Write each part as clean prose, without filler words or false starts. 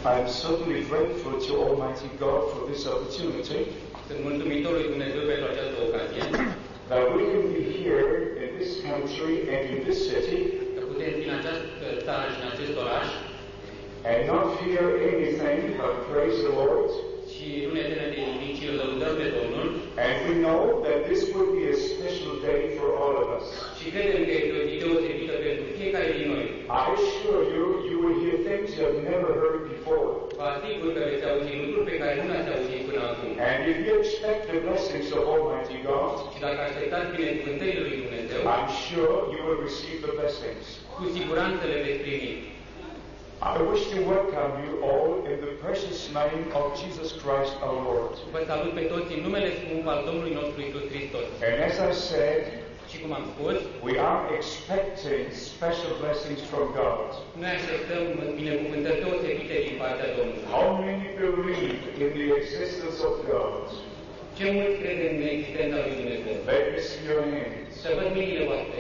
I'm certainly grateful to Almighty God for this opportunity. Sunt mulțumitor lui Dumnezeu pentru această ocazie. That we can be here in this country and in this city. Că putem fi în această țară și în acest oraș. And not fear anything but praise the Lord. Și nu ne temem de nimic, ci îl lăudăm pe Domnul. And we know that this will be a special day for all of us. Și credem că este o zi deosebită pentru fiecare din noi. I assure you, you will hear things you have never heard before. Vă asigur că veți auzi lucruri pe care nu le-ați auzit până acum. And if you expect the blessings of Almighty God, Și dacă așteptați binecuvântările lui Dumnezeu, I'm sure you will receive the blessings. cu siguranță le veți primi. I wish to welcome you all in the precious name of Jesus Christ our Lord. Vă salut pe toți în numele scump al Domnului nostru Iisus Hristos. And as I said, Și cum am spus, we are expecting special blessings from God. noi așteptăm binecuvântări deosebite din partea Domnului. How many believe in the existence of God? Ce mulți cred în existența lui Dumnezeu? Let me see your hands. Să văd mâinile voastre.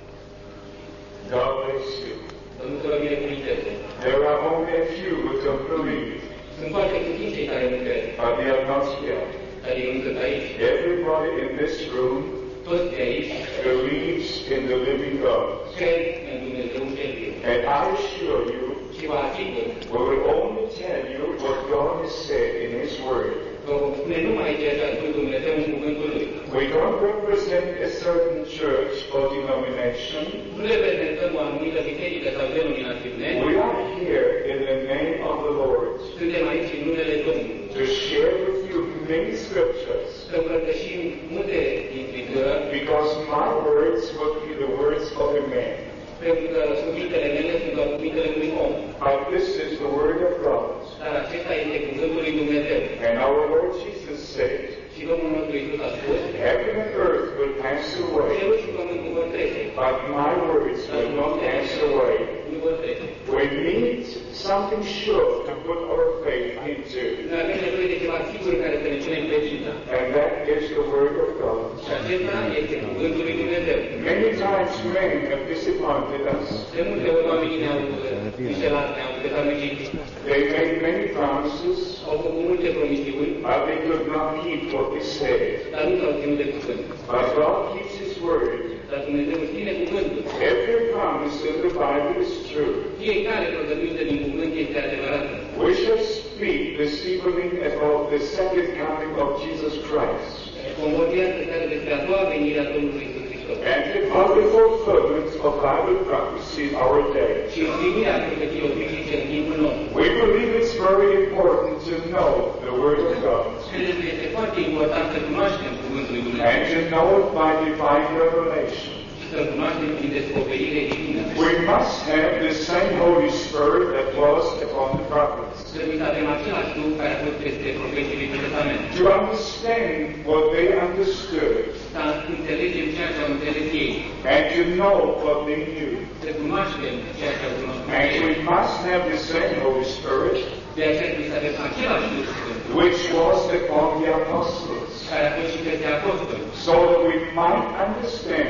God bless you. Domnul să vă binecuvânteze. There are only a few who don't believe, Sunt foarte puțini cei care nu cred, but they are not here. dar ei nu sunt aici. Everybody in this room Toți de aici believes in the living God. cred în Dumnezeu cel viu. And I assure you, Și vă asigur, we will only tell you what God has said in His Word. vă vom spune numai ceea ce a spus Dumnezeu în cuvântul Lui. We don't represent a certain church or denomination. Nu reprezentăm o anumită biserică sau denominațiune. We are here in the name of the Lord Suntem aici în numele Domnului. to share with you many scriptures, Să împărtășim multe din Scriptură, because my words will be the words of a man. pentru că cuvintele mele sunt doar cuvintele unui om. But this is the Word of God. Dar acesta este cuvântul lui Dumnezeu. And our Lord Jesus said, Și Domnul nostru Iisus a spus, heaven and earth will pass away, cerul și pământul vor trece, but my words will not pass away. nu vor trece. We need something sure to put our faith into, Noi avem nevoie de ceva sigur care să ne punem credința. and that is the Word of God. Și acesta este cuvântul lui Dumnezeu. Many times men have disappointed us. De multe ori oamenii ne-au înșelat, ne-au dezamăgit. They made many promises, Au făcut multe promisiuni, but they could not keep what they said. dar nu s-au ținut de cuvânt. But God keeps His Word. Dar Dumnezeu își ține cuvântul. Every promise in the Bible is true. Fiecare prădăminte din cuvânt este adevărată. We shall speak this evening about the second coming of Jesus Christ Vom vorbi astăzi despre a doua venire a Domnului Iisus Hristos. and the fulfillment of Bible prophecy in our day. Și împlinirea profețiilor biblice în timpul nostru. We believe it's very important to know the Word of God Credem că este foarte important să cunoaștem cuvântul lui Dumnezeu. and to know it by divine revelation. Și să cunoaștem prin descoperire divină. We must have the same Holy Spirit that was upon the prophets Trebuie să avem același Duh care a fost peste profeții Vechiul Testament. to understand what they understood Să înțelegem ceea ce au înțeles ei. and to know what they knew. Să cunoaștem ceea ce au cunoscut And ei. we must have the same Holy Spirit De aceea trebuie să avem același Duh Sfânt, which was upon the apostles, care a fost și peste apostoli. so that we might understand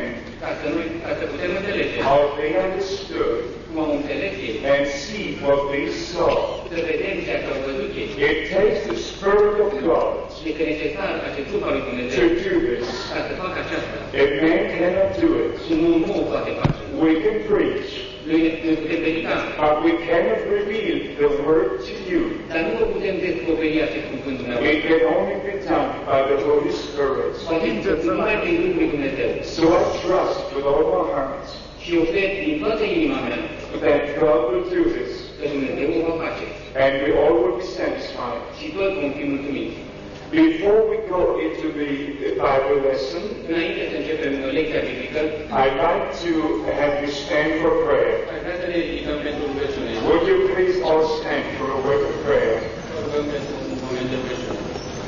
Ca să putem înțelege how they understood cum au înțeles ei. and see what they saw. Să vedem ceea ce au văzut ei. It takes the Spirit of God Este necesar acest Duh al lui to Dumnezeu do this. ca să facă aceasta. A man cannot do it. Și nu o poate face. We can preach, Noi ne putem predica, but we cannot reveal the Word to you. dar nu vă putem descoperi acest cuvânt It dumneavoastră. can only be done by the Holy Spirit. Poate numai prin Duhul lui Dumnezeu. So I trust with all my heart Și eu cred din toată inima mea that God will do this, că Dumnezeu o va face. and we all will be satisfied. Și toți vom fi mulțumiți. Before we go into the Bible lesson, Înainte să începem lecția biblică, I'd like to have you stand for prayer. aș vrea să ne ridicăm pentru rugăciune. Would you please all stand for a word of prayer? Rugăm pentru un moment de rugăciune.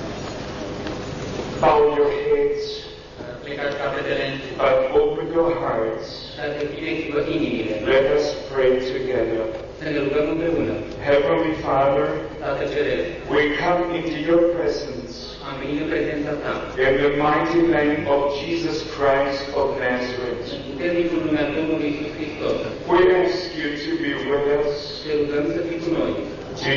Bow your heads, Plecați capetele, but open your hearts. dar deschideți-vă inimile. Let us pray together. Să ne rugăm împreună. Heavenly Father, Tată Ceresc, we come into your presence am venit în prezența ta. in the mighty name of Jesus Christ of Nazareth. În puternicul numele Domnului Iisus Hristos, We ask you to be with us, te rugăm să fii cu noi, to use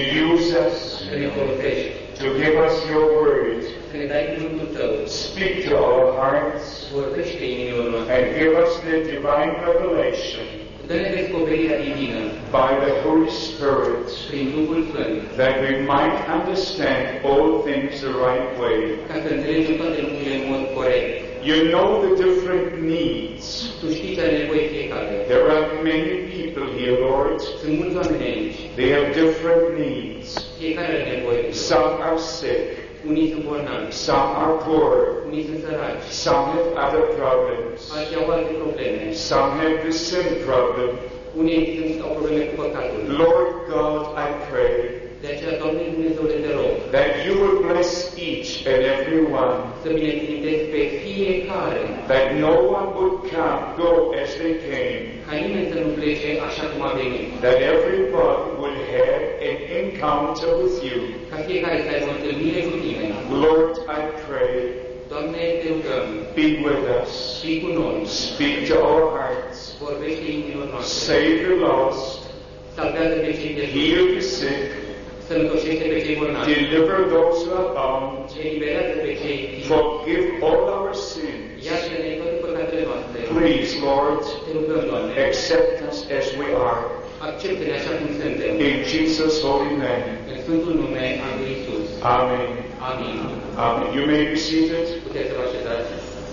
us, să ne folosești, to give us your word. să ne dai cuvântul Tău, Speak to our hearts vorbește inimilor noastre, and give us the divine revelation dă-ne descoperirea divină by the Holy Spirit, prin Duhul Sfânt, that we might understand all things the right way. ca să înțelegem toate lucrurile în mod corect. You know the different needs. Tu știi ce are nevoie fiecare. There are many people here, Lord. Sunt mulți oameni aici. They have different needs. Fiecare are nevoie. Some are sick. Unii sunt bolnavi. Some are poor. Unii sunt săraci. Some have other problems. Alții au alte probleme. Some have the sin problem. Unii au probleme cu păcatul. Lord God, I pray De aceea, Doamne Dumnezeule, te rog that you will bless each and every one, să binecuvintezi pe fiecare, that no one would go as they came, ca nimeni să nu plece așa cum a venit, that everyone would have an encounter with you. ca fiecare să aibă o întâlnire cu Tine. Lord, I pray, Doamne, te rugăm, be with us, fii cu noi, speak to our hearts, vorbește inimilor noastre, save the lost, salvează pe cei de heal the sick, sănătoșește pe cei bolnavi, deliver those who are bound, eliberează pe cei tipi, forgive all our sins. iartă-ne toate păcatele noastre. Please, Lord, Te rugăm, Doamne, accept us as we are. acceptă-ne așa cum suntem. In Jesus' holy name. În Sfântul nume al lui Iisus. Amen. Amin. Amen. You may be seated Puteți să vă așezați.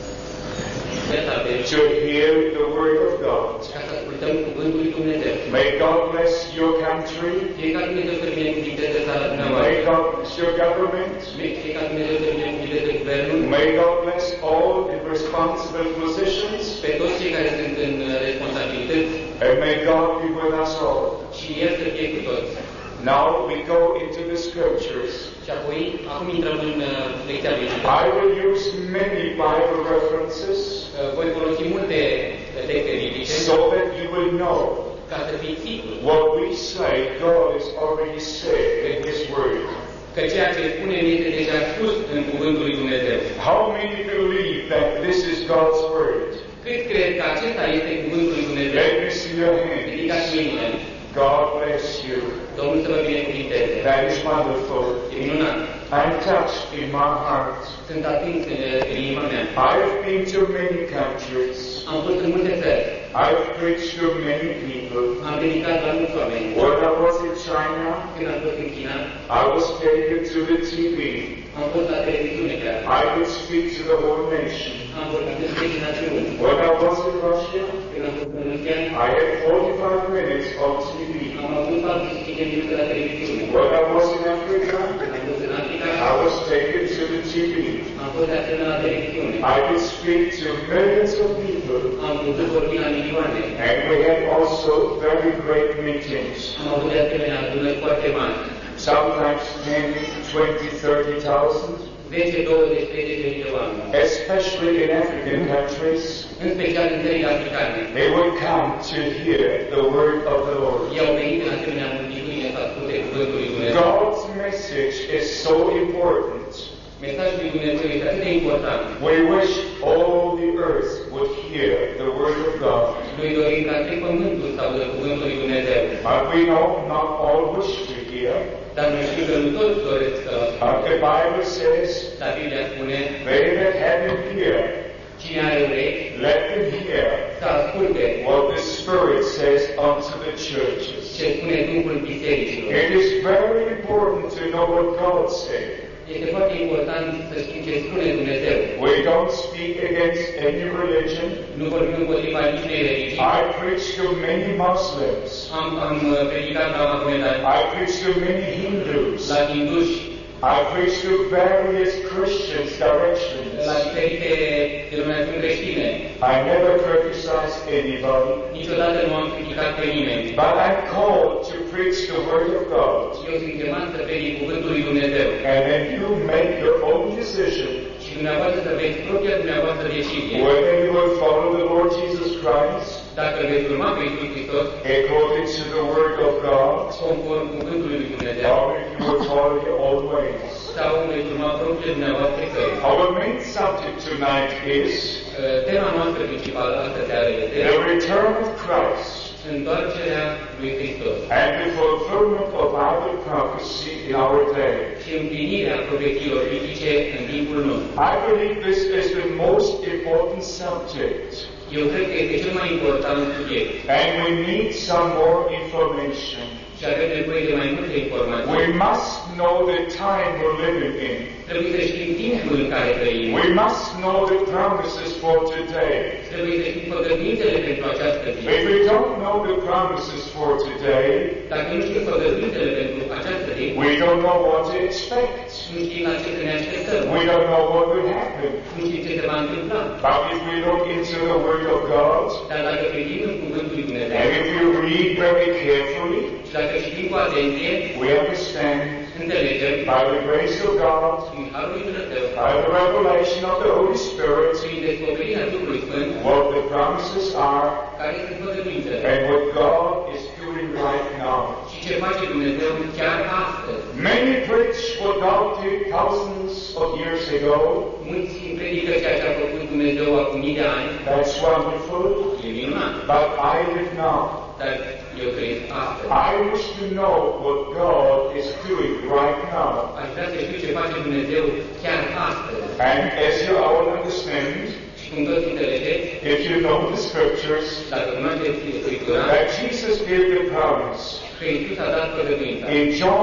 to hear the word of God. Ca să ascultăm cuvântul lui Dumnezeu. May God bless your country. Fie ca Dumnezeu să binecuvinteze țara May dumneavoastră. God bless your government. Fie ca Dumnezeu să binecuvinteze guvernul. May God bless all the responsible positions. Pe toți cei care sunt în responsabilități. And may God be with us all. Și El să fie cu toți. Now we go into the scriptures. Și apoi, acum intrăm în lecția biblică. I will use many Bible references Voi folosi multe texte biblice so that you will know ca să fiți siguri what we say, God has already said in His Word. că ceea ce spunem este deja spus în cuvântul lui Dumnezeu. How many believe that this is God's Word? Cât cred că acesta este cuvântul lui Dumnezeu? Let me see your hand. Ridicați mâinile. God bless you. Domnul să vă binecuvinteze. That is wonderful. E minunat. I'm touched in my heart. Sunt atins în inima mea. I have been to many countries. Am fost în multe țări. I've preached to many people. Am predicat la mulți oameni. When I was in China, Când am fost în China, I was taken to the TV. am fost la televiziune chiar. I could speak to the whole nation. Am vorbit despre națiuni. When I was in Russia, Când am fost în Rusia, I had 45 minutes on TV. am avut 45 minute la televiziune. When I was in Africa, Când am fost în Africa, I was taken to the TV. am fost de asemenea la televiziune. I could speak to millions of people, Am putut vorbi la milioane. and we had also very great meetings. Am avut de asemenea adunări foarte mari. Sometimes 10, 20, 30,000, 10, 20, 30 de oameni. especially in African countries. În special în țările africane. They would come to hear the word of the Lord. Ei au venit în asemenea multitudine să asculte cuvântul lui Dumnezeu. God's message is so important. Mesajul lui Dumnezeu este atât de important. We wish all the earth would hear the word of God. Noi dorim ca întreg pământul să audă cuvântul lui Dumnezeu. But we know not all wish to hear. Dar noi știm că nu toți doresc să The Bible says, dar Biblia spune, they that have an ear, cine are urechi, let them hear să asculte what the Spirit says unto the churches. ce spune Duhul Bisericilor. It is very important to know what God said. Este foarte important să știm ce spune Dumnezeu. We don't speak against any religion. Nu vorbim împotriva niciunei religii. I preach to many Muslims. Am predicat la Mahomedani, I preach to many Hindus. la hinduși, I preach to various Christians directions. la diferite denominațiuni creștine. I never criticize anybody, Niciodată nu am criticat pe nimeni. but I'm called to preach the Word of God. Eu sunt chemat să predic cuvântul lui Dumnezeu. And then you make your own decision Și dumneavoastră să veți propria dumneavoastră decizie. whether you will follow the Lord Jesus Christ Dacă veți urma pe Iisus Hristos, according to the Word of God, conform cuvântului lui Dumnezeu, or if you will follow your own ways. sau veți urma propriile dumneavoastră căi. Our main subject tonight is Tema noastră principală astă seară este the return of Christ. întoarcerea lui Hristos and the fulfillment of Bible prophecy in our day. și împlinirea profețiilor biblice în timpul nostru. I believe this is the most important subject, Eu cred că este cel mai important subiect and we need some more information. și avem nevoie de mai multe informații. We must know the time we're living in. Trebuie să știm timpul în care trăim. We must know the promises for today. Trebuie să știm făgăduințele pentru această zi. If we don't know the promises for today, Dacă nu știm făgăduințele pentru această zi, we don't know what to expect. nu știm la ce să ne așteptăm. We don't know what will happen. Nu știm ce se va întâmpla. But if we look into the Word of God, Dar dacă privim în Cuvântul lui Dumnezeu and if we read very carefully, și dacă citim cu atenție, we understand înțelegem by the grace of God, prin Harul lui Dumnezeu by the revelation of the Holy Spirit, prin descoperirea Duhului Sfânt, what the promises are care sunt făgăduințele and what God is doing right now. și ce face Dumnezeu chiar astăzi. Many preach what God did thousands of years ago. Mulți predică ceea ce a făcut Dumnezeu acum mii de ani, That's wonderful. e minunat, But I live now. dar eu trăiesc astăzi. I wish to know what God is doing right now. Aș vrea să știu ce face Dumnezeu chiar astăzi. And as you all understand, Și cum toți înțelegeți, if you know the scriptures, dacă cunoașteți Scriptura, that Jesus gave the promise că Iisus a dat făgăduința. in John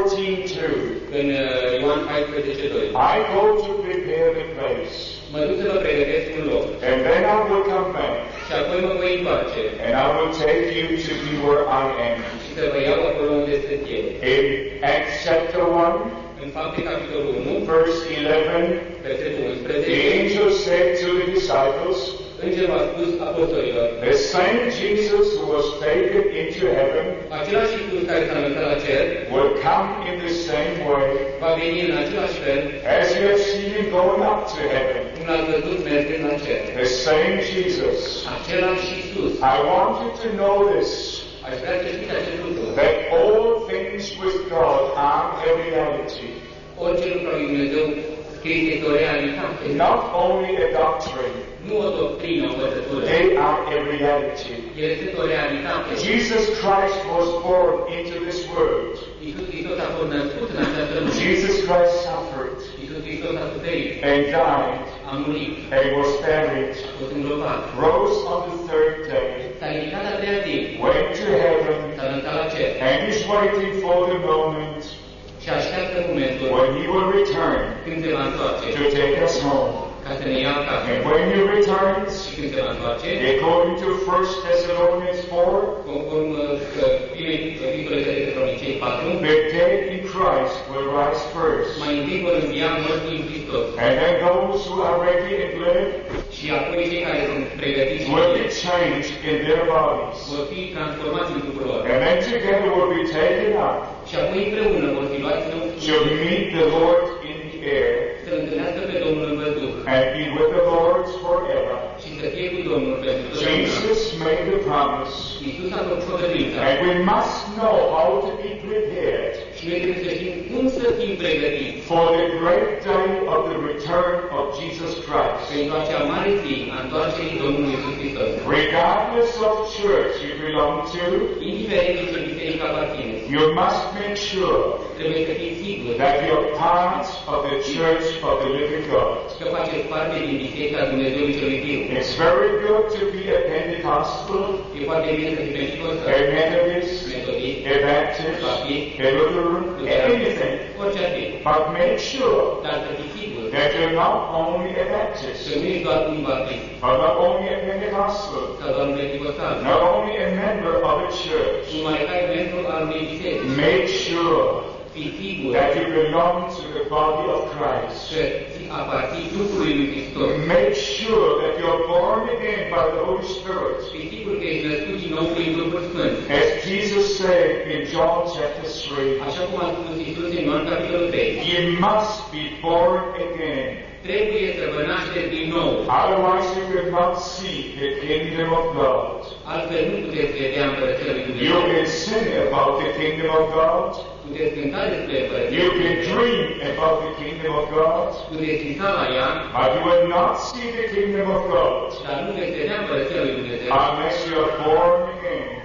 14:2. În Ioan 14:2. I go to prepare the place, Mă duc să vă pregătesc un loc and then I will come back, și apoi mă voi întoarce and I will take you to be where I am. și să vă iau acolo unde sunt eu. In Acts chapter 1, În Fapte, capitolul 1, verse 11, versetul the 11, angel said to the disciples, Îngerul a spus apostolilor, the same Jesus who was taken into heaven același Iisus care s-a înălțat la cer will come in the same way va veni în același fel as you have seen him going up to heaven. cum l-ați văzut mergând la cer. The same Jesus. Același Iisus. I want you to know this, Aș vrea să știți acest lucru. that all things with God are a reality. Orice lucru al lui Dumnezeu scris este o realitate. Not only a doctrine, Nu o doctrină, o învățătură. they are a reality. Ele sunt o realitate. Jesus Christ was born into this world. Iisus Hristos a fost născut în această lume. Jesus Christ suffered Iisus Hristos a suferit, and died a murit, and was buried, a fost îngropat. rose on the third day, S-a ridicat a treia zi, went to heaven, s-a înălțat la cer and is waiting for the moment și așteaptă momentul when he will return când se va întoarce to take us home. ca să ne ia acasă. And when he returns, Și când se va întoarce, according to 1 Thessalonians 4, conform primei epistole de Tesalonicei 4, the dead in Christ will rise first. mai întâi vor învia morții în Hristos And then those who are ready and live și apoi cei care sunt pregătiți și will be changed in their bodies. vor fi transformați în trupul lor. And then together will be taken up Și apoi împreună vor fi luați în to meet the Lord in the air să întâlnească pe Domnul în văzduh and be with the Lord forever. și să fie cu Domnul pentru totdeauna. Jesus made the promise, Iisus a făcut făgăduința and we must know how to be prepared și noi trebuie să știm cum să fim pregătiți for the great day of the return of Jesus Christ. pentru acea mare zi a întoarcerii Domnului Iisus Hristos. Regardless of church you belong to, Indiferent de ce biserică aparțineți, you must make sure trebuie să fiți siguri that you're part of the church of the living God. că faceți parte din Biserica Dumnezeului Celui Viu. It's very good to be a Pentecostal, E foarte bine să fii pentecostal, a Methodist, metodist, a Baptist, baptist, a Lutheran, anything. orice ar fi. But make sure Dar să fii sigur that you're not only a că Baptist, nu ești doar un baptist but not only a Pentecostal, sau doar un pentecostal, not only a member of a church. numai ca membru al unei biserici. Make sure Fii sigur that you belong to the body of Christ. că aparții trupului lui Hristos. Make sure that you're born again by the Holy Spirit. Fii sigur că ești născut din nou prin Duhul Sfânt. As Jesus said in John chapter 3, Așa cum a spus Iisus în Ioan capitolul 3. you must be born again. Trebuie să vă nașteți din nou. Otherwise you will not see the kingdom of God. Altfel nu puteți vedea împărăția lui You Dumnezeu. can sing about the kingdom of God. Puteți cânta despre împărăția You lui can Dumnezeu. dream about the kingdom of God. Puteți visa la ea, But you will not see the kingdom of God dar nu veți vedea împărăția lui Dumnezeu unless you are born again.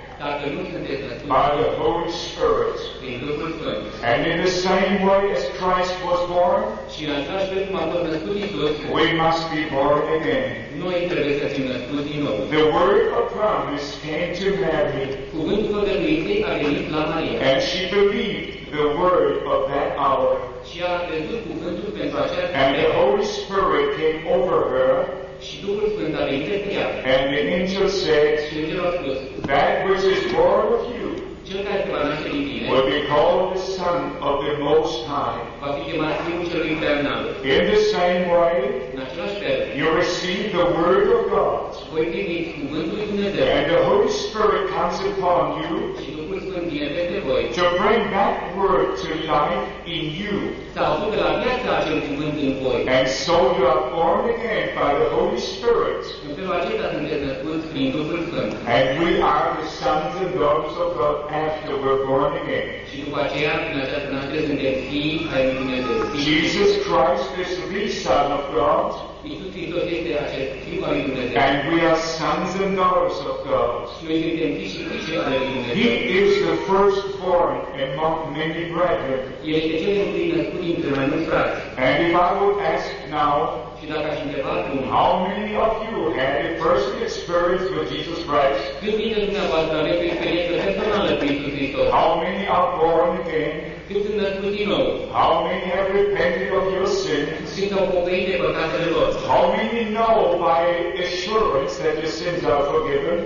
nu sunteți născuți by the Holy Spirit. prin Duhul Sfânt. And in the same way as Christ was born, Și în același fel cum a fost născut Iisus, we must be born again. noi trebuie să fim născuți din nou. The word of promise came to Mary, Cuvântul făgăduinței a venit la Maria and she believed the word of that hour. și a crezut cuvântul pentru această And the vreme. Holy Spirit came over her, Și Duhul Sfânt a venit peste ea. and the angel said, Și îngerul a spus, that which is born of you cel care se va naște din tine will be called the Son of the Most High. va fi chemat Fiul celui Preaînalt. In the same way, În același fel, you receive the word of God, voi primiți cuvântul lui Dumnezeu and the Holy Spirit comes upon you și Duhul Sfânt vine peste voi to bring that word to life in you. să aducă la viață acel cuvânt în voi. And so you are born again by the Holy Spirit. În felul acesta sunteți născuți prin Duhul Sfânt. And we are the sons and daughters of God after we're born again. Și după aceea, în această naștere, suntem fii ai lui Dumnezeu. Jesus Christ is the Son of God, Iisus Hristos este acest Fiu al lui Dumnezeu. and we are sons and daughters of God. Și noi suntem fii și fiice ale lui Dumnezeu. He is the firstborn among many brethren. El este cel întâi născut dintre mai mulți frați. And if I would ask now, Și dacă aș întreba acum, how many of you had a personal experience with Jesus Christ? cât dintre dumneavoastră aveți o experiență personală cu Iisus Hristos? How many are born again? Cât sunt născuți din nou? How many have repented of your sins? Cât au pocăit de păcatele lor? How many know by assurance that your sins are forgiven?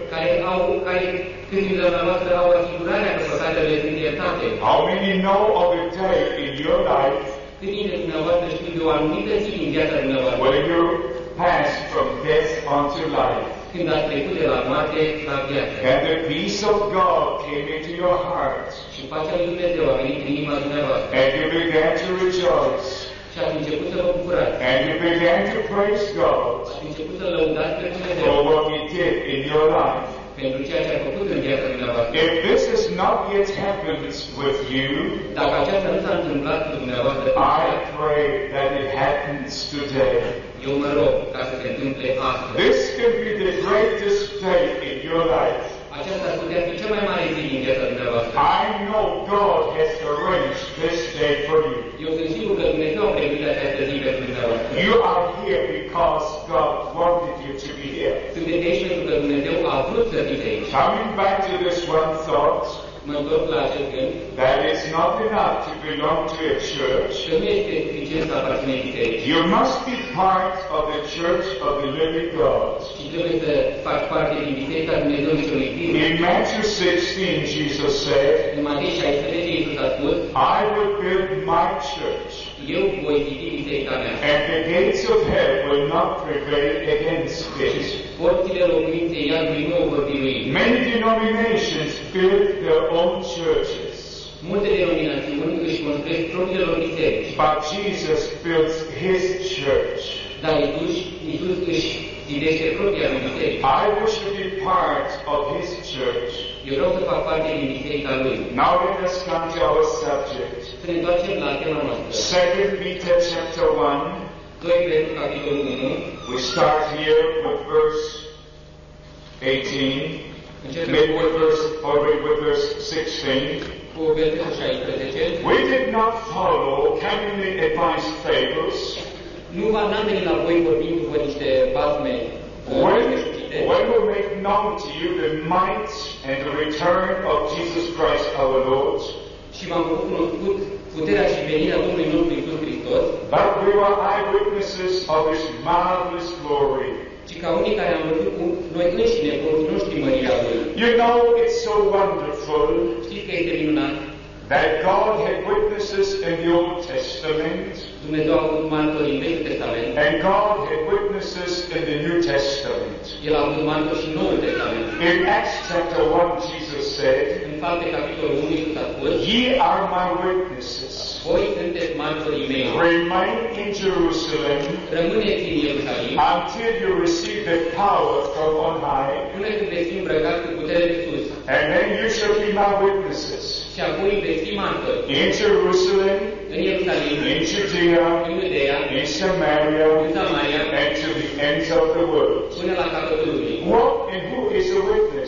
Cât dintre dumneavoastră au asigurarea că păcatele sunt iertate? How many know of a day in your life Cât dintre dumneavoastră știu de o anumită zi din viața dumneavoastră? when you passed from death unto life? Când ați trecut de la moarte la viață. And the peace of God came into your heart. Și pacea lui Dumnezeu a venit în inima dumneavoastră. And you began to rejoice. Și ați început să vă bucurați. And you began to praise God Ați început să lăudați pe Dumnezeu for what He did in your life. pentru ceea ce a făcut în viața dumneavoastră. If this has not yet happened with you, Dacă aceasta nu s-a întâmplat cu dumneavoastră, I pray that it happens today. eu mă rog ca să se întâmple astăzi. This can be the greatest day in your life. Aceasta ar putea fi cea mai mare zi din viața dumneavoastră. I know God has arranged this day for you. Eu sunt sigur că Dumnezeu a pregătit această zi pentru dumneavoastră. You are here because God wanted you to be here. Sunteți aici pentru că Dumnezeu a vrut să fiți aici. Coming back to this one thought, Mă întorc la acest gând that it's not enough to belong to a church. că nu este suficient să aparținei bisericii. You must be part of the church of the living God. Și trebuie să faci parte din Biserica Dumnezeului celui viu. In Matthew 16, Jesus said, În Matei 16, Iisus a spus, I will build my church, eu voi zidi biserica mea. and the gates of hell will not prevail against it. Porțile locuinței iadului nu o vor birui. Many denominations build their own churches, Multe denominațiuni își construiesc propriile lor biserici. but Jesus builds His church. Dar Iisus își zidește propria lui biserică. I wish to be part of His church. Eu vreau să fac parte din biserica lui. Now let us come to our subject. Să ne întoarcem la tema noastră. 2 Peter chapter 1. 2 Petru, capitolul 1. We start here with verse 18. Maybe with verse 16. Cu versetul 16. We did not follow cunningly advised fables, Nu n-am venit la voi vorbind după niște basme when neștiute, we make known to you the might and the return of Jesus Christ our Lord. și v-am făcut cunoscut puterea și venirea Domnului nostru Iisus Hristos, But we were eyewitnesses of His marvelous glory. ci ca unii care am văzut cu noi înșine cu ochii noștri mărirea Lui. You know, it's so wonderful Știți că este minunat? that God had witnesses in the Old Testament, Dumnezeu a avut martori în Vechiul Testament, and God had witnesses in the New Testament. El a avut martori și în Noul Testament. In Acts chapter 1, Jesus said, În Fapte, capitolul 1, Iisus a spus, Ye are my witnesses. voi sunteți martorii mei. Remain in Jerusalem Rămâneți în Ierusalim until you receive the power from on high, până când veți fi îmbrăcați cu putere de sus. and then you shall be my witnesses Și apoi veți fi martori in Jerusalem, în Ierusalim, in Judea, în Iudeea, in Samaria, în Samaria, and to the ends of the world. până la capătul lumii. What and who is a witness?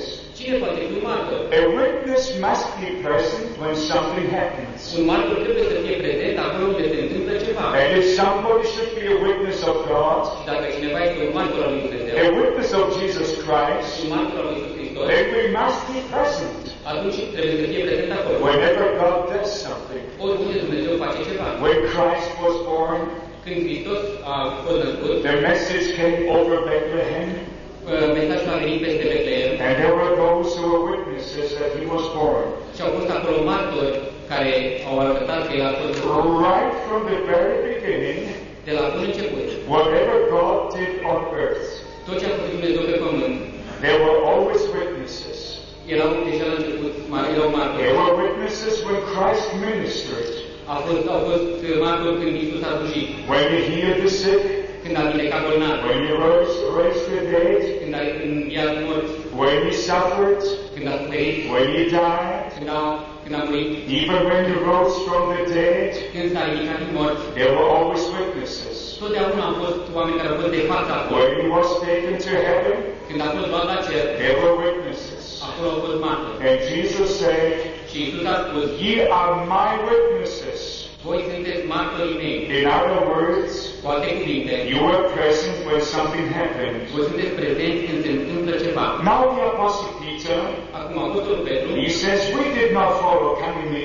Cine poate fi un martor? A witness must be present when something happens. Un martor trebuie să fie prezent acolo unde se întâmplă ceva. And if somebody should be a witness of God, Și dacă cineva este un martor al lui Dumnezeu, a witness of Jesus Christ, un martor al lui Iisus Hristos, then we must be present atunci trebuie să fie prezent acolo. whenever God does something. Oriunde Dumnezeu face ceva. When Christ was born, Când Hristos a fost născut, the message came over Bethlehem, mesajul a venit peste Betlehem and there were those who were witnesses that he was born. și au fost acolo martori care au arătat că el a fost născut. Right from the very beginning, De la bun început, whatever God did on earth, tot ce a făcut Dumnezeu pe pământ, there were always witnesses. erau deja la început, erau martori. There were witnesses when Christ ministered, Au fost martori când Iisus a slujit, when he healed the sick, când a vindecat bolnavi, when he raised the dead, când a înviat morți, when he suffered, când a suferit, when he died, când a murit, even when he rose from the dead. când s-a ridicat din morți. There were always witnesses. Totdeauna au fost oameni care au fost de față acolo. When he was taken to heaven, Când a fost luat la cer, there were witnesses. acolo au fost martori. And Jesus said, Și Iisus a spus, "Ye are my witnesses." voi sunteți martorii mei. In other words, Cu alte cuvinte, you were present when something happened. voi sunteți prezenți când se întâmplă ceva. Now the Apostle Peter, Acum, Apostolul Petru he says, we did not follow commonly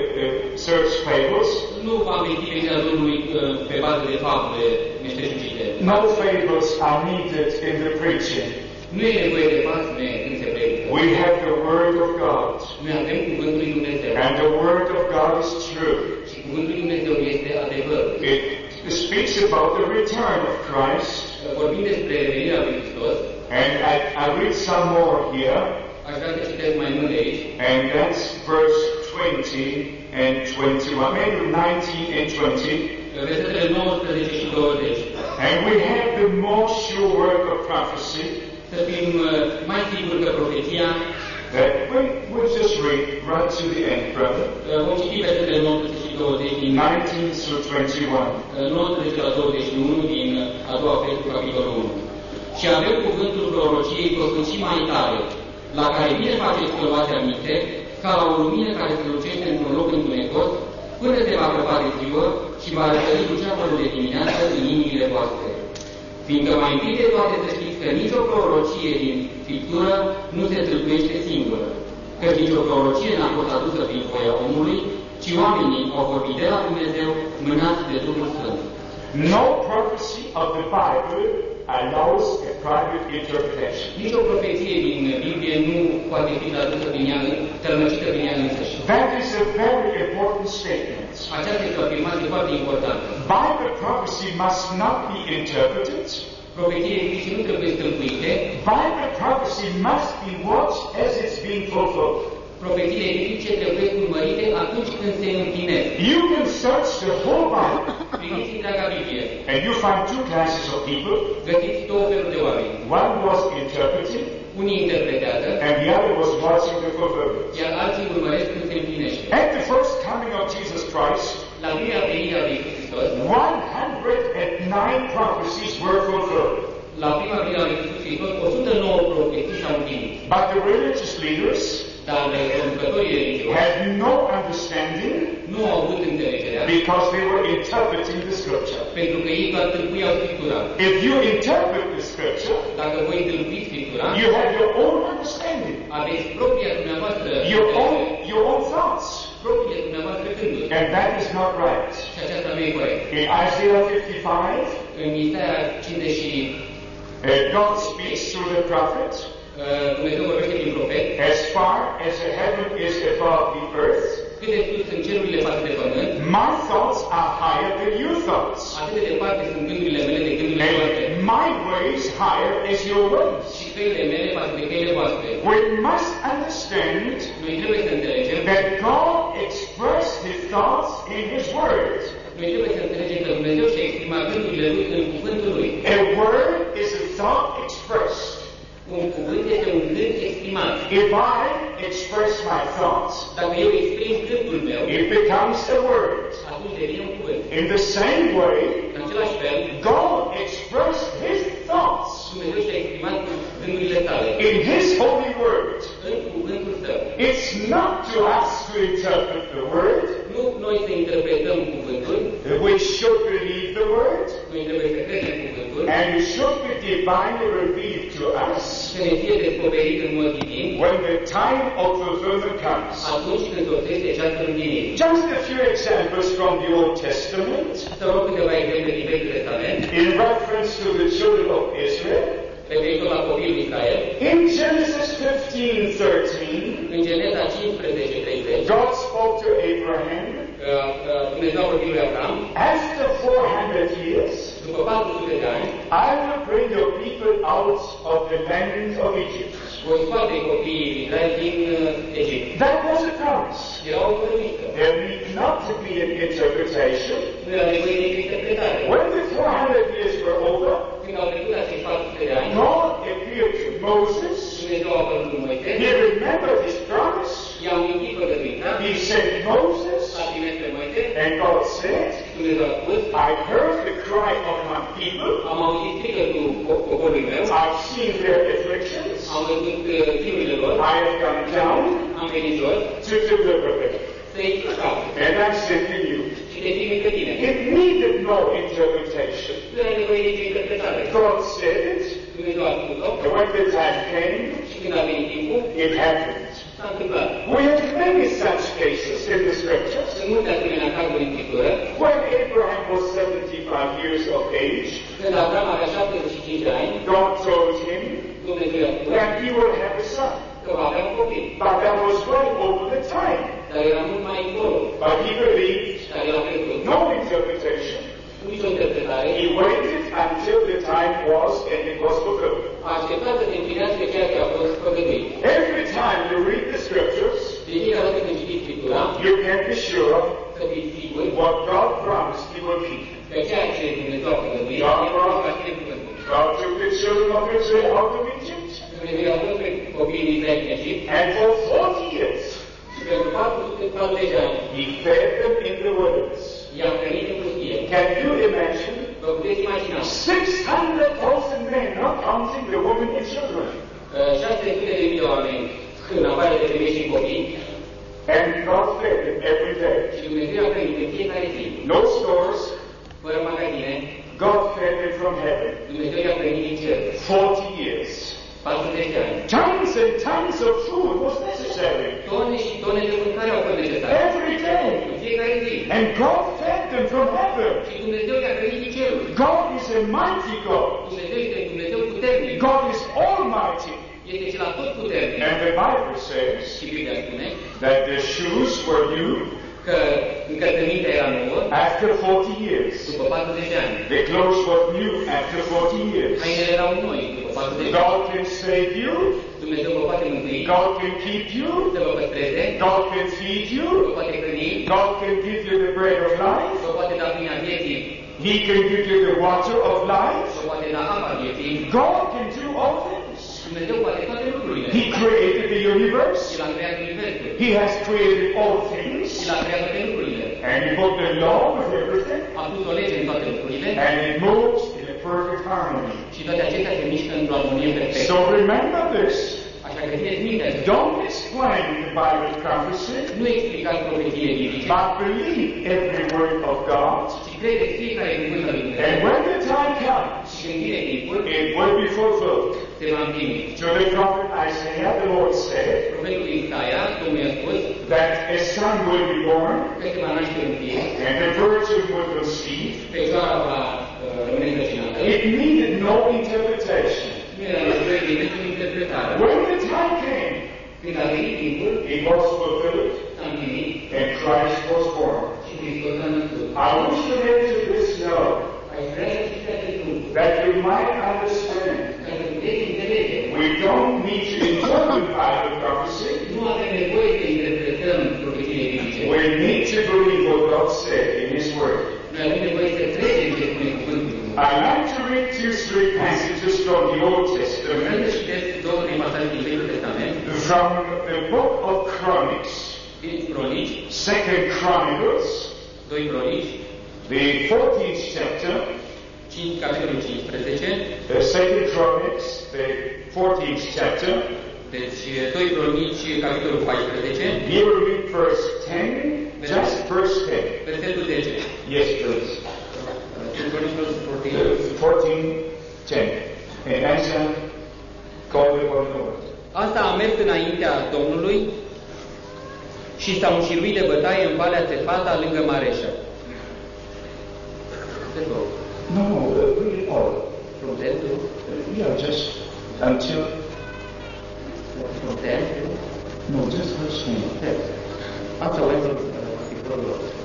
search fables. nu va aminti venirea Domnului pe bază de fapte meșteșugite. No fables are needed in the preaching. Nu e nevoie de basme când se predică. We have the Word of God. Noi avem Cuvântul lui Dumnezeu. And the Word of God is true. Și Cuvântul lui Dumnezeu este adevăr. It speaks about the return of Christ. Vorbim despre revenirea lui Hristos. And I read some more here. Aș vrea să citesc mai mult de aici. And that's verse 20 and 21, maybe 19 and 20. Versetele 19 și 20. And we have the more sure work of prophecy. Să fim mai siguri că profeția, That we'll just read right to the end, brother. vom citi versetele 19 și 20 din 19 through 21. 19 la 21 din a doua Petru, capitolul 1. Și avem cuvântul prorociei costul și mai tare, la care bine faceți că luați aminte, ca la o lumină care se lucește într-un loc întunecos, până se va crăpa de ziua și va răsări luceafărul de dimineață în inimile voastre. Fiindcă mai întâi de toate să știți că nicio prorocie din Scriptură nu se tâlcuiește singură, că nicio prorocie n-a fost adusă prin voia omului, ci oamenii au vorbit de la Dumnezeu, mânați de Duhul Sfânt. No prophecy of the Bible allows a private interpretation. Nici o profeție din Biblie nu poate fi adusă prin ea, tălmăcită prin ea însăși. That is a very important statement. Aceasta este o afirmație foarte importantă. Bible prophecy must not be interpreted. Profețiile biblice nu trebuie stâlcuite. Bible prophecy must be watched as it's being fulfilled. Profețiile biblice trebuie urmărite atunci când se împlinesc. You can search the whole Bible Primiți întreaga Biblie. and you find two classes of people. Găsiți două feluri de oameni. One was interpreting Unii interpretează, and the other was watching the fulfillment. iar alții urmăresc când se împlinește. At the first coming of Jesus Christ, La prima venire a lui Iisus Hristos, 109 prophecies were fulfilled. la prima venire a lui Iisus Hristos, 109 profeții s-au împlinit. But the religious leaders Dar conducătorii religioși had no understanding nu au avut înțelegerea, because they were interpreting the scripture. pentru că ei doar tâlcuiau Scriptura. If you interpret the scripture, Dacă voi tâlcuiți Scriptura, you have your own understanding, aveți propria dumneavoastră your own thoughts. propriile dumneavoastră gânduri. And that is not right. Și aceasta nu e corect. In Isaiah 55, În Isaia 50 God speaks through the prophet, Dumnezeu vorbește prin profet, as far as the heaven is above the earth, cât de sus sunt cerurile față de pământ, my thoughts are higher than your thoughts, atât de departe sunt gândurile mele de gândurile voastre. and my ways higher as your ways. Și căile mele față de căile voastre. We must understand Noi trebuie să înțelegem, that God expressed His thoughts in His Word. noi trebuie să înțelegem că Dumnezeu și-a exprimat gândurile Lui în cuvântul Lui. A word is a thought expressed. Un cuvânt este un gând exprimat. If I express my thoughts, Dacă eu exprim gândul meu, it becomes a word. atunci devine un cuvânt. In the same way, În același fel, God expressed His thoughts. Dumnezeu și-a exprimat gândurile tale, in His holy word. în cuvântul Tău. It's not to us to interpret the word. Nu noi să interpretăm cuvântul, We should believe the word, noi trebuie să credem cuvântul, and it should be divinely revealed to us să ne fie descoperit în mod divin, when the time of fulfillment comes. atunci când sosește ceasul împlinirii. Just a few examples from the Old Testament Să luăm câteva exemple din Vechiul Testament, in reference to the children of Israel. referitor la copiii lui Israel. In Genesis 15:13, În Geneza 15:30, God spoke to Abraham. Dumnezeu a vorbit lui Abraham, After 400 years, după 400 de ani, I will bring your people out of the land of Egypt. voi scoate copiii lui Israel din Egipt. That was a promise. Era o promisiune. There need not to be an interpretation. Nu era nevoie de interpretare. When the 400 years were over, Când au trecut acești 400 de ani, God appeared to Moses. Dumnezeu a apărut lui Moise, He remembered His promise. i-a amintit făgăduința, He sent Moses, a trimis pe Moise, and God said, Dumnezeu a spus, I heard the cry of my people. am auzit strigătul poporului meu, I've seen their afflictions. am văzut chinurile lor, I have gone down am venit jos, to deliver them. să-i scape. And I'm sending you. Și te trimit pe tine. It needed no interpretation. Nu era nevoie de nicio interpretare. God said it, Dumnezeu a spus-o and when the time came, și când a venit timpul, it happened. s-a întâmplat. We have many such cases in the scriptures. Sunt multe asemenea cazuri în Scriptură. When Abraham was 75 years of age, Când Abraham avea 75 de ani, God told him Dumnezeu i-a spus that he will have a son. că va avea un copil. But that was way over the time. Dar era mult mai încolo. But he believed, Dar el a crezut. no interpretation. Nici o interpretare. He waited until the time was, and it was fulfilled. A așteptat să se împlinească ceea ce a fost făgăduit. Every time you read the scriptures, De fiecare dată când citiți Scriptura, you can be sure să fiți siguri what God promised He will keep. că ceea ce Dumnezeu a făgăduit, Da, el da. va ține cuvântul. God took the children of Israel out of Egypt, Dumnezeu a dus pe copiii din Israel în Egipt and for 40 years și pentru 440 de ani He fed them in the wilderness. i-a hrănit în pustie. Can you imagine? Vă puteți imagina, 600,000 men, not counting the women and children. 600.000 de oameni în afară de femei și copii And God fed them every day. și Dumnezeu a hrănit în fiecare zi. No stores. Fără magazine, God fed them from heaven. Dumnezeu i-a hrănit din cer. 40 years. 40 de ani. Tons and tons of food was necessary. Tone și tone de mâncare au fost necesare. Every day. În fiecare zi. And God fed them from heaven. Și Dumnezeu i-a hrănit din cer. God is a mighty God. Dumnezeu este Dumnezeu puternic. God is almighty. Este cel atot puternic. And the Bible says Și Biblia spune that the shoes were new că încălțămintea era nouă after 40 years. după 40 de ani. The clothes were new after 40 years. Hainele erau noi după 40 de ani. God can save you. Dumnezeu vă poate mântui, God can keep you. să vă păstreze, God can feed vă you. poate hrăni, God can give you the bread of life. vă poate da pâinea vieții, He can give you the water of life. vă poate da apa vieții. God can do all things. Dumnezeu poate toate lucrurile. He created the universe. El a creat universul. He has created all things. El a creat toate lucrurile. And He put the law with everything. A pus o lege în toate lucrurile And it moves in a perfect harmony. și toate acestea se mișcă într-o armonie perfectă. So remember this. Așa că țineți minte, Don't explain the Bible prophecy, nu explicați profețiile biblice, but believe every word of God. ci credeți fiecare cuvânt al lui And Dumnezeu. when the time comes, Și când vine timpul, it will be fulfilled. se va împlini. To the prophet Isaiah, the Lord said Profetul Isaia, Domnul i-a spus, that a son will be born, că se va naște un fiu, and the virgin will conceive. Fecioara va rămâne însărcinată. It needed no interpretation. Nu era nevoie de nicio interpretare. When the time came, Când a venit timpul, it was fulfilled, s-a împlinit and Christ was born. și Hristos a născut. I wish to let you this know, Aș vrea să știți acest lucru, that you might understand. ca să puteți înțelege. We don't need to interpret Bible prophecy. Nu avem nevoie să interpretăm profețiile biblice. We need to believe what God said in His Word. Noi avem nevoie să credem ce spune cuvântul. I like to read 2-3 passages from the Old Vreau Testament, să citesc două din pasaje din Vechiul Testament, from the book of Chronicles, din Cronici, 2 Chronicles, 2 Cronici, the 14th chapter, capitolul 15, Second Chronicles, the 14th chapter. deci 2 Cronici, capitolul 14, Here we read verse 10, just verse 10. versetul 10. Yes, please. 2 Chronicles 14. 14, 10. And Asa called upon the Lord. Asta a mers înaintea Domnului și s-au înșiruit de bătaie în Valea Țefata, lângă Mareșa. No, read it all. From there to... Yeah, just until. From there to... No, just verse 10. Asta went from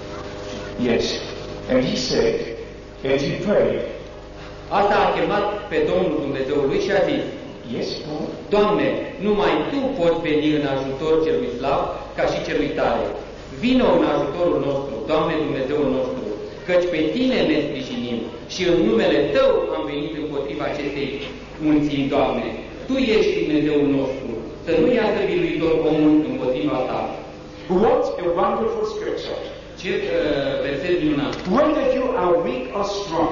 Yes. And he said, and he prayed. Asta a chemat pe Domnul Dumnezeului și a zis, Yes, Lord. Doamne, numai Tu poți veni în ajutor celui slab ca și celui tare. Vino în ajutorul nostru, Doamne Dumnezeul nostru, căci pe Tine ne sprijinim și în numele Tău am venit împotriva acestei mulțimi, Doamne. Tu ești Dumnezeul nostru, să nu iasă biruitor comun împotriva Ta. What a wonderful scripture. Ce verset minunat. Whether you are weak or strong,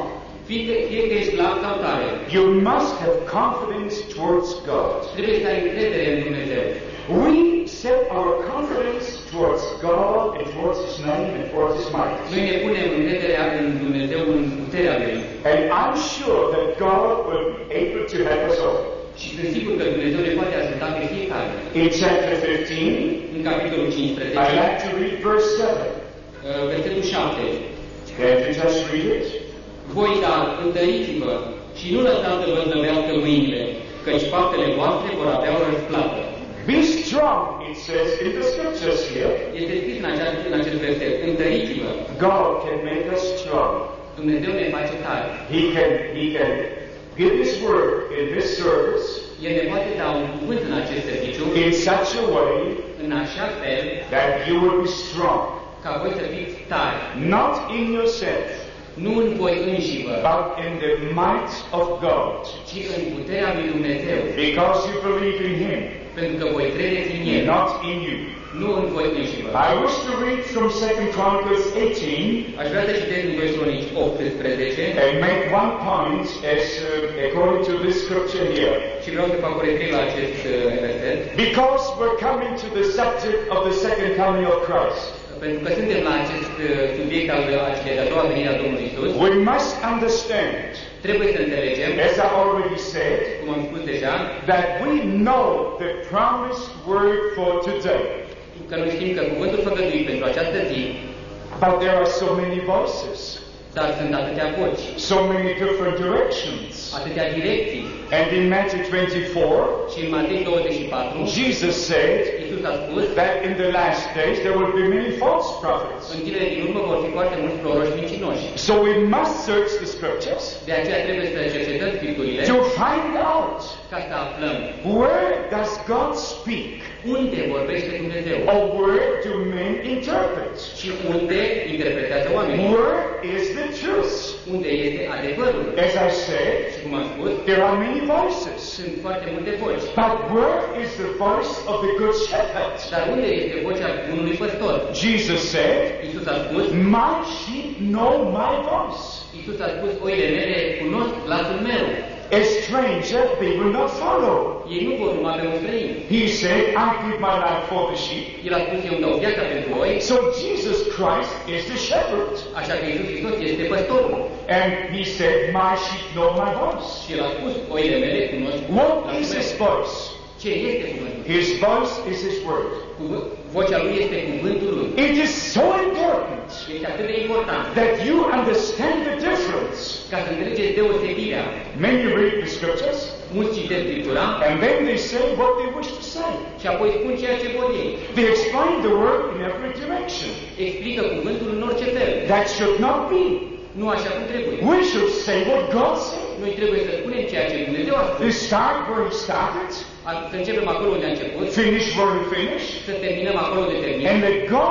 Fie că ești slab sau tare, you must have confidence towards God. trebuie să ai încredere în Dumnezeu. We set our confidence towards God and towards His name and towards His might. Noi ne punem încrederea în Dumnezeu, în puterea Lui. And I'm sure that God will be able to help us all. Și sunt sigur că Dumnezeu ne poate ajuta pe fiecare. In chapter 15, În capitolul 15, I like to read verse 7. versetul 7. Can you just read it? Voi, dar, întăriți-vă și nu lăsați să vă zdăvească mâinile, căci faptele voastre vor avea o răsplată. Be strong, it says in the scriptures here. Este scris în acest verset, întăriți-vă. God can make us strong. Dumnezeu ne face tare. He can give His word in this service El ne poate da un cuvânt în acest serviciu, in such a way în așa fel, that you will be strong. ca voi să fiți tari. Not in yourself, Nu în voi înșivă, but in the might of God. ci în puterea lui Dumnezeu. Because you believe in Him, Pentru că voi credeți în El, not in you. nu în voi înșivă. I wish to read from 2 Chronicles 18 Aș vrea să citesc în 2 Cronici 18 and make one point as according to this scripture here. și vreau să fac o referire la acest verset, Because we're coming to the subject of the second coming of Christ. pentru că suntem la acest subiect al acelei de-a doua venire a Domnului Isus. We must understand, Trebuie să înțelegem, as I already said, cum am spus deja, that we know the promised word for today. că noi știm că cuvântul făgăduit pentru această zi, But there are so many voices, dar sunt atâtea voci, so many different directions. atâtea direcții. And in Matthew 24, Și în Matei 24, Jesus said Iisus a spus, that in the last days there will be many false prophets. în zilele din urmă vor fi foarte mulți proroși mincinoși. So we must search the scriptures De aceea trebuie să cercetăm Scripturile to find out ca să aflăm where does God speak unde vorbește Dumnezeu or where do men interpret. și unde interpretează oamenii, Where is the truth? unde este adevărul. As I said, Și cum am spus, there are many voices. sunt foarte multe voci. But where is the voice of the good shepherd? Dar unde este vocea unui păstor? Jesus said, Iisus a spus, my sheep know my voice. Iisus a spus, oile mele cunosc glasul meu. A stranger they will not follow. Ei nu vor urma pe un străin. He said, I give my life for the sheep. El a spus, eu îmi dau viața pentru oi. So Jesus Christ is the shepherd. Așa că Iisus Hristos este păstorul. And he said, my sheep know my voice. Și el a spus, oile mele cunosc What glasul is his meu. voice? Ce este cuvântul? His voice is his word. Vocea lui este cuvântul lui. It is so important Este atât de important that you understand the difference. ca să înțelegeți deosebirea. Many read the scriptures Mulți citesc Scriptura and then they say what they wish to say. și apoi spun ceea ce vor ei. They explain the word in every direction. Explică cuvântul în orice fel. That should not be. Nu așa cum trebuie. We should say what God said. Noi trebuie să spunem ceea ce Dumnezeu a spus. We start where he started, Să începem acolo unde a început, finish where he finished, să terminăm acolo unde terminăm and let God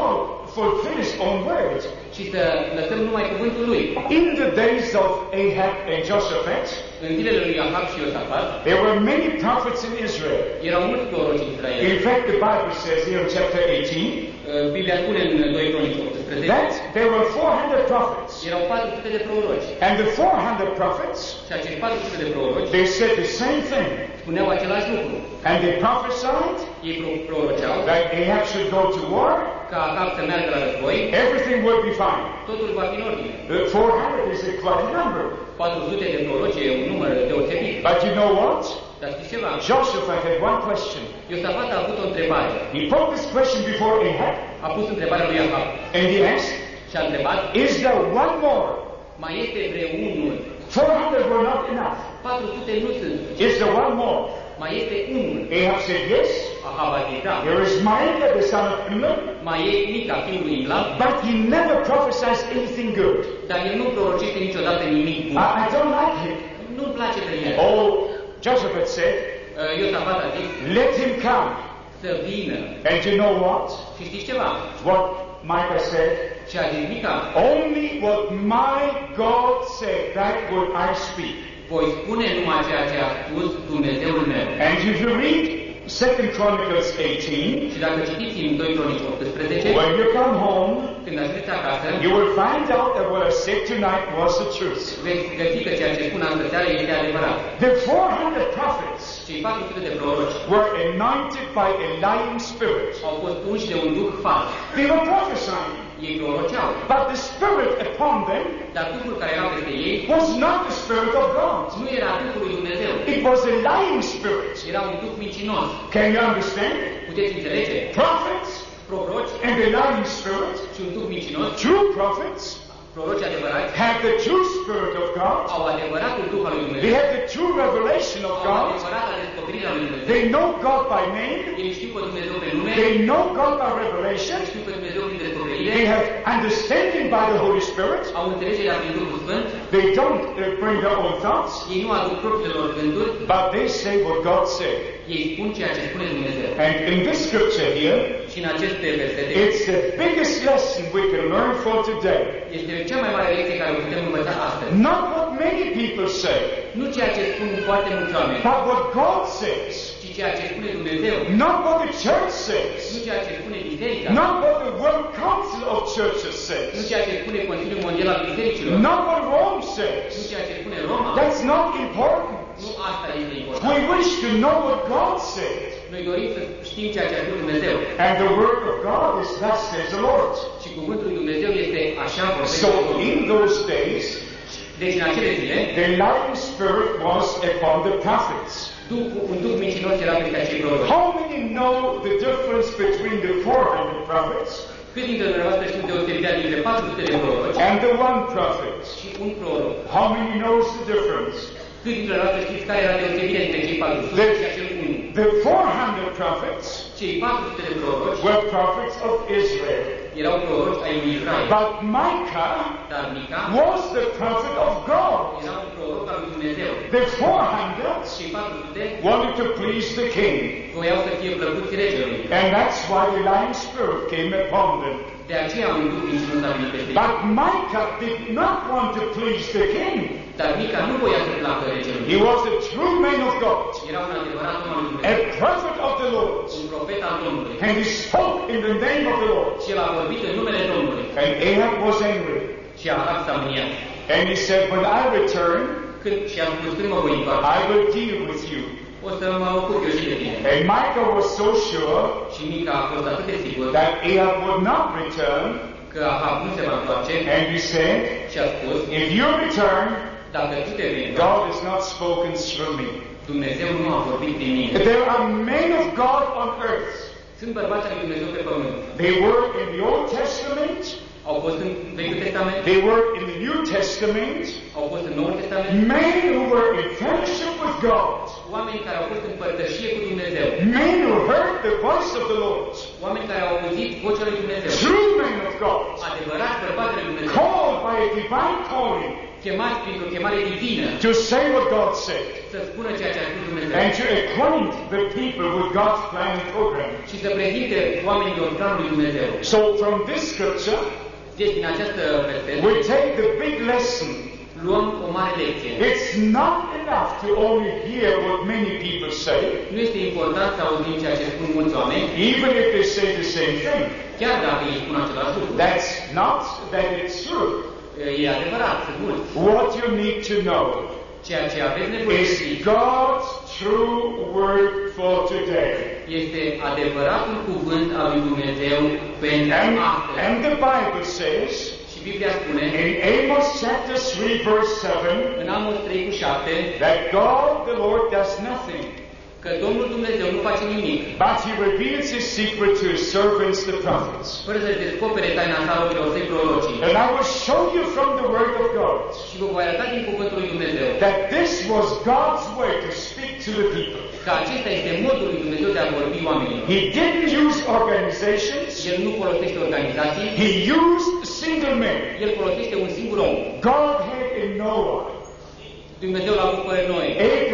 fulfill his own word. și să lăsăm numai cuvântul lui. In the days of Ahab and Jehoshaphat, În zilele lui Ahab și Iosafat, there were many prophets in Israel. erau mulți proroci în Israel. In fact, the Bible says here in chapter 18 Biblia spune în 2 Cronici 18 that there were 400 prophets. erau 400 de proroci. And the 400 prophets, Și acești 400 de proroci they said the same thing. spuneau același lucru. And they prophesied Ei proroceau that Ahab should go to war, ca Ahab să meargă la război, everything would be fine. totul va fi în ordine. The 400 is quite a number. 400 de proroci e un număr deosebit. But you know what? Dar știți ceva? Jehoshaphat had one question. Iosafat a avut o întrebare. He put this question before Ahab, A pus întrebarea lui Ahab and he asked, și a întrebat, is there one more? mai este vreunul? 400 were not enough. 400 nu sunt. Is there one more? Mai este unul. Ahab said, yes. Ahab a zis, da. There is Micah, the son of Imlah, Mai e Mica, fiul lui Imla, but he never prophesies anything good. dar el nu prorocește niciodată nimic bun. I don't like him. Nu-mi place de el. Oh, Jehoshaphat said, Iosafat a zis let him come. să vină. And you know what? Și știți ceva? What Micah said? Și a zis Mica, Only what my God said, that would I speak. voi spune numai ceea ce a spus Dumnezeul meu. And if you read 2 Chronicles 18, Și dacă citiți în 2 Cronici 18, when you come home, când ajungeți acasă, you will find out that what I said tonight was the truth. veți găsi că ceea ce spun astă seară este adevărat. The 400 prophets Cei 400 de proroci were anointed by a lying spirit. au fost unși de un duh fals. They were prophesying, Ei proroceau, but the spirit upon them dar Duhul care era peste ei was not the spirit of God. nu era Duhul lui Dumnezeu. It was a lying spirit. Era un duh mincinos. Can you understand? Puteți înțelege? Prophets Proroci and a lying spirit, și un duh mincinos, true prophets, proroci adevărați, have the true spirit of God. au adevăratul Duh al lui They Dumnezeu. have the true revelation of Au God. adevărata descoperire a lui Dumnezeu. They know God by name. Ei știu pe Dumnezeu pe nume, They know God by revelation. știu pe Dumnezeu prin descoperire, They have understanding by the Holy Spirit. au înțelegerea prin Duhul Sfânt, They don't bring their own thoughts, ei nu aduc propriile lor gânduri, but they say what God said. ei spun ceea ce spune Dumnezeu. And in this scripture here, Și în aceste versete it's the biggest lesson we can learn for today. este cea mai mare lecție care o putem învăța astăzi. Not what many people say, Nu ceea ce spun foarte mulți oameni, but what God says. ci ceea ce spune Dumnezeu. Not what the church Nu says. ceea ce spune Biserica. Not what the World Council of Churches Nu says. ceea ce spune Consiliul Mondial al Bisericilor. Not what Rome Nu says. ceea ce spune Roma. That's not important. Nu asta este We important. wish to know what God said. Noi dorim să știm ceea ce a spus Dumnezeu. And the word of God is thus says the Lord. Și cuvântul lui Dumnezeu este așa vorbește So Domnul. in those days, Deci în acele zile, the lying spirit was upon the prophets. un duh mincinos era peste acei proroci. How many know the difference between the 400 prophets Cât dintre dumneavoastră știu deosebirea dintre 400 de proroci and the one prophet? și un proroc? How many knows the difference? Cât dintre dumneavoastră știți care era deosebirea dintre cei 400 și acel unul? The 400 prophets Cei 400 de proroci were prophets of Israel. erau proroci ai lui Israel. But Micah Dar Mica was the prophet of God. era un proroc al lui Dumnezeu. The 400 Cei 400 wanted to please the king. voiau să fie plăcuți regelui. And that's why the lying spirit came upon them. De aceea un duh mincinos a venit peste ei. But Micah did not want to please the king. Dar Mica nu voia să placă regelui. He was a true man of God, Era un adevărat om al lui a Dumnezeu. prophet of the Lord. Un profet al Domnului. And he spoke in the name of the Lord. Și el a vorbit în numele Domnului. And Ahab was angry. Și Ahab s-a mâniat. And he said, when I return, Și a spus, când mă voi întoarce, I will deal with you. o să mă ocup eu și de tine. And Micah was so sure Și Mica a fost atât de sigur that Ahab would not return. că Ahab nu se va întoarce And he said, și a spus, if you return, dacă tu te vei God has not spoken through me. Dumnezeu nu a vorbit prin mine. There are men of God on earth. Sunt bărbați al lui Dumnezeu pe pământ. They were in the Old Testament. Au fost în Vechiul Testament, They were in the New Testament. au fost în Noul Testament, Men who were in fellowship with God. oameni care au fost în părtășie cu Dumnezeu, Men who heard the voice of the Lord. oameni care au auzit vocea lui Dumnezeu, True men of God. adevărați bărbați al lui Dumnezeu, Called by by a divine calling chemați printr-o chemare divină to say what God said să spună ceea ce a spus Dumnezeu and to acquaint the people with God's plan and program. și să prezinte oamenilor planul lui Dumnezeu. So from this scripture, Deci din această verset we take the big lesson. luăm o mare lecție. It's not enough to only hear what many people say, Nu este important să auzim ceea ce spun mulți oameni, even if they say the same thing. chiar dacă ei spun același lucru. That's not that it's true. E adevărat, sunt mulți. What you need to know Ceea ce aveți nevoie de is ști God's true word for today. este adevăratul cuvânt al lui Dumnezeu pentru astăzi. And the Bible says Și Biblia spune in Amos chapter 3 verse 7 în Amos 3:7 that God the Lord does nothing, că Domnul Dumnezeu nu face nimic, but He reveals His secret to His servants the prophets. fără să descopere taina sa robilor săi prorocii. And I will show you from the word of God Și vă voi arăta din cuvântul lui Dumnezeu that this was God's way to speak to the people. că acesta este modul lui Dumnezeu de a vorbi oamenilor. He didn't use organizations. El nu folosește organizații, He used single men. El folosește un singur om. God had in Noah, Dumnezeu l-a avut pe noi,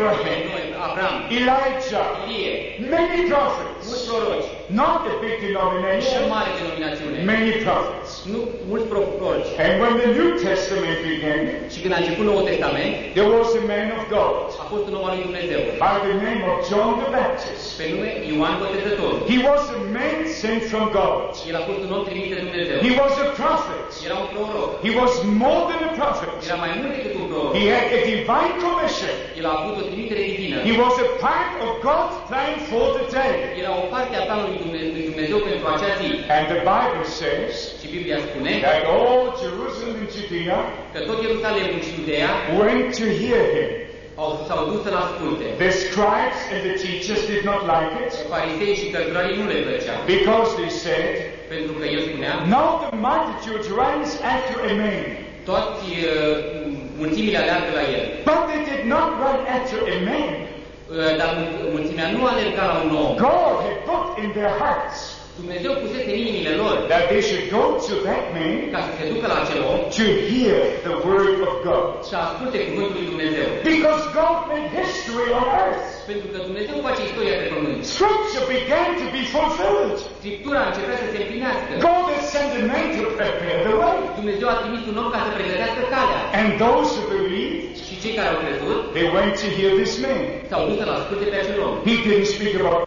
Abraham, Elijah, Ilie, many prophets. mulți proroci, Not a big nu o denomination, mare denominațiune, many prophets. nu mulți proroci. And when the New Testament began, Și când a început Noul Testament, there was a man of God a fost un om al lui Dumnezeu, by the name of John the Baptist. pe nume Ioan Botezătorul. He was a man sent from God. El a fost un om trimis de Dumnezeu. He was a prophet. Era un proroc. He was more than a prophet. Era mai mult decât un proroc. He had a divine commission. El a avut o trimitere divină. He was a part of God's plan for the day. Era o parte a planului lui Dumnezeu pentru acea zi. And the Bible says Și Biblia spune that all Jerusalem and Judea că tot Ierusalimul și Iudeea went to hear him. s-au dus să-l asculte. The scribes and the teachers did not like it Farisei și cărturarii nu le plăcea. because they said, Pentru că el spunea, now the multitude runs after a man. toți mulțimile aleargă la el. But they did not run after a man. Dar mulțimea nu alerga la un om. God had put in their hearts Dumnezeu pusese în inimile lor that they should go to that man ca să se ducă la acel om to hear the word of God. să asculte cuvântul lui Dumnezeu. Because God made history on earth. Pentru că Dumnezeu face istoria pe pământ. Scripture began to be fulfilled. Scriptura începea să se împlinească. God had sent a man to prepare the way. Dumnezeu a trimis un om ca să pregătească calea. And those who believed, Și cei care au crezut they went to hear this man. s-au dus să-l asculte pe acel om. He didn't speak about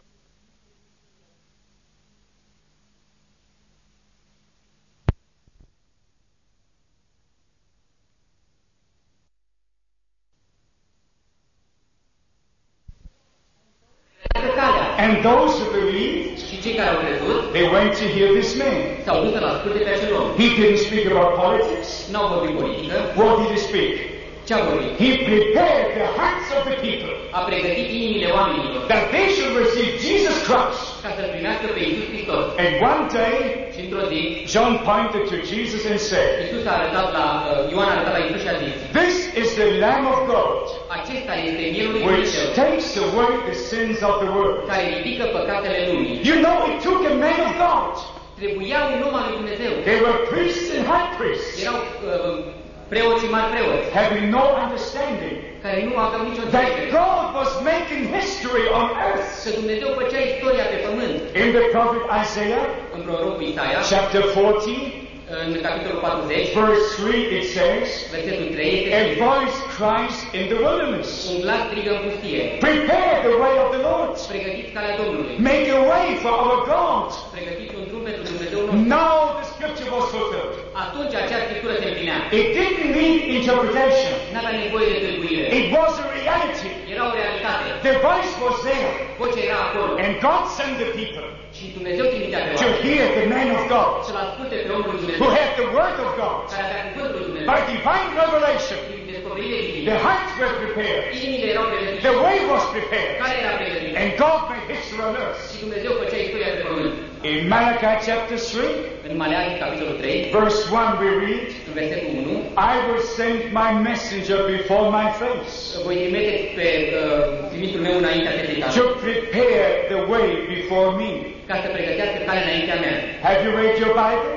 and those who believed, Și cei care au crezut they went to hear this man. s-au dus să-l asculte pe acel om. He didn't speak about politics. N-au vorbit politică. What did he speak? Ce a vorbit? He prepared the hearts of the people A pregătit inimile oamenilor that they should receive Jesus Christ. ca să-L primească pe Iisus Hristos. And one day, Și într-o zi, John pointed to Jesus and said, Iisus a arătat la, Ioan a arătat la Iisus și a zis, this is the Lamb of God, acesta este mielul lui which Dumnezeu, takes away the sins of the world. care ridică păcatele lumii. You know, it took a man of God. Trebuia un om al lui Dumnezeu. They were priests and high priests, Erau preoți și mari preoți, having no understanding care nu aveau nicio that înțelegere. God was making history on earth. Că Dumnezeu făcea istoria pe pământ. In the prophet Isaiah, În prorocul Isaia, chapter 40, în capitolul 40, verse 3, it says, versetul 3, este a scris, voice cries in the wilderness, un glas strigă în pustie, prepare the way of the Lord, pregătiți calea Domnului, make a way for our God. pregătiți un drum pentru Dumnezeu nostru. Now the scripture was fulfilled. Atunci acea scriptură se împlinea. It didn't need interpretation. N-avea nevoie de tâlcuire. It was a reality. Era o realitate. The voice was there. Vocea era acolo. And God sent the people Și Dumnezeu trimitea pe to oameni hear the man of God să-L asculte pe omul lui who Dumnezeu, had the word of God. care avea cuvântul lui Dumnezeu. By divine revelation, Prin descoperire the divină. hearts were prepared. Inimile erau pregătite. The way was prepared. Care era pregătită? And God made history on earth. Și Dumnezeu făcea istoria pe pământ. In Malachi chapter 3, În Maleachi, capitolul 3, verse 1, we read, în versetul 1, I will send my messenger before my face voi trimite pe trimisul meu înaintea fetei tale, to prepare the way before me. ca să pregătească calea înaintea mea. Have you read your Bible?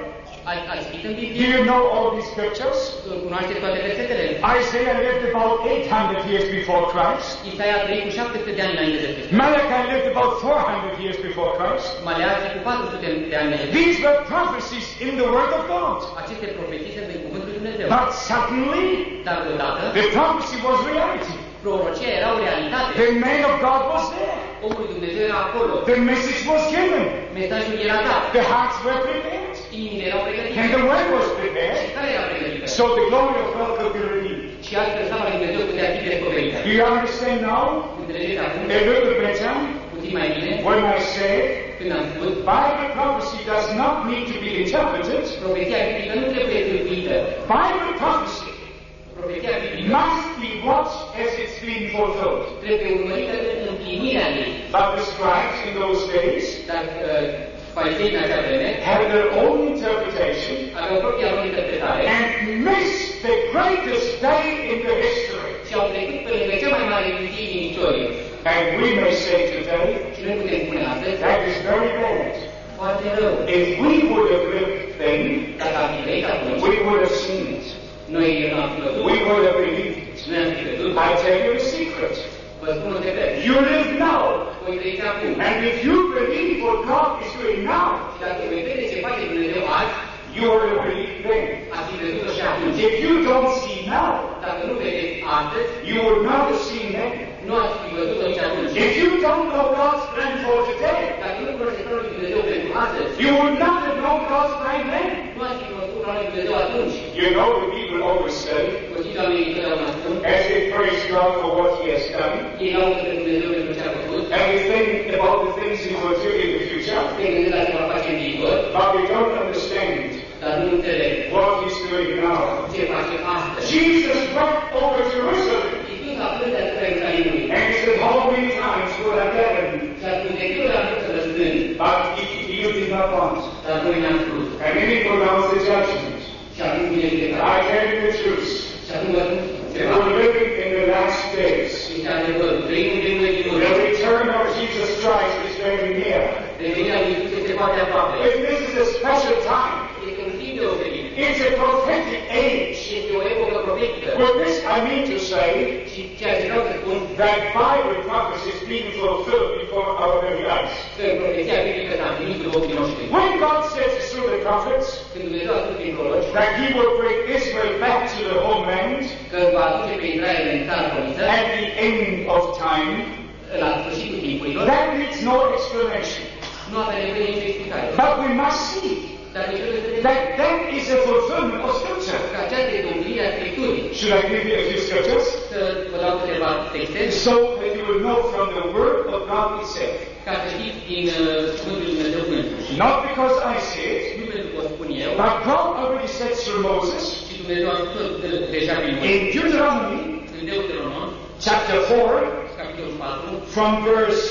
Ați citit în Do Biblie? you know all these scriptures? Cunoașteți toate versetele? Isaiah lived about 800 years before Christ. Isaia a trăit cu 700 de ani înainte de Hristos. Malachi lived about 400 years before Christ. Maleații cu 400 de ani înainte. These were prophecies in the Word of God. Aceste profeții sunt în Cuvântul lui Dumnezeu. But suddenly, Dar deodată, the prophecy was reality. prorocia era o realitate. The man of God was there. Omul lui Dumnezeu era acolo. The message was given. Mesajul era dat. The hearts were prepared. Inimile erau pregătite. And the word was Și prepared. care era pregătită? So the glory of God could be revealed. Și astfel slava lui Dumnezeu putea fi descoperită. Do you understand now? Înțelegeți acum? A little better. Puțin mai bine. When I say Când am spus, Bible prophecy does not need to be interpreted. profeția biblică nu trebuie înțeleptuită. Bible prophecy Profeția biblică must be watched as it's being fulfilled. trebuie urmărită în împlinirea ei. But the scribes in those days Dar fariseii în acea vreme had their own interpretation aveau propria lor interpretare and missed the greatest day in the history. și au trecut pe lângă cea mai mare zi din istorie. And we may say today, Și noi putem spune astăzi, that is very bad. foarte rău. If we would have lived then, Dacă am fi trăit atunci, we would have seen it. noi am fi văzut, We would have believed it. noi am fi crezut. I tell you a secret. Vă spun un secret. You live now. Voi trăiți acum. And if you believe what God is doing now, Și dacă voi crede ce face Dumnezeu azi, you are to believe then. ați fi crezut-o și atunci. If you don't see now, Dacă nu vedeți astăzi, you would not have seen then. nu ați fi văzut-o nici atunci. If you don't know God's plan for today, Dacă nu cunoașteți planul lui Dumnezeu pentru astăzi, you would not have known God's plan then. nu ați fi cunoscut planul lui Dumnezeu atunci. You know, the people always say, Știți, oamenii întotdeauna spun, as they praise God for what He has done, ei laudă pe Dumnezeu pentru ce a făcut, and they think about the things He will do in the future, se gândesc la ce va face în viitor, but they don't understand dar nu înțeleg what He's doing now. ce face astăzi. Jesus wept over Jerusalem, Iisus a plâns deasupra Ierusalimului and He said, how many times will I get him? și a spus de câte ori am vrut să răspund, But you did not want. dar noi ne-am spus. And then He pronounced the judgment. Și atunci vine judecata. I tell you the truth. Și acum vă spun ceva. We're living in the last days. Este adevăr, trăim în vremurile din urmă. The return of Jesus Christ is very near. Revenirea lui Iisus este foarte aproape. And this is a special time. Este un timp deosebit. It's a prophetic age. Și este o epocă profetică. With this, I mean to say Și ceea ce vreau să spun, that Bible prophecy is being fulfilled before our very eyes. că profeția biblică s-a împlinit sub ochii noștri. When God says through the prophets Când Dumnezeu a spus prin proroci that He will bring Israel back to the homeland că va aduce pe Israel în țara promisă, at the end of time, la sfârșitul timpurilor, that needs no explanation. nu avem nevoie de nicio explicare. But we must see Dar noi trebuie să vedem that that is a fulfillment of Scripture. că aceasta este o împlinire a Scripturii. Should I give you a few scriptures? Să vă dau câteva texte, So that you will know from the Word of God itself. ca să știți din Cuvântul lui Dumnezeu însuși. Not because I say it, Nu pentru că o spun eu, but God already said through Moses ci Dumnezeu a spus deja prin in Moise. Deuteronomy În Deuteronom, chapter 4 capitolul 4, from verse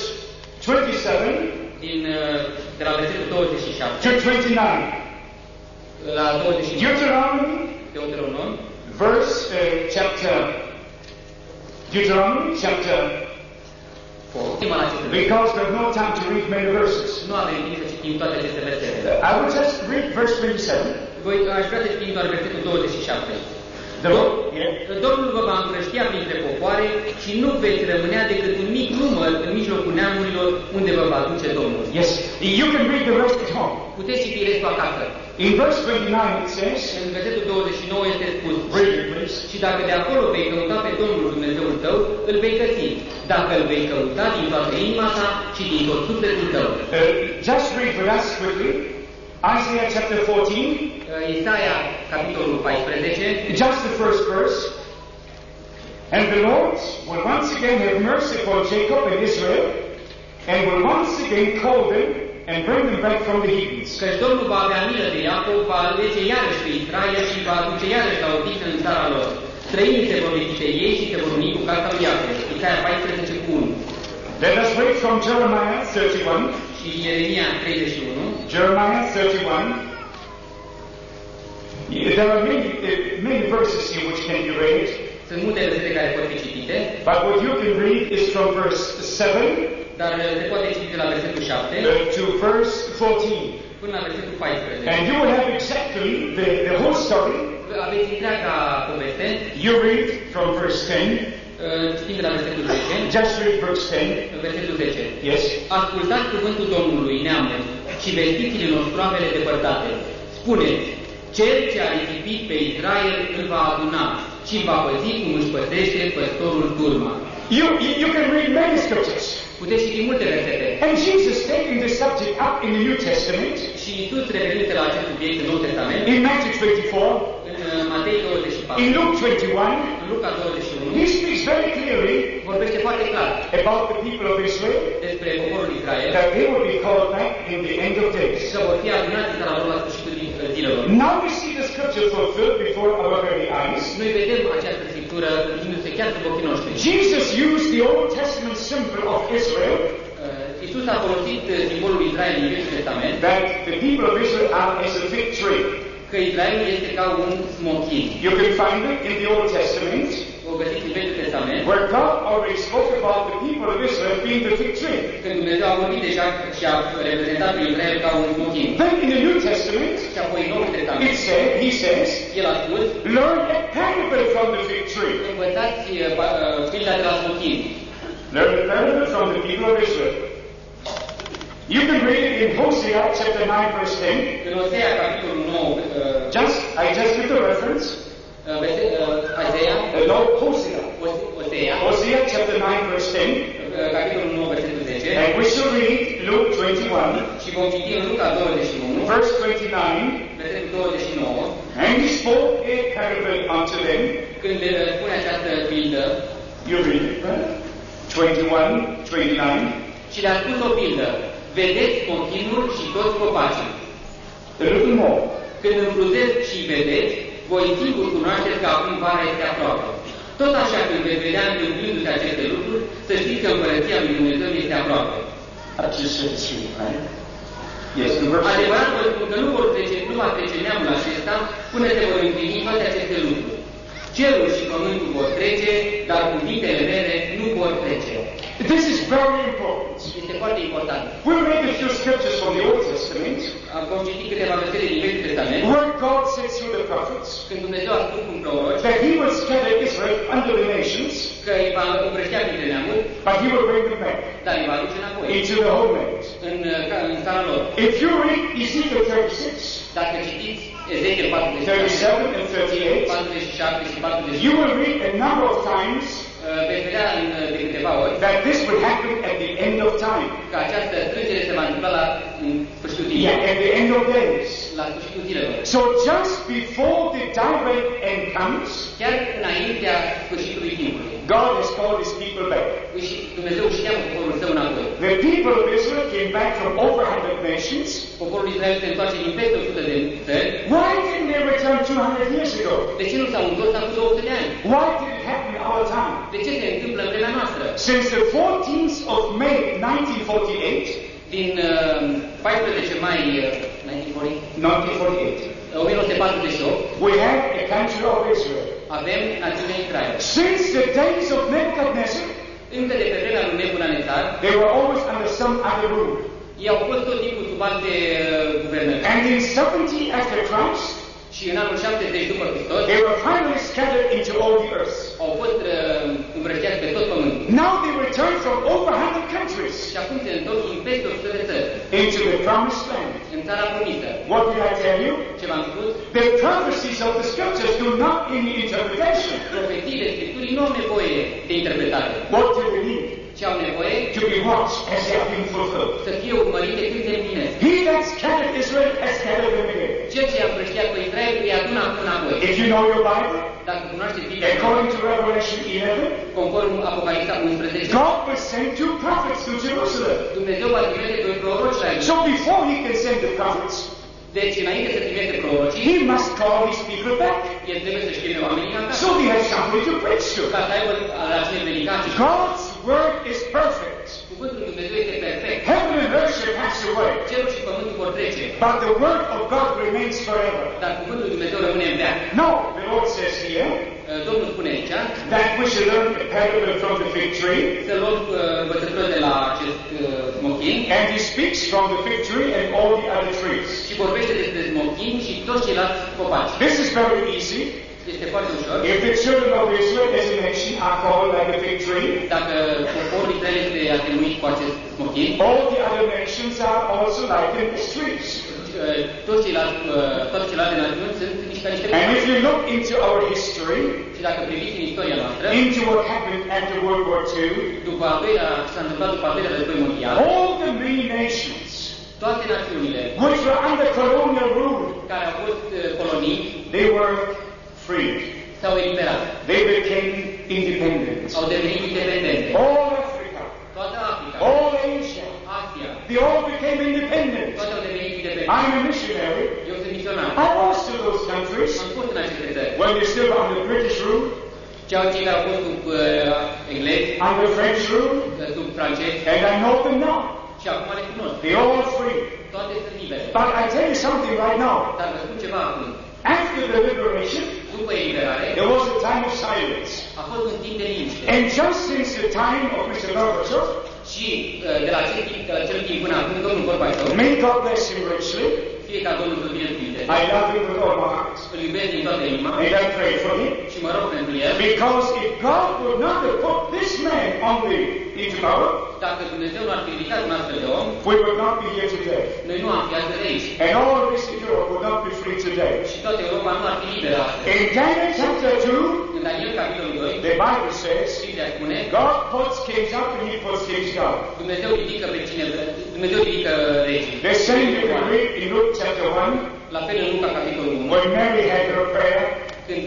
27 de la versetul 27 to 29. la 29, Deuteronomy, Deuteronom, Deuteronomy chapter 4. prima la aceste versete. Because there's no time to read many verses. Nu avem timp să citim toate aceste versete. I will just read verse 27. Aș vrea să citim doar versetul 27. The Lord, yeah. Domnul vă va împrăștia printre popoare și nu veți rămânea decât un mic număr în mijlocul neamurilor unde vă va duce Domnul. Yes, you can read the rest at home. Puteți citi restul acasă. In verse 29 it says, În versetul 29 este spus, read it please. și dacă de acolo vei căuta pe Domnul Dumnezeul tău, îl vei găsi. Dacă îl vei căuta din toată inima ta și din tot sufletul tău. Just read with us quickly. Isaiah chapter 14, Isaia, capitolul 14, just the first verse. And the Lord will once again have mercy upon Jacob and Israel, and will once again call them and bring them back from the heathens. Căci Domnul va avea milă de Iacob, va alege iarăși pe Israel și va aduce iarăși la odihnă în țara lor. Străinii se vor lipsi de ei și se vor uni cu casa lui Iacob. Isaia 14 cu 1. Let us read from Jeremiah 31. Și Ieremia 31. Jeremiah 31. There are many verses here which can be read. Sunt multe versete care pot fi citite, But what you can read is from verse 7 dar se poate citi de la versetul 7 to verse 14. până la versetul 14. And you will have exactly the whole story. Aveți întreaga poveste. You read from verse 10. Citim de la versetul 10. Just read verse 10. Versetul 10. Yes. Ascultați cuvântul Domnului, neamuri, și vestiți-le nostroavele depărtate. Spuneți, cel ce a risipit pe Israel îl va aduna și va păzi cum își păzește păstorul turma. You can read many scriptures. Puteți citi multe versete. And Jesus taking this subject up in the New Testament. Și Iisus revenind la acest subiect în Noul Testament. In Matthew 24. În Matei 24. In Luke 21. În Luca 21. He speaks very clearly. Vorbește foarte clar. About the people of Israel. Despre poporul Israel. That they will be called back in the end of days. Că vor fi adunați în țara lor la sfârșitul zilelor. Now we see the scripture fulfilled before our very eyes. Noi vedem această scriptură împlinându-se chiar sub ochii noștri. Jesus used the Old Testament symbol of Israel. Iisus a folosit simbolul Israel din Vechiul Testament. That the people of Israel are as a fig tree. Că Israelul este ca un smochin. You can find it in the Old Testament. O găsiți în Vechiul Testament. Where God already spoke about the people of Israel being the fig tree. Când Dumnezeu a vorbit deja și a reprezentat pe Israel ca un smochin. Then in the New Testament, și apoi în Noul Testament, he says, el a spus, learn a parable from the fig tree. Învățați pilda de la smochin. Learn a parable from the people of Israel. You can read it in Hosea chapter 9 verse 10. În Osea capitolul 9. I just did the reference. Isaiah. No, Hosea. Hosea chapter 9 verse 10. Capitolul 9 versetul 10. And we shall read Luke 21. Și vom citi în Luca 21. Verse 29. Versetul 29. And he spoke a parable unto them. Când spune această pildă. You read it, right? 21, 29. Și le-a spus o pildă. Vedeți smochinul și toți copacii. A little more. Când înfrunzesc și vedeți, voi singur cunoașteți că acum vara este aproape. Tot așa când veți vedea întâmplându-se aceste lucruri, să știți că Împărăția lui Dumnezeu este aproape. Adevărat vă spun că nu va trece neamul acesta până se vor împlini toate aceste lucruri. Cerul și pământul vor trece, dar cuvintele mele nu vor trece. This is very important. Este foarte important. We'll read a few scriptures from the Old Testament. Vom citi câteva versete din Vechiul Testament. Where God said through the prophets când Dumnezeu a spus cu proroci that He will scatter Israel under the nations, că îi va împrăștea printre neamuri, but He will bring them back dar îi va duce înapoi into the homeland. În țara lor. If you read Ezekiel 36, dacă citiți Ezechiel 47 and 38, 47 și 48, you will read a number of times veți vedea de câteva ori that this will happen at the end of time. Că această strângere se va întâmpla la sfârșitul timpului. Yeah, at the end of days. La sfârșitul zilelor. So just before the direct end comes, chiar înaintea sfârșitului timpului, God has called His people back. Și Dumnezeu își cheamă poporul său înapoi. The people of Israel came back from over 100 nations. Poporul Israel se întoarce din peste 100 de țări. Why didn't they return 200 years ago? De ce nu s-au întors acum 200 de ani? Why did it happen in our time? De ce se întâmplă în vremea noastră? Since the 14th of May 1948, din 14 mai 1948, we have a country of Israel. Avem națiunea Israel. Since the days of Nebuchadnezzar, încă de pe vremea lui Nebuchadnezzar, they were always under some other rule. Ei au fost tot timpul sub alte guvernări. And in 70 after Christ, și în anul 70 după Hristos, they were finally scattered into all the earth. Au fost îmbrășteați pe tot pământul. Now they return from over 100 countries. Și acum se întorc din peste 100 de țări. Into the promised land. În țara promisă. What did I tell you? Ce v-am spus? The prophecies of the scriptures do not need interpretation. Profețiile Scripturii nu au nevoie de interpretare. What do they need? Ce au nevoie? To be watched as they are being fulfilled. Să fie urmărite când se împlinesc. He that scattered Israel has scattered them again. Cel ce a împrăștiat pe Israel îi adună acum înapoi. If you know your Bible, dacă cunoașteți Biblia, according to Revelation 11, conform Apocalipsa 11, God will send 2 prophets to Jerusalem. Dumnezeu va trimite 2 proroci la Ierusalim. So before He can send the prophets, deci înainte să trimite prorocii, He must call His people back. El trebuie să știe oamenii acasă. So they have somebody to preach to. Ca să aibă la cine predica. God's word is perfect. Cuvântul lui Dumnezeu este perfect. Heaven and earth shall pass away, Cerul și pământul vor trece, but the word of God remains forever. dar cuvântul lui Dumnezeu rămâne în veac. No, the Lord says here Domnul spune aici that we should learn a parable from the fig tree, să luăm învățătură de la acest smochin and he speaks from the fig tree and all the other trees. și vorbește despre smochin și toți ceilalți copaci. This is very easy. Este foarte ușor. If the children of Israel as a nation are called like a fig tree, Dacă poporul Israel este atribuit cu acest smochin, all the other nations are also likened as trees. toate celelalte națiuni sunt niște And if copaci. you look into our history, Și dacă priviți în istoria noastră, into what happened after World War II, după ce s-a întâmplat după al doilea război mondial, all the many nations toate națiunile which were under colonial rule, care au fost colonii they were freed. s-au eliberat, They became independent. au devenit independente. All Africa, Toată Africa, all Asia, Asia, they all became independent. toate au devenit independente. I'm a missionary. Eu sunt misionar. I was to those countries Am fost în aceste țări. when they still were under British rule, Cei care au fost sub englezi, under French rule, sub francezi, and I know them now. și acum le cunosc. They all are free. Toate sunt libere. But I tell you something right now. Dar vă spun ceva acum. After the liberation, După eliberare, there was a time of silence. a fost un timp de liniște. And just since the time of Mr. Gorbachev, Și de la acel timp până acum, domnul Gorbachev, may God bless him richly, fie ca Domnul să fie binecuvânteze, I love him with all my heart, îl iubesc din toată inima and I pray for him. și mă rog pentru el. Because if God would not have put this man into power, Dacă Dumnezeu nu ar fi ridicat un astfel de om, we would not be here today. noi nu am fi astăzi de aici. And all of this Europe would not be free today. Și toată Europa nu ar fi liberă astăzi. In Daniel chapter 2, În Daniel, capitolul 2, the Bible says, Biblia spune, God puts kings up and he puts kings down. Dumnezeu ridică pe cine vrea, Dumnezeu ridică regii. The same you can read in Luke chapter 1, La fel în Luca, capitolul 1, when Mary had her prayer, când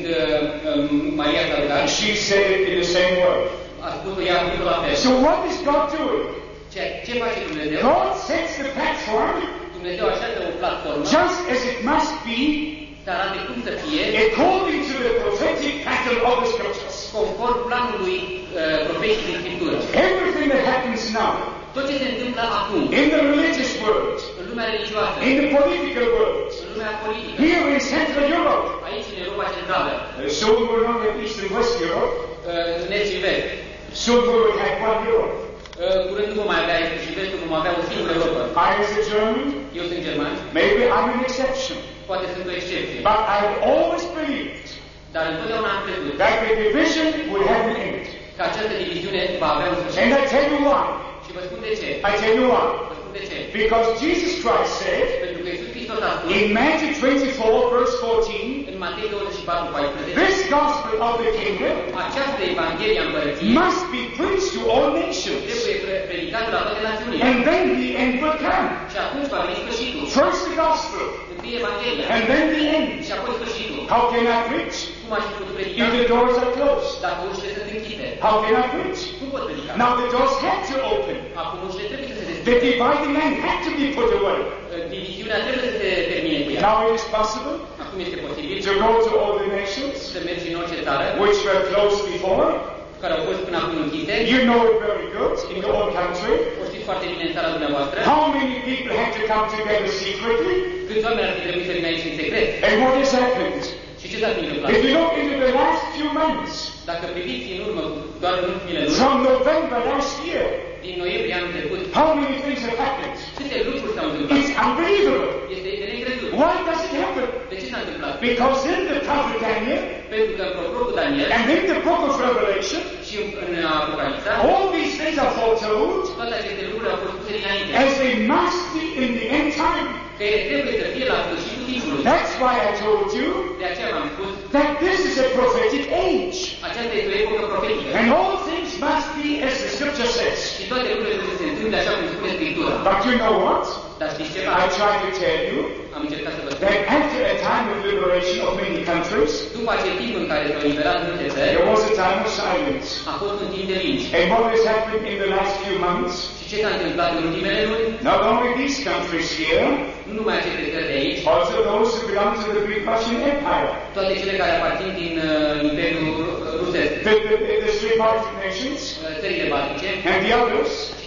Maria s-a rugat, she said it in the same way. a spus-o ea a spus-o la fel. So what is God doing? Ce face Dumnezeu? God sets the platform Dumnezeu așează o platformă just as it must be să arate cum să fie, according to the prophetic pattern of the scriptures. conform planului profetic din Scriptură. Everything that happens now Tot ce se întâmplă acum, in the religious world, în lumea religioasă, in the political world, în lumea politică, here in Central Europe, aici în Europa Centrală, soon we'll not have East and West Europe, în Est și Vest, soon we will have one Europe. curând nu vom mai avea Est și Vestul, vom avea o singură Europa. I as a German, Eu sunt german, maybe I'm an exception, poate sunt o excepție, but I've always believed dar întotdeauna am crezut that the division will have an end. că această diviziune va avea un sfârșit. And I tell you why. Și vă spun de ce. I tell you why. Vă spun de ce. Because Jesus Christ said Pentru că Iisus Hristos a spus in Matthew 24, verse 14, în Matei 24, 14, this gospel of the kingdom această Evanghelie a Împărăției must be preached to all nations. trebuie predicată la toate națiunile. And then the end will come. Și atunci va veni sfârșitul. First the gospel, Întâi Evanghelia. and then the end. Și apoi sfârșitul. How can I preach Cum aș fi putut if predica the doors are closed? dacă ușile sunt închise? How can I preach? Cum pot predica? Now the doors had to open. Acum ușile trebuie să se The deschidă. dividing line had to be put away. Diviziunea trebuie să se termine cu ea. Now it is possible Acum este posibil to go to all the nations să mergi în orice țară which were closed before. care au fost până acum închise. You know it very good in your own country. O știți foarte bine în țara dumneavoastră. How many people had to come together secretly? Câți oameni ar fi trebuit să vină aici în secret? And what has happened? Și ce s-a întâmplat? If you look into the last few months, Dacă priviți în urmă, doar în ultimele luni, from November last year, din noiembrie anul trecut, how many things have happened? câte lucruri s-au întâmplat? It's unbelievable. Este de necrezut. Why does it happen? De ce s-a întâmplat? Because in the prophet Daniel Pentru că în prorocul Daniel and in the book of Revelation, și în Apocalipsa, all these things are foretold toate aceste lucruri au fost puse dinainte. as they must be in the end time. Că ele trebuie să fie la sfârșitul timpului. That's why I told you De aceea v-am spus, that this is a prophetic age. aceasta este o epocă profetică. And all things must be as the scripture says. Și toate lucrurile trebuie să se întâmple așa cum spune Scriptura. But you know what? Dar știți ceva? I try to tell you Am încercat să vă spun. that after a time of liberation of many countries, După acel timp în care s-au eliberat multe țări, there was a time of silence. a fost un timp de liniște. And what has happened in the last few months, Și ce s-a întâmplat în ultimele luni? not only these countries here, Nu numai aceste țări de aici, also those who belong to the Greek Russian Empire, toate cele care aparțin din Imperiul Rusesc, the three Baltic nations, țările baltice and the others, și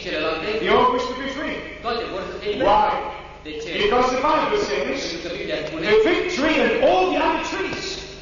celelalte, They all wish to be free. toate vor să fie libere. Why? De ce? Because the Bible says Pentru că Biblia spune the fig tree and all the other trees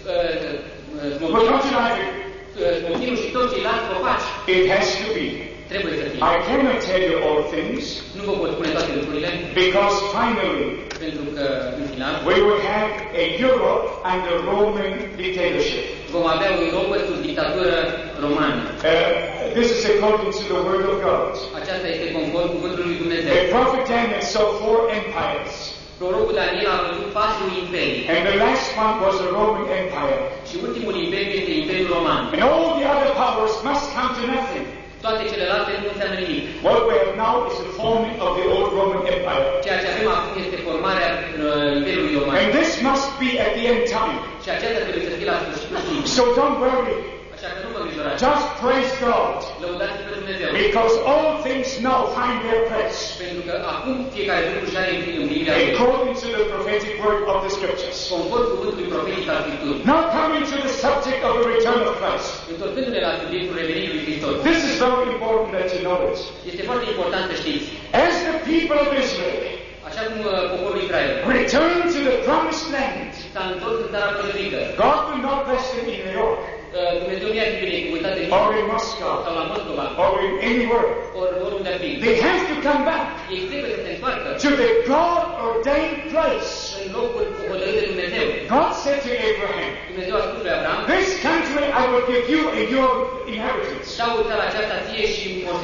were not united. smokinul și toți ceilalți copaci It has to be. trebuie să fie. I cannot tell you all things Nu vă pot spune toate lucrurile, because finally pentru că în final we will have a Europe under Roman dictatorship. vom avea o Europă sub dictatură romană. This is according to the Word of God. Aceasta este conform cuvântului lui Dumnezeu. The prophet Daniel saw 4 empires, Prorocul Daniel a văzut 4 imperii and the last one was the Roman Empire. și ultimul imperiu este Imperiul Roman. And all the other powers must come to nothing. Toate celelalte nu înseamnă nimic. What we have now is the forming of the old Roman Empire. Ceea ce avem acum este formarea Imperiului Roman. And this must be at the end time. Și aceasta trebuie să fie la sfârșitul timpului. So don't worry. Așa că nu vă îngrijorați. Just praise God. Lăudați pe Dumnezeu. Because all things now find their place. Pentru că acum fiecare lucru și are împlinirea lui. According to the prophetic word of the scriptures. Conform cuvântului profetic al Scripturii. Now coming to the subject of the return of Christ. Întorcându-ne la subiectul revenirii lui Hristos. This is very important that you know it. Este foarte important să știți. As the people of Israel Așa cum poporul Israel return to the promised land, s-a întors în țara prăbușită. God will not bless them in New York, Dumnezeu nu i-a binecuvântat în or in Moscow, sau la Moscova, or in anywhere. oriunde ar fi. They have to come back Ei trebuie să se întoarcă to the God-ordained place. în locul hotărât de Dumnezeu. God said to Abraham, Dumnezeu a spus lui Abraham, this country I will give you and your inheritance. dau țara aceasta ție și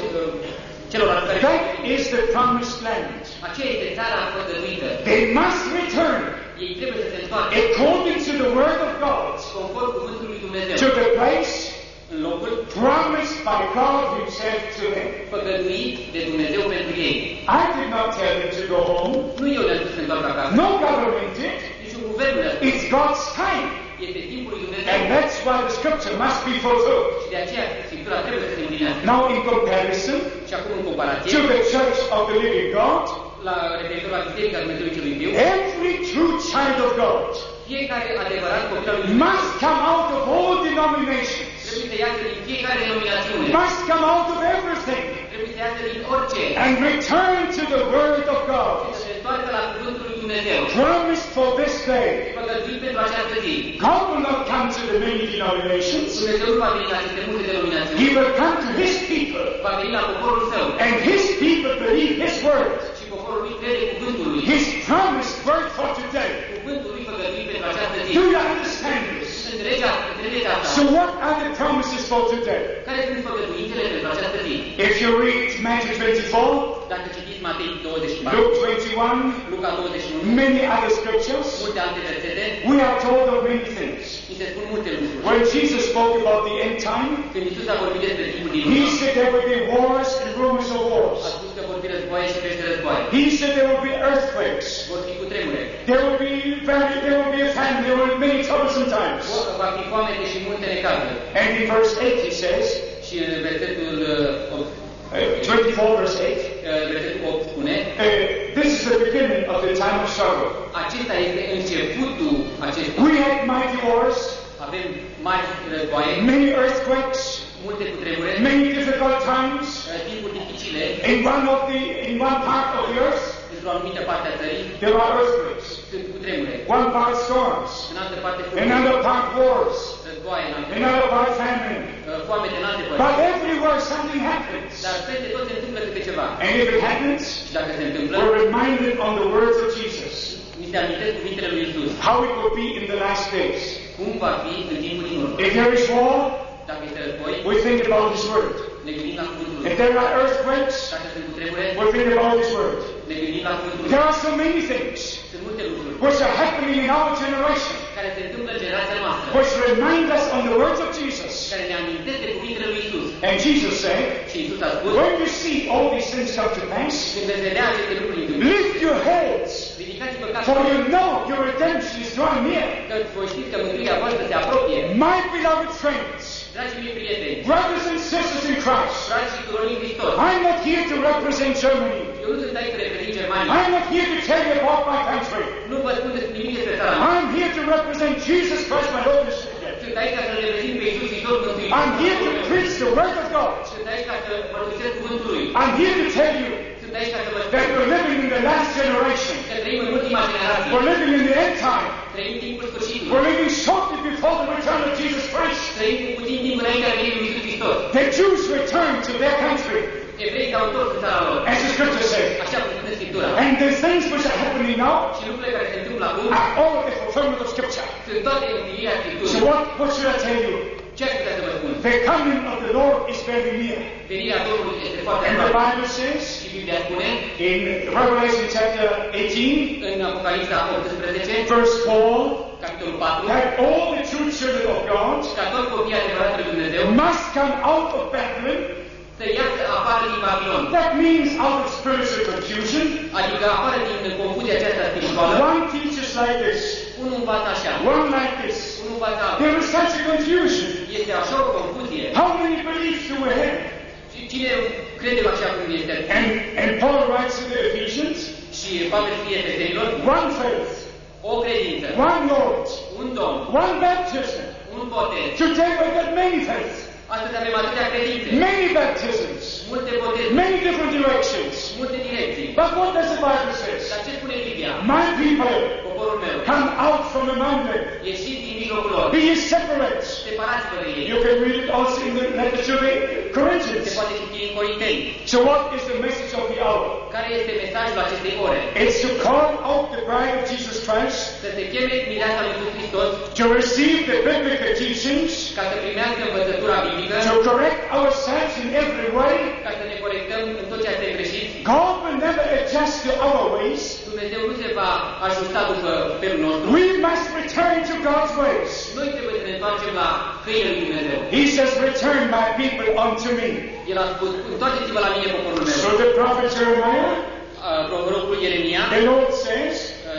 celorlalți care That is the promised land. aceea este țara făgăduită. They must return Ei trebuie să se întoarcă according to the word of God conform cuvântului lui Dumnezeu to the place în locul promised by God himself to them. făgăduit de Dumnezeu pentru ei. I did not tell them to go home. Nu eu le-am spus să se întoarcă acasă. No government did. Niciun guvern nu le-a spus. It's God's time. Este timpul lui Dumnezeu. And that's why the scripture must be fulfilled. Și de aceea Scriptura trebuie să se împlinească. Now in comparison Și acum în comparație to the church of the living God, la referitor la Biserica Dumnezeului celui viu, every true child of God fiecare adevărat copil al lui Dumnezeu must come out of all denominations, trebuie să iasă din fiecare denominațiune. must come out of everything Trebuie să iasă din orice. and return to the word of Și God, să se întoarcă la cuvântul lui Dumnezeu. promised for this day. Făgăduit pentru această zi. God will not come to the many denominations. Dumnezeu nu va veni la aceste multe denominațiuni. He will come to his people, Va veni la poporul său. and his people believe his word, Și poporul lui crede cuvântul lui. his promised word for today. Cuvântul lui făgăduit pentru această zi. Do you understand this? Înțelegeți asta? So what are the promises for today? Care sunt făgăduințele pentru această zi? If you read Matthew 24, Dacă citiți Matei 24, Luke 21, Luca 21, many other scriptures, multe alte versete, we are told of many things. ni se spun multe lucruri. When Jesus spoke about the end time, Când Iisus a vorbit despre timpul din he urmă, said there will be wars and rumors of a wars. spus că vor fi războaie și peste războaie. He said there will be earthquakes. Vor fi cutremure. There will be a famine. There will be many troublesome times. Va fi foamete și multe necazuri. And in verse 8 he says, Și în versetul 24 verse 8, versetul 8 spune, this is the beginning of the time of sorrow. acesta este începutul acestui. We had mighty wars, Avem mari războaie, many earthquakes, multe cutremure, many difficult times. timpuri dificile. In one part of the earth, Într-o anumită parte a țării there are earthquakes. sunt cutremure. One part storms. În altă parte Another part wars. războaie, în altă Another part famine. foamete în alte But părți. everywhere something happens. Dar peste tot se întâmplă câte ceva. And if it happens, Și dacă se întâmplă, we're reminded on the words of Jesus. mi se amintesc cuvintele lui Iisus. How it will be in the last days. Cum va fi în timpul din urmă. If there is war, Dacă este război, we think about His word. ne gândim la cuvântul lui. If there are earthquakes, Dacă sunt cutremure, we think about His word. ne gândim la cuvântul lui. There are so many things Sunt multe lucruri which are happening in our generation, care se întâmplă în generația noastră, which remind us on the words of Jesus. care ne amintesc de cuvintele lui Iisus. And Jesus said, Și Iisus a spus, when you see all these things come to pass, când veți vedea aceste lucruri întâmplă, lift your heads, ridicați-vă for capul, you know your redemption is drawing near. că voi știți că mântuirea voastră se apropie. My beloved friends, Dragii mei prieteni, brothers and sisters in Christ, frați și surori în Hristos, I'm not here to represent Germany. eu nu sunt aici să reprezint Germania. I'm not here to tell you about my country. Nu vă spun despre nimic despre țara mea. I'm here to represent Jesus Christ, my Lord and Savior. Sunt aici să reprezint pe Iisus Hristos Mântuitor. I'm here to preach the Word of God. Sunt aici ca să mărturisesc cuvântul lui. I'm here to tell you Sunt aici ca să vă spun that we're living in the last generation. că trăim în ultima generație. We're living in the end time. Trăim timpul sfârșitului. We're living shortly before the return of Jesus Christ. Trăim cu puțin timp înaintea venirii lui Iisus Hristos. The Jews returned to their country, Evreii s-au întors în țara lor. as the Scripture says. Așa cum spune Scriptura. And the things which are happening now Și lucrurile care se întâmplă acum are all the fulfillment of Scripture. sunt toate împlinirea So Scripturii. what should I tell you? Ce aș putea să vă spun? The coming of the Lord is very near. Venirea Domnului este foarte And the aproape. Bible says Și Biblia spune in Revelation chapter 18, în Apocalipsa 18, verse 4, capitolul 4, that all the true children of God ca toți copiii adevărați lui Dumnezeu must come out of Babylon. să iasă afară din Babilon. That means out of spiritual confusion. Adică afară din confuzia aceasta spirituală. One teaches like this, Unul învață așa, one like this. unul învață altul. There is such a confusion. Este așa o confuzie. How many beliefs do we have? Și cine crede așa cum este? And Paul writes to the Ephesians, Și Pavel scrie Efesenilor, one faith, o credință, one Lord, un Domn, one baptism. un botez. Today we've got many faiths, Astăzi avem atâtea credințe, many baptisms, multe botezuri, many different directions. multe direcții. But what does the Bible say? Dar ce spune Biblia? My people, Poporul meu, come out from among them. ieșiți din mijlocul lor, Be ye separate. separați-vă de ei. You can read it also in the letter to the Se Corinthians. poate citi în Corinteni. So what is the message of the hour? Care este mesajul acestei ore? It's to call out the bride of Jesus Christ, Să se cheme mireasa lui Iisus Hristos to receive the biblical teachings, ca să primească învățătura biblică, to correct ourselves in every way. ca să ne corectăm în tot ceea ce este greșit. God will never adjust to our ways. Dumnezeu nu se va ajusta după felul nostru. We must return to God's ways. Noi trebuie să ne întoarcem la căile lui Dumnezeu. He says, return my people unto me. El a spus, întoarceți-vă la mine, poporul meu. So the prophet Jeremiah, Prorocul Ieremia, the Lord says,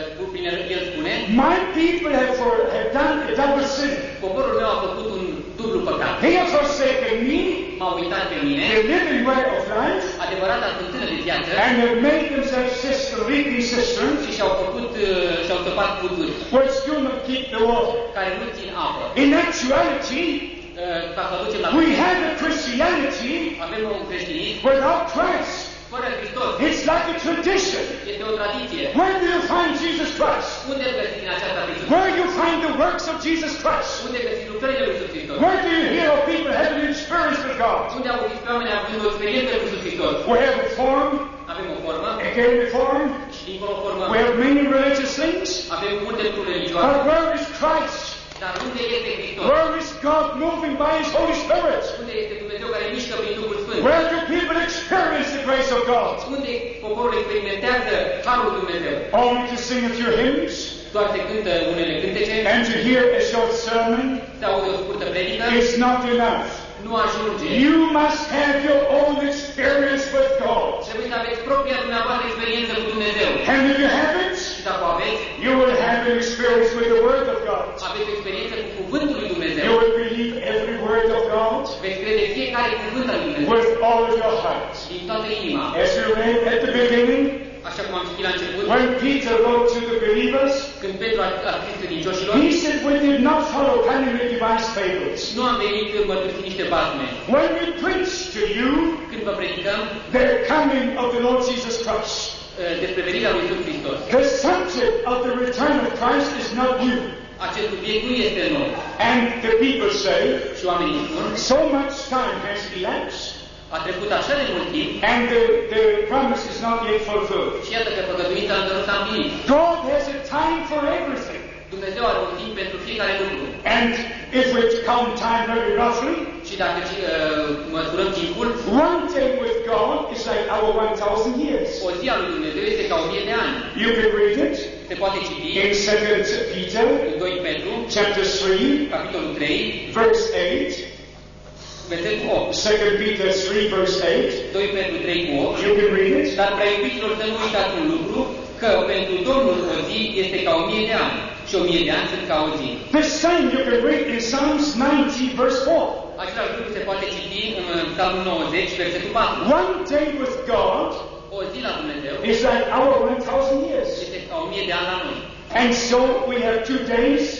el spune, my people have done a double sin. poporul meu a făcut un dublu păcat. They have forsaken me, M-au uitat pe mine, the living way of life, adevărata fântână de viață, and have made themselves leaking cisterns, și și-au săpat puturi which do not keep the water. care nu țin apă. In actuality, Ca să aducem la we have a Christianity avem un creștinism without Christ. fără Hristos. It's like a tradition. Este o tradiție. Where do you find Jesus Christ? Unde îl găsiți în această tradiție? Where do you find the works of Jesus Christ? Unde găsiți lucrările lui Iisus Hristos? Where do you hear of people having an experience with God? Unde auziți pe oameni având o experiență cu Iisus Hristos? We have a form, Avem o formă, again a form. și dincolo o formă, We have many religious things. avem multe lucruri religioase. But where is Christ? Dar unde este Hristos? Where is God moving by His Holy Spirit? Unde este Dumnezeu care mișcă prin Duhul Sfânt? Where do people experience the grace of God? Unde poporul experimentează Harul lui Dumnezeu? Only to sing a few hymns Doar se cântă unele cântece, and to hear a short sermon se aude o scurtă predică, is not enough. nu ajunge. You must have your own experience with God. Trebuie să aveți propria dumneavoastră experiență cu Dumnezeu. And if you have it, Și dacă o aveți, you will have an experience with the Word of God. aveți o experiență cu Cuvântul lui Dumnezeu. You will believe every word of God Veți crede fiecare cuvânt al lui Dumnezeu with all of your heart. din toată inima. As we read at the beginning, Așa cum am citit la început, when Peter wrote to the believers, când Petru a scris credincioșilor, he said, we did not follow cunningly devised fables. nu am venit când mărturisi niște basme. When we preach to you Când vă predicăm the coming of the Lord Jesus Christ, despre venirea lui Iisus Hristos, the subject of the return of Christ is not new. acest subiect nu este nou. And the people say, Și oamenii spun, so much time has elapsed, a trecut așa de mult timp and the promise is not yet fulfilled. și iată că făgăduința încă nu s-a împlinit. God has a time for everything. Dumnezeu are un timp pentru fiecare lucru. And if we count time very roughly, Și dacă măsurăm timpul, one day with God is like our 1,000 years. o zi a lui Dumnezeu este ca 1000 de ani. You can read it Se poate citi in 2 Peter, în 2 Petru, chapter 3, capitolul 3, verse 8. versetul 8. 2 Peter 3, verse 8. 2 Petru 3 cu 8. You can read it. Dar, prea iubiților, să nu uitați un lucru, că pentru Domnul o zi este ca 1000 de ani și 1000 de ani sunt ca o zi. The same you can read in Psalms 90, verse 4. Același lucru se poate citi în Psalmul 90, versetul 4. One day with God O zi la Dumnezeu is like our 1,000 years. este ca 1000 de ani la noi. And so we have 2 days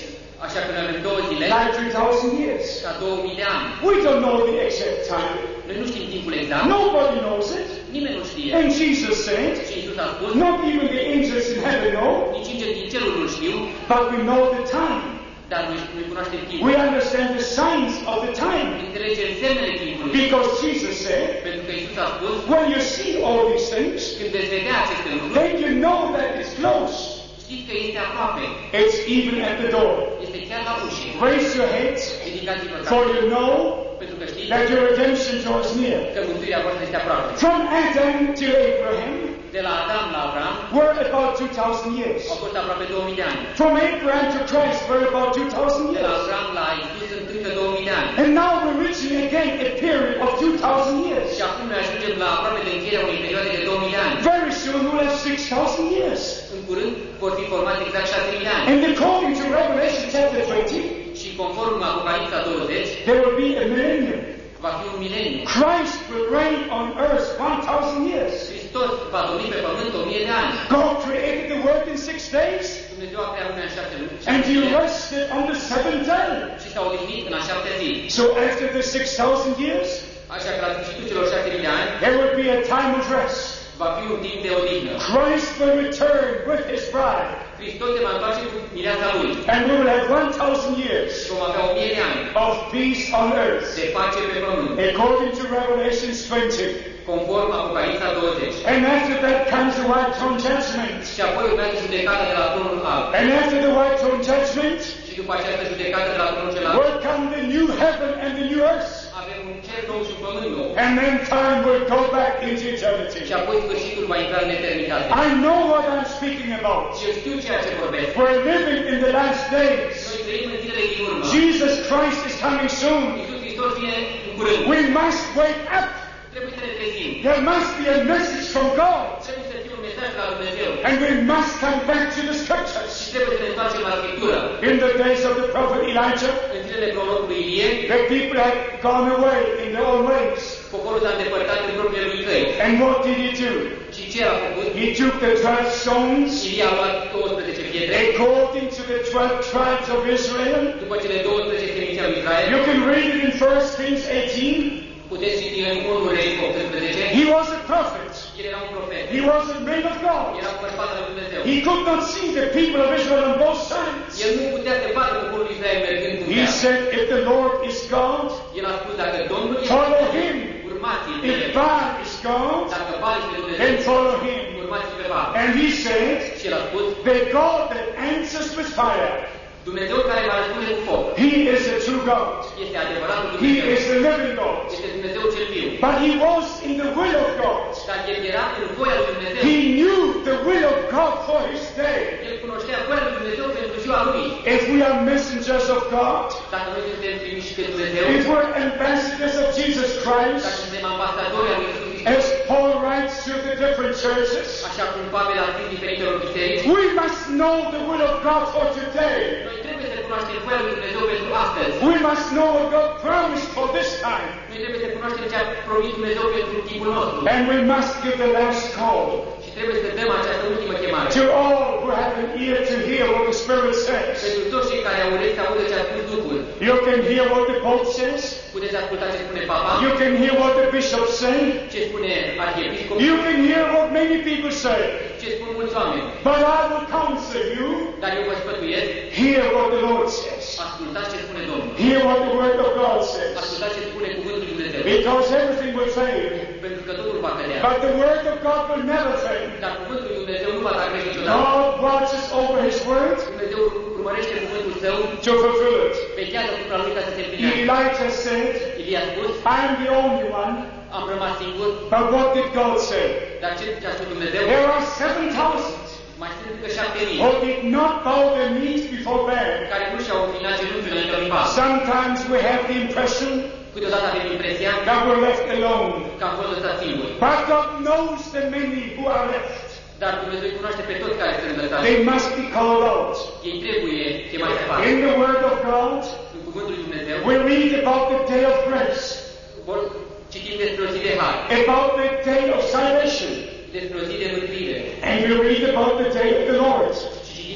Așa că noi avem 2 zile, like 2,000 years. ca 2000 de ani. We don't know the exact time. Noi nu știm timpul exact, Nobody knows it. nimeni nu știe. And Jesus said, Și Iisus a spus, not even the angels in heaven know, nici îngerii din cerul nu știu, but we know the time. dar noi cunoaștem timpul. We understand the signs of the time. Înțelegem semnele timpului. Because Jesus said, Pentru că Iisus a spus, when you see all these things, când veți vedea aceste lucruri, then you know that it's close. știți că este aproape. It's even at the door. Este chiar la ușă. Raise your heads, Ridicați-vă for capul, you know pentru că știți that your redemption draws near. că mântuirea voastră este aproape. From Adam to Abraham De la Adam la Avram were about 2,000 years. au fost aproape 2000 de ani. From Abraham to Christ were about 2,000 De la years. Avram la Iisus sunt încă 2000 de ani. And now we're reaching again a period of 2,000 years. Și acum noi ajungem la aproape de încheierea unei perioade de 2000 de ani. Very soon we'll have 6,000 years. În curând vor fi formați exact 6000 de ani. And according to Revelation chapter 20, Și conform Apocalipsa 20, there will be a millennium. va fi un mileniu. Christ will reign on earth 1,000 years. Hristos va domni pe pământ 1000 de ani. God created the world in 6 days, Dumnezeu a creat lumea în 7 luni. and He rested on the 7th day. Și s-a odihnit în a 7-a zi. So after the 6,000 years, Așa că la sfârșitul celor 6000 de ani there will be a time of rest. va fi un timp de odihnă. Christ will return with His bride, Hristos se va întoarce cu mireasa lui. and we will have 1,000 years Și vom avea 1000 de ani of peace on earth, de pace pe pământ. according to Revelation 20. Conform Apocalipsa 20. And after that comes the white throne judgment. Și apoi urmează judecata de la tronul alb. And after the white throne judgment, Și după această judecată de la tronul cel alb, will come the new heaven and the new earth. avem un cer nou și un pământ nou. And then time will go back into eternity. Și apoi sfârșitul va intra în eternitate. I know what I'm speaking about. Și eu știu ceea ce vorbesc. We're living in the last days. Noi trăim în zilele din urmă. Jesus Christ is coming soon. Iisus Hristos vine în curând. We must wake up. Trebuie să ne trezim. There must be a message from God. Trebuie să fie un mesaj la Dumnezeu. And we must come back to the Și scriptures. trebuie să ne întoarcem la Scriptură. In the days of the prophet Elijah, În zilele prorocului Ilie, the people had gone away in their own ways. poporul s-a îndepărtat în propriile lui căi. And what did he do? Și ce a făcut? He took the 12 stones, Ilie a luat 12 pietre, according to the 12 tribes of Israel. după cele 12 semințe al lui Israel. You can read it in 1 Kings 18. Puteți citi în 1 Rei 18. He was a prophet. El era un profet. He was a man of God. Era un bărbat al lui Dumnezeu. He could not see the people of Israel on both sides. El nu putea să vadă poporul Israel mergând cu He ea. said, if the Lord is God, El a spus, dacă Domnul follow este, him. urmați-l pe If el. Baal is God, Dacă Baal este Dumnezeu, then follow him. urmați-l pe Baal. And he said, Și el a spus, the God that answers with fire, Dumnezeu care va răspunde cu foc he is a true God. este adevăratul He Dumnezeu. is the living God. Este Dumnezeu cel viu. But he was in the will of God. Dar el era în voia lui Dumnezeu. He knew the will of God for his day. El cunoștea voia lui Dumnezeu pentru ziua lui. If we are messengers of God, Dacă noi suntem trimiși de Dumnezeu, if we're ambassadors of Jesus dacă Christ, suntem ambasadori al lui Iisus Hristos, as Paul writes to the different churches, așa cum Pavel a scris diferitelor biserici, we must know the will of God for today. noi trebuie să cunoaștem voia lui Dumnezeu pentru astăzi. We must know what God promised for this time. Noi trebuie să cunoaștem ce a promis Dumnezeu pentru timpul nostru. And we must give the last call Și trebuie să dăm această ultimă chemare. to all who have an ear to hear what the Spirit says. Pentru toți cei care au urechi să audă ce a spus Duhul. You can hear what the Pope says. Puteți asculta ce spune Papa, You can hear what the bishops say. ce spune Arhiepiscopul, You can hear what many people say. ce spun mulți oameni. But I will counsel you, Dar eu vă sfătuiesc, hear what the Lord says. ascultați ce spune Domnul. Hear what the Word of God says. Ascultați ce spune Cuvântul lui Dumnezeu. Because everything will fail. Pentru că totul va cădea. But the Word of God will never fail. Dar Cuvântul lui Dumnezeu nu va da greș niciodată. God watches over His Word Dumnezeu urmărește Cuvântul Său, to fulfill it. vechează asupra lui ca să se împlinească. Elijah said, Ilie a spus, I am the only one. am rămas singur, But what did God say? dar ce a spus Dumnezeu? There are 7,000 Mai sunt încă 7.000 who did not bow their knees before Baal. care nu și-au înclinat genunchiul înaintea lui Baal. Sometimes we have the impression Câteodată avem impresia that we're left alone. că am fost lăsați singuri. But God knows the many who are left. Dar Dumnezeu cunoaște pe toți care sunt lăsați. They must be called out. Ei trebuie chemați afară. In the Word of God, În Cuvântul lui Dumnezeu we read about the day of grace, citim despre o zi de har, about the day of salvation, despre o zi de mântuire and we read about the day of the Lord. și citim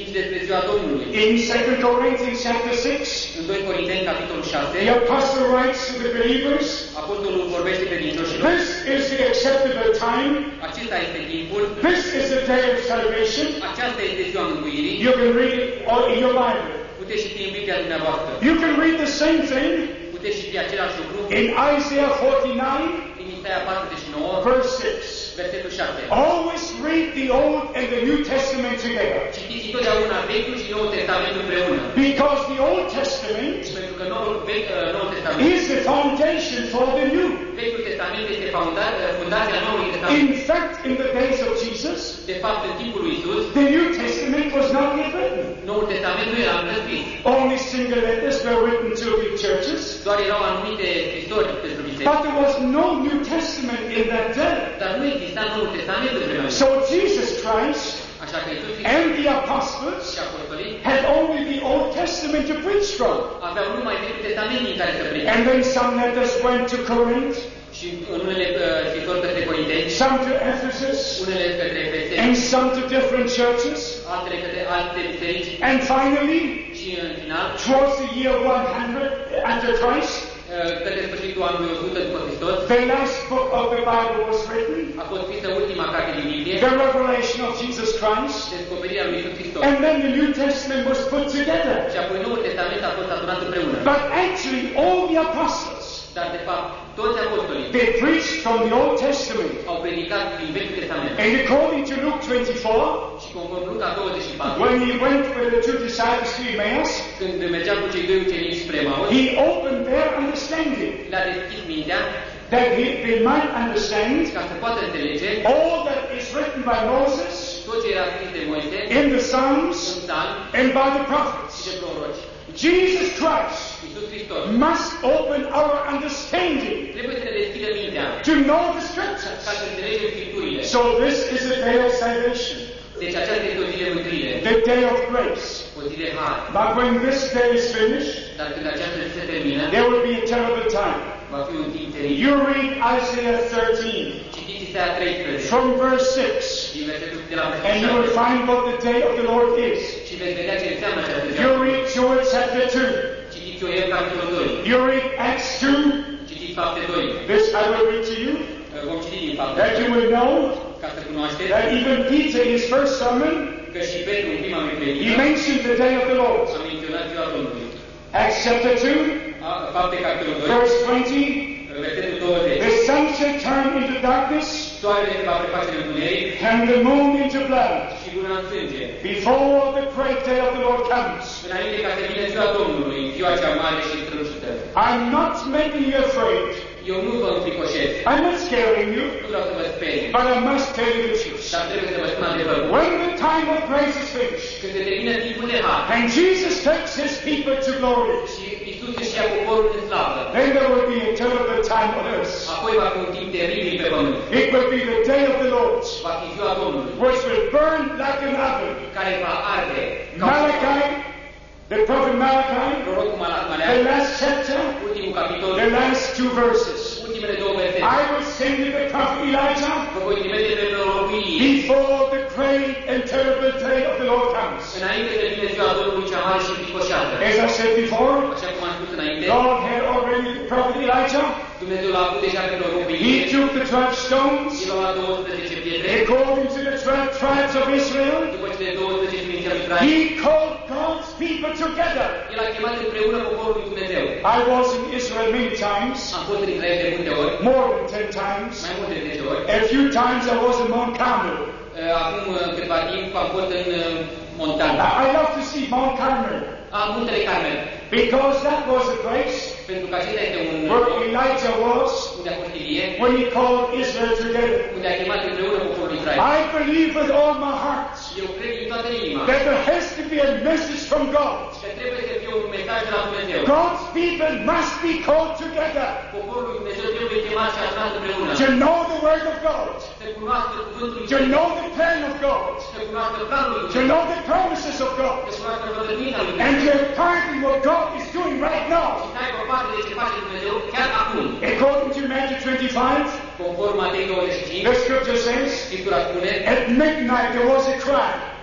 5 despre ziua Domnului. In 2 Corinthians chapter 6, În 2 Corinteni, capitolul 6, the apostle writes to the believers, apostolul vorbește credincioșilor. this is the acceptable time, Acesta este timpul, this is the day of salvation. aceasta este ziua mântuirii. You can read it all in your Bible. Puteți citi în Biblia dumneavoastră. You can read the same thing Puteți citi același lucru in Isaiah 49, în Isaia 49, verse 6. versetul 7. Always read the Old and the New Testament together. Citiți întotdeauna Vechiul și Noul Testament împreună. Because the Old Testament Pentru că Noul Testament, is the foundation for the New. Vechiul Testament este fundația Noului Testament. In fact, in the days of Jesus, De fapt, în timpul lui Isus, the New Testament was not yet written. Noul Testament nu era încă scris. Only single letters were written to the churches. Doar erau anumite scrisori pentru biserici. But there was no New Testament in that day. Dar nu exista Noul Testament în vremea So Jesus Christ Așa că Isus and the apostles și apostolii had only the Old Testament to preach from. aveau numai Vechiul Testament din care să predice. And then some letters went to Corinth, Și în unele scrisori către Corinteni, some to Ephesus, unele către Efeseni, and some to different churches. altele către alte biserici And finally, și în final, towards the year 100 after Christ, către sfârșitul anului 100 după Hristos, the last book of the Bible was written, a fost scrisă ultima carte din Biblie, the revelation of Jesus Christ, descoperirea lui Iisus Hristos. and then the New Testament was put together. Și apoi Noul Testament a fost adunat împreună. But actually, all the apostles, Dar de fapt, toți apostolii they preached from the Old Testament. au predicat din Vechiul Testament. And according to Luke 24, Și conform Luca 24, when he went with the two disciples to Emmaus, când mergea cu cei doi ucenici spre Emaus, he opened their understanding, le-a deschis mintea that they might understand ca să poată înțelege all that is written by Moses, tot ce era scris de Moise, in the Psalms, în Psalm and by the și prophets. de proroci. Jesus Christ Iisus Hristos must open our understanding trebuie să ne deschidă mintea to know the ca scriptures. să înțelegem Scripturile. So this is a day of salvation, Deci aceasta este o zi de mântuire, the day of grace. o zi de har. But when this day is finished, Dar când aceasta zi se termină, there will be a terrible time. va fi un timp teribil. You read Isaiah 13 Citiți Isaia 13, from verse 6, din versetul de la and you will versetul 6, find what the day of the Lord is. și veți vedea ce înseamnă această zi. You read Joel chapter 2. Citiți Ioel capitolul 2, You read Acts 2. citiți Fapte 2. This I will read to you, Vom citi din Fapte, that you will know ca să cunoașteți that even Peter, in his first sermon, că și Petru în prima lui he predică mentioned the day of the Lord. a menționat ziua Domnului. Acts chapter 2, Fapte capitolul 2, verse 20. versetul 20. The sun shall turn into darkness, Soarele se va preface în întuneric and the moon into blood, și luna în sânge. before the great day of the Lord comes. Înainte ca să vină ziua Domnului, ziua cea mare și strălucită. I'm not making you afraid. Eu nu vă înfricoșez, I'm not scaring you, nu vreau să vă sperii, but I must tell you the truth. dar trebuie să vă spun adevărul. When the time of grace is finished, Când se termină timpul de har and Jesus takes his people to glory, și Iisus își ia poporul în slavă, then there will be a terrible time on earth. apoi va fi un timp teribil pe pământ. It will be the day of the Lord, Va fi ziua Domnului, which will burn like an oven. care va arde ca Malachi, the prophet Malachi, prorocul the Maleac, last chapter, ultimul capitol, the last two verses. ultimele două versete. I will send you the prophet Elijah Vă voi trimite pe prorocul Ilie, before the great and terrible day of the Lord comes. înainte să vină ziua Domnului cea mare și fricoșată. As I said before, Așa cum am spus înainte, God had already the prophet Elijah. Dumnezeu l-a avut deja pe prorocul He Ilie. took the 12 stones El a luat 12 pietre, according to the 12 tribes of Israel. după cele 12 semințe ale lui Israel. He called God's people together. El a chemat împreună poporul lui Dumnezeu. I was in Israel many times, Am fost în Israel de multe ori, more than 10 times. mai mult de 10 ori. A few times I was in Mount Carmel. Acum câteva timp am fost în Montana. I love to see Mount Carmel Am Muntele Carmel, because that was a place pentru că acesta este un where loc Elijah was unde a fost Ilie, when he called Israel together. unde a chemat împreună poporul Israel. I believe with all my heart Eu cred din toată inima that there has to be a message from God. că trebuie să fie un mesaj de la Dumnezeu. God's people must be called together Poporul lui Dumnezeu trebuie chemat și adunat împreună. to know the Word of God, Să cunoască cuvântul lui to Dumnezeu. know the plan of God, Să cunoască planul lui to Dumnezeu. know the promises of God, Să cunoască făgăduința lui and Dumnezeu. to have part in what God is doing right now. Și să aibă parte de ce face Dumnezeu chiar acum. According to Matthew 25, Conform Matei 25, the scripture says, Scriptura spune, at midnight there was a cry.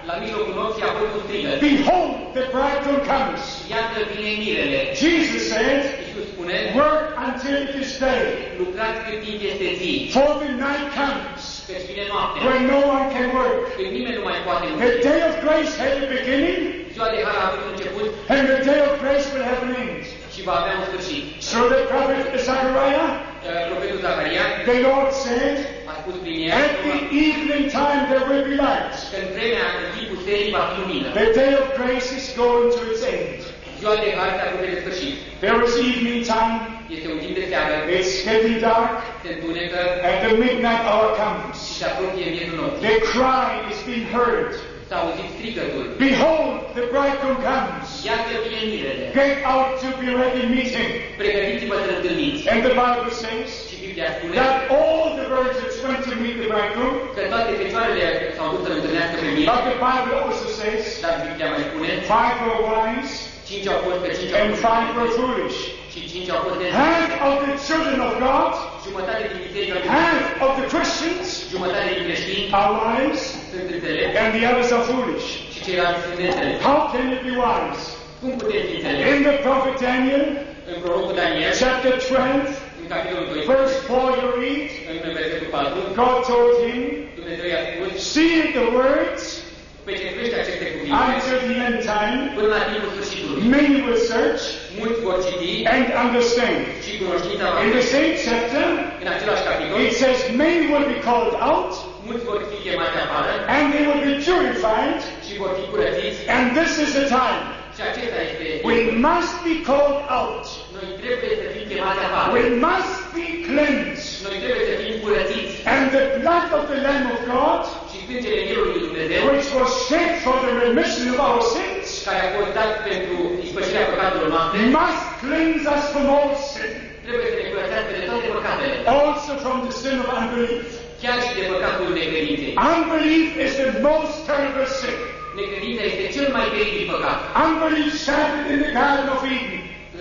La mijlocul nopții a fost un strigăt. Behold, the bridegroom comes. Iată vine mirele. Jesus said, Iisus spune, work until it is day. lucrați cât timp este zi. For the night comes Căci vine noaptea. when no one can work. Când nimeni nu mai poate The munci. day of grace had a beginning, Ziua de har a avut început and the day of grace will have an end. și va avea un sfârșit. So the prophet Zechariah, Profetul Zaharia the Lord said, a spus prin el at the evening time there will be light. că în vremea în timpul serii va fi lumină. The day of grace is going to its end. Ziua de har se apropie de sfârșit. There is evening time, Este un timp de seară. it's getting dark, Se întunecă and the midnight hour comes. și se apropie miezul nopții. The cry is being heard. S-a auzit strigătul. Behold, the bridegroom comes. Iată vine mirele. Get out to be ready, meet him. Pregătiți-vă să-l întâlniți. And the Bible says Și Biblia spune that all the virgins went to meet the bridegroom. că toate fecioarele s-au dus să-l întâlnească pe mine. But the Bible also says Dar Biblia mai spune 5 were wise 5 au fost pe 5 au and fost 5 were foolish. și 5 au fost de Half of the children of God, jumătate din biserică, half of the Christians jumătate din creștini are wise sunt înțelepți and the others are foolish. și ceilalți sunt neînțelepți. How can it be wise? Cum puteți fi înțelepți? In the prophet Daniel, În prorocul Daniel, chapter 12, în capitolul 2, verse 4, you read, în versetul 4, God told him, Dumnezeu i-a spus, see the words pecetuiește aceste cuvinte until the end time. până la timpul sfârșitului. Many will search Mulți vor citi and understand. și cunoștința va In the fi. same chapter, În același capitol, it says many will be called out mulți vor fi chemați afară and they will be purified, și vor fi curățiți and this is the time. și acesta este. We must be called out. Noi trebuie să fim chemați afară. We must be cleansed. Noi trebuie să fim curățiți And the blood of the Lamb of God, și sângele Mielului lui Dumnezeu, which was shed for the remission of our sins, care a fost dat pentru ispășirea păcatelor noastre, must cleanse us from all sin, trebuie să ne curățească de toate păcatele, also from the sin of unbelief. chiar și de păcatul necredinței. Unbelief is the most terrible sin. Necredința este cel mai teribil păcat. Unbelief started in the Garden of Eden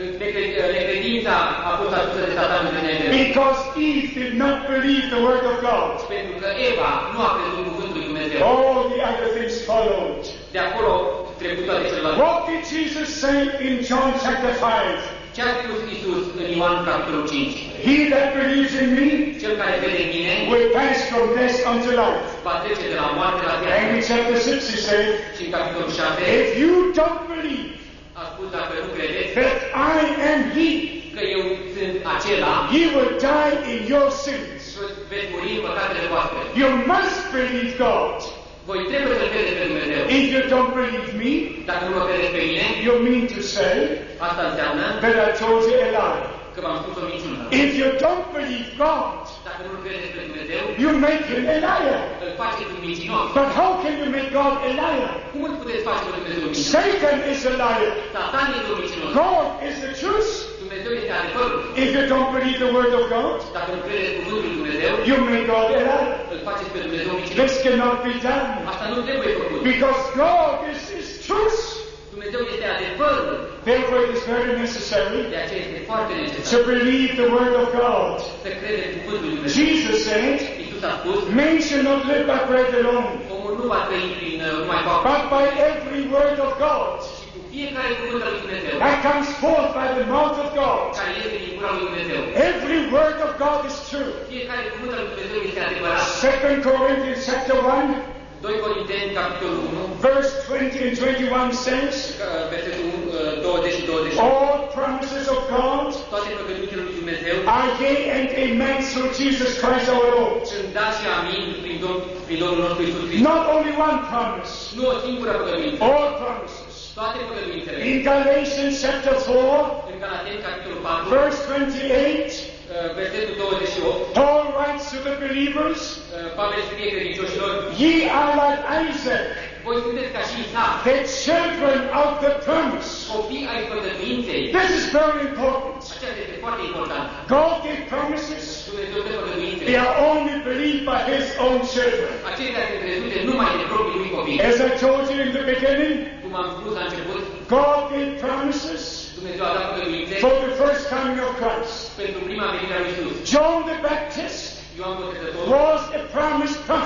Necredința a fost adusă de Satan în Eden, because Eve did not believe the word of God. pentru că Eva nu a crezut cuvântul lui Dumnezeu. All the other things followed. De acolo trecut toate celelalte. What did Jesus say in John chapter 5? Ce a spus Iisus în Ioan capitolul 5? He that believes in me Cel care crede în mine will pass from death unto life. va trece de la moarte la And viață. in chapter 6 he said, Și în capitolul 6 if you don't believe a spus, dacă nu credeți that I am he, că eu sunt acela, ye will die in your sins. veți muri în păcatele voastre. You must believe God. Voi trebuie să credeți pe Dumnezeu. If you don't believe me, Dacă nu mă credeți pe mine, you mean to say asta înseamnă that I told you a lie. că v-am spus o minciună. If you don't believe God, Dacă nu credeți pe Dumnezeu, you make him a liar. îl faceți un mincinos. But how can you make God a liar? Cum îl puteți face pe Dumnezeu un mincinos? Satan is a liar. Satan este un mincinos. God is the truth. Dumnezeu este adevărul. If you don't believe the word of God, Dacă nu credeți cuvântul lui Dumnezeu, you make God a liar. îl faceți pe Dumnezeu un mincinos. This cannot be done Asta nu trebuie făcut. because God is truth. Dumnezeu este adevărul. Therefore, it is very necessary De aceea este foarte to necesar believe the word of God. să credeți cuvântul lui Dumnezeu. Jesus said, Iisus a spus, man shall not live by bread alone, omul nu va trăi prin numai faptul, but by every word of God și cu fiecare cuvânt al lui Dumnezeu, that comes forth by the mouth of God. care este din gura lui Dumnezeu. Every word of God is true. Fiecare cuvânt al lui Dumnezeu este adevărat. 2 Corinthians chapter 1, 2 Corinteni, capitolul 1, verse 20 and 21 says, versetul 20 și 21. all promises of God Toate făgăduințele lui Dumnezeu are yea and amen through Jesus Christ our Lord. sunt da și amin prin Domnul nostru Iisus Hristos. Not only one promise, Nu o singură făgăduință. all promises. Toate făgăduințele. In Galatians chapter 4, În Galateni, capitolul 4, verse 28, versetul 28, Paul writes to the believers, Pavel scrie credincioșilor, ye are like Isaac, voi sunteți ca și Isaac, the children of the promise. copii ai făgăduinței. This is very important. Aceasta este foarte important. God gave promises. Dumnezeu dă făgăduințe. They are only believed by His own children. Acestea sunt crezute numai de proprii lui copii. As I told you in the beginning, Cum am spus la început, God gave promises Dumnezeu a dat făgăduințe for the first coming of Christ. pentru prima venire a lui Iisus. John the Baptist Ioan Botezătorul was a promised prophet. a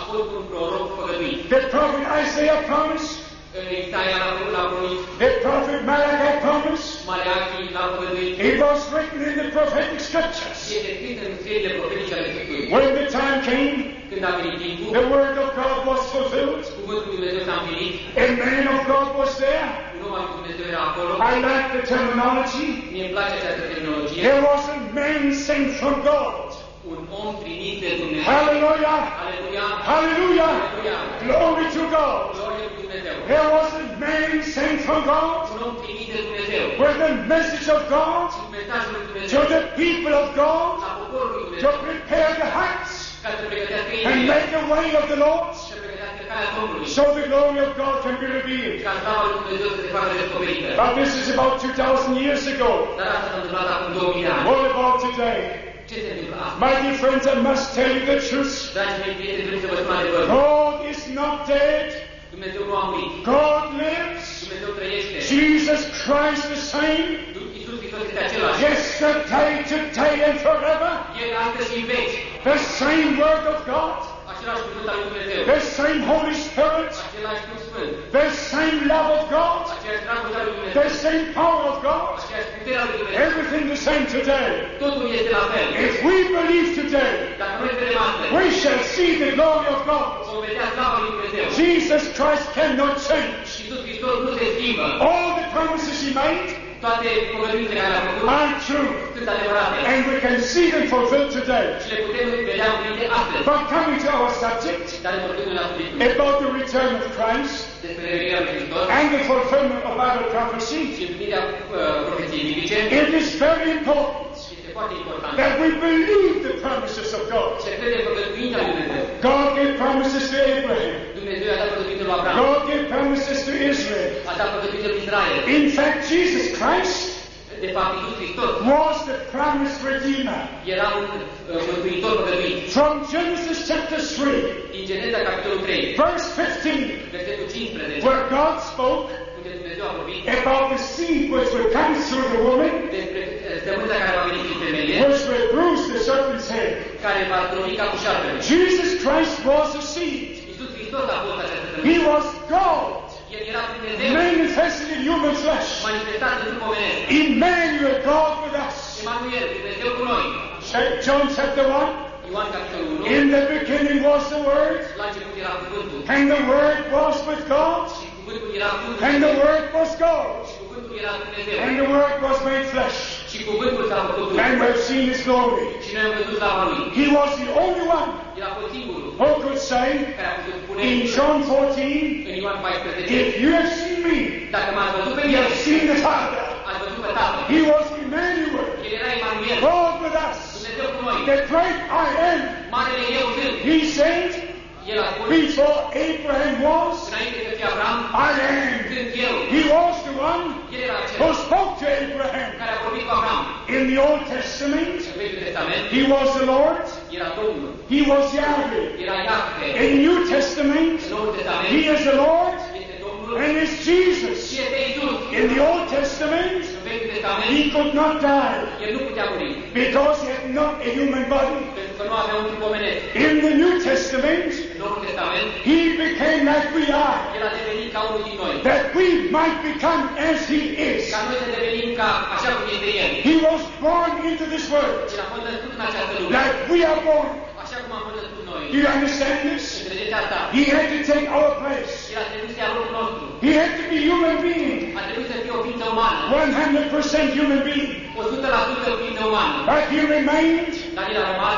fost un proroc făgăduit. The prophet Isaiah promised. Isaia l-a promis, The prophet Malachi promised. Maleachi l-a făgăduit. It was written in the prophetic scriptures. Este scris în scrierile profetice ale Scripturii. When the time came, Când a venit timpul, the word of God was fulfilled. cuvântul lui Dumnezeu s-a împlinit, A man of God was there. un om al lui Dumnezeu era acolo. I like the terminology. Mie îmi place această terminologie. There was a man sent from God. Un om trimis de Dumnezeu. Hallelujah. Aleluia! Hallelujah. Aleluia! Glory to God. Glorie lui Dumnezeu. There was a man sent from God Un om trimis de Dumnezeu. with the message of God Mesajul lui to Dumnezeu. the people of God La poporul lui to Dumnezeu. prepare the hearts Ca să pregătească and inimile. make the way of the Lord Și să pregătească calea Domnului. so the glory of God can be revealed. Ca slava lui Dumnezeu să se facă descoperită. But this is about 2,000 years ago. Dar asta s-a întâmplat acum 2000 de ani. What about today? Ce se întâmplă astăzi? My dear friends, I must tell you the truth. Dragii mei prieteni, trebuie să vă spun adevărul. God is not dead. Dumnezeu nu a murit. God lives. Dumnezeu trăiește. Jesus Christ the same. Iisus Hristos este același. Yesterday, today, and forever. El astăzi și în veci. The same Word of God. Același cuvânt al lui Dumnezeu. The same Holy Spirit. Același Duh Sfânt. The same love of God. Aceeași dragoste a lui The Dumnezeu. same power of God. Aceeași putere a lui Dumnezeu. Everything the same today. Totul este la fel. If we believe today, Dacă noi credem astăzi, we shall see the glory of God. vom vedea slava lui Dumnezeu. Jesus Christ cannot change. Iisus Hristos nu se schimbă. All the promises He made Toate făgăduințele care le-a făcut are true. sunt adevărate. And we can see them fulfilled today. Și le putem vedea împlinite astăzi. But coming to our subject Dar vorbim la subiectul about the return of Christ despre revenirea lui Hristos and the fulfillment of Bible prophecy, și împlinirea profeției biblice, it is very important este foarte important. that we believe the promises of God. Se crede făgăduința lui Dumnezeu. God gave promises to Abraham. Dumnezeu a dat făgăduința lui Abraham. God gave promises to Israel. A dat făgăduința lui Israel. In fact, Jesus Christ De fapt, Iisus Hristos was the promised Redeemer. era un mântuitor făgăduit. From Genesis chapter 3, Din Geneza, capitolul 3, verse 15, versetul 15, where God spoke unde Dumnezeu a vorbit about the seed which would come through the woman, despre sămânța care va veni din femeie, which would bruise the serpent's head. care va troni capul șarpele. Jesus Christ was a seed. Iisus Hristos a fost această He sămânță. was God, El era Dumnezeu manifested in human flesh. manifestat în trup omenesc. Emmanuel, God with us. Emanuel, Dumnezeu cu noi. John chapter 1. Ioan, capitolul 1. In the beginning was the Word, La început era cuvântul. and the Word was with God, Și cuvântul era cu and the Dumnezeu. Word was God, Și cuvântul era Dumnezeu. and the Word was made flesh, Și cuvântul s-a făcut trup. and we have seen His glory. Și noi am văzut slava lui. He was the only one El a fost singurul who could say care a putut spune in John 14, în Ioan 14, if you have seen me, dacă m-ați văzut pe you mine, have seen the Father. ați văzut pe Tatăl. He was Emmanuel, El era Emanuel, God with us, Dumnezeu cu noi. the great I am. Marele eu sunt. He said, El a spus, before Abraham was, înainte să fie Avram, I am. sunt eu. He was the one El era who acela spoke to Abraham. care a vorbit cu Avram. In the Old Testament, În Vechiul Testament, He was the Lord, era Domnul, He was Yahweh. era Iahve. In the New Testament, În Noul Testament, He is the Lord este Domnul and is Jesus. și este Iisus. In the Old Testament, În Vechiul Testament, He could not die el nu putea muri, because He had not a human body. pentru că nu avea un trup omenesc. In the New Testament, În Noul Testament, He became like we are, el a devenit ca unul din noi. that we might become as He is. Ca noi să devenim ca așa cum este El. He was born into this world El a fost născut în această lume, like we are born. așa cum am fost născut noi. Do you understand this? Înțelegeți asta? He had to take our place. El a trebuit să ia locul nostru. He had to be human being, A trebuit să fie o ființă umană. 100% human being. 100% o ființă umană. But He remained Dar el a rămas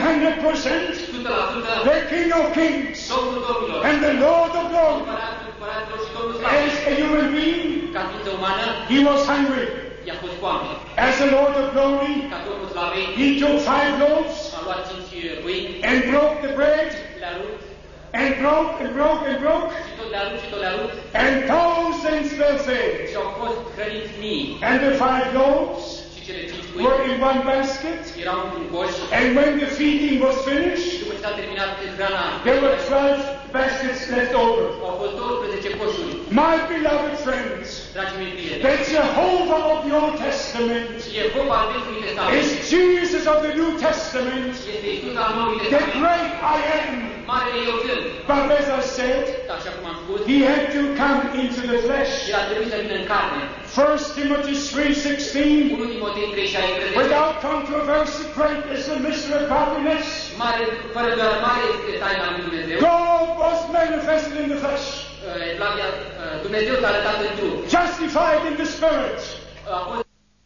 100% 100% the King of Kings Domnul Domnilor. and the Lord of Lords. Împăratul și Domnul As Slavei. a human being, Ca ființă umană, He was hungry. i-a fost foame. As the Lord of Glory, Ca Domnul Slavei, He took 5 loaves a luat 5 pâini, and broke the bread le-a rupt, and broke and broke and broke, și tot le-a rupt, și tot le-a rupt, and thousands were fed. și au fost hrăniți mii. And the 5 loaves Și cele 5 were pâini in one basket. erau într-un coș. And when the feeding was finished, După ce s-a terminat hrana, there were 12 baskets left over. au fost 12 coșuri. My beloved friends, Dragii mei prieteni, the Jehovah of the Old Testament Jehova al Vechiului Testament is Jesus of the New Testament, este Iisus al Noului the Testament, great I am, Marele eu sunt. But as I said, Așa cum am spus, he had to come into the flesh. el a trebuit să vină în carne. 1 Timothy 3:16, 1 Timotei 3:16. without controversy, great is the mystery of godliness. Mare, fără doar mare este taina lui Dumnezeu. God was manifested in the flesh, Dumnezeu s-a arătat în trup. justified in the spirit. A fost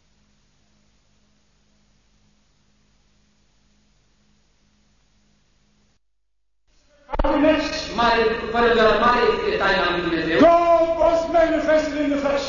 Godliness. mare, fără doar mare este taina lui Dumnezeu. God was manifested in the flesh,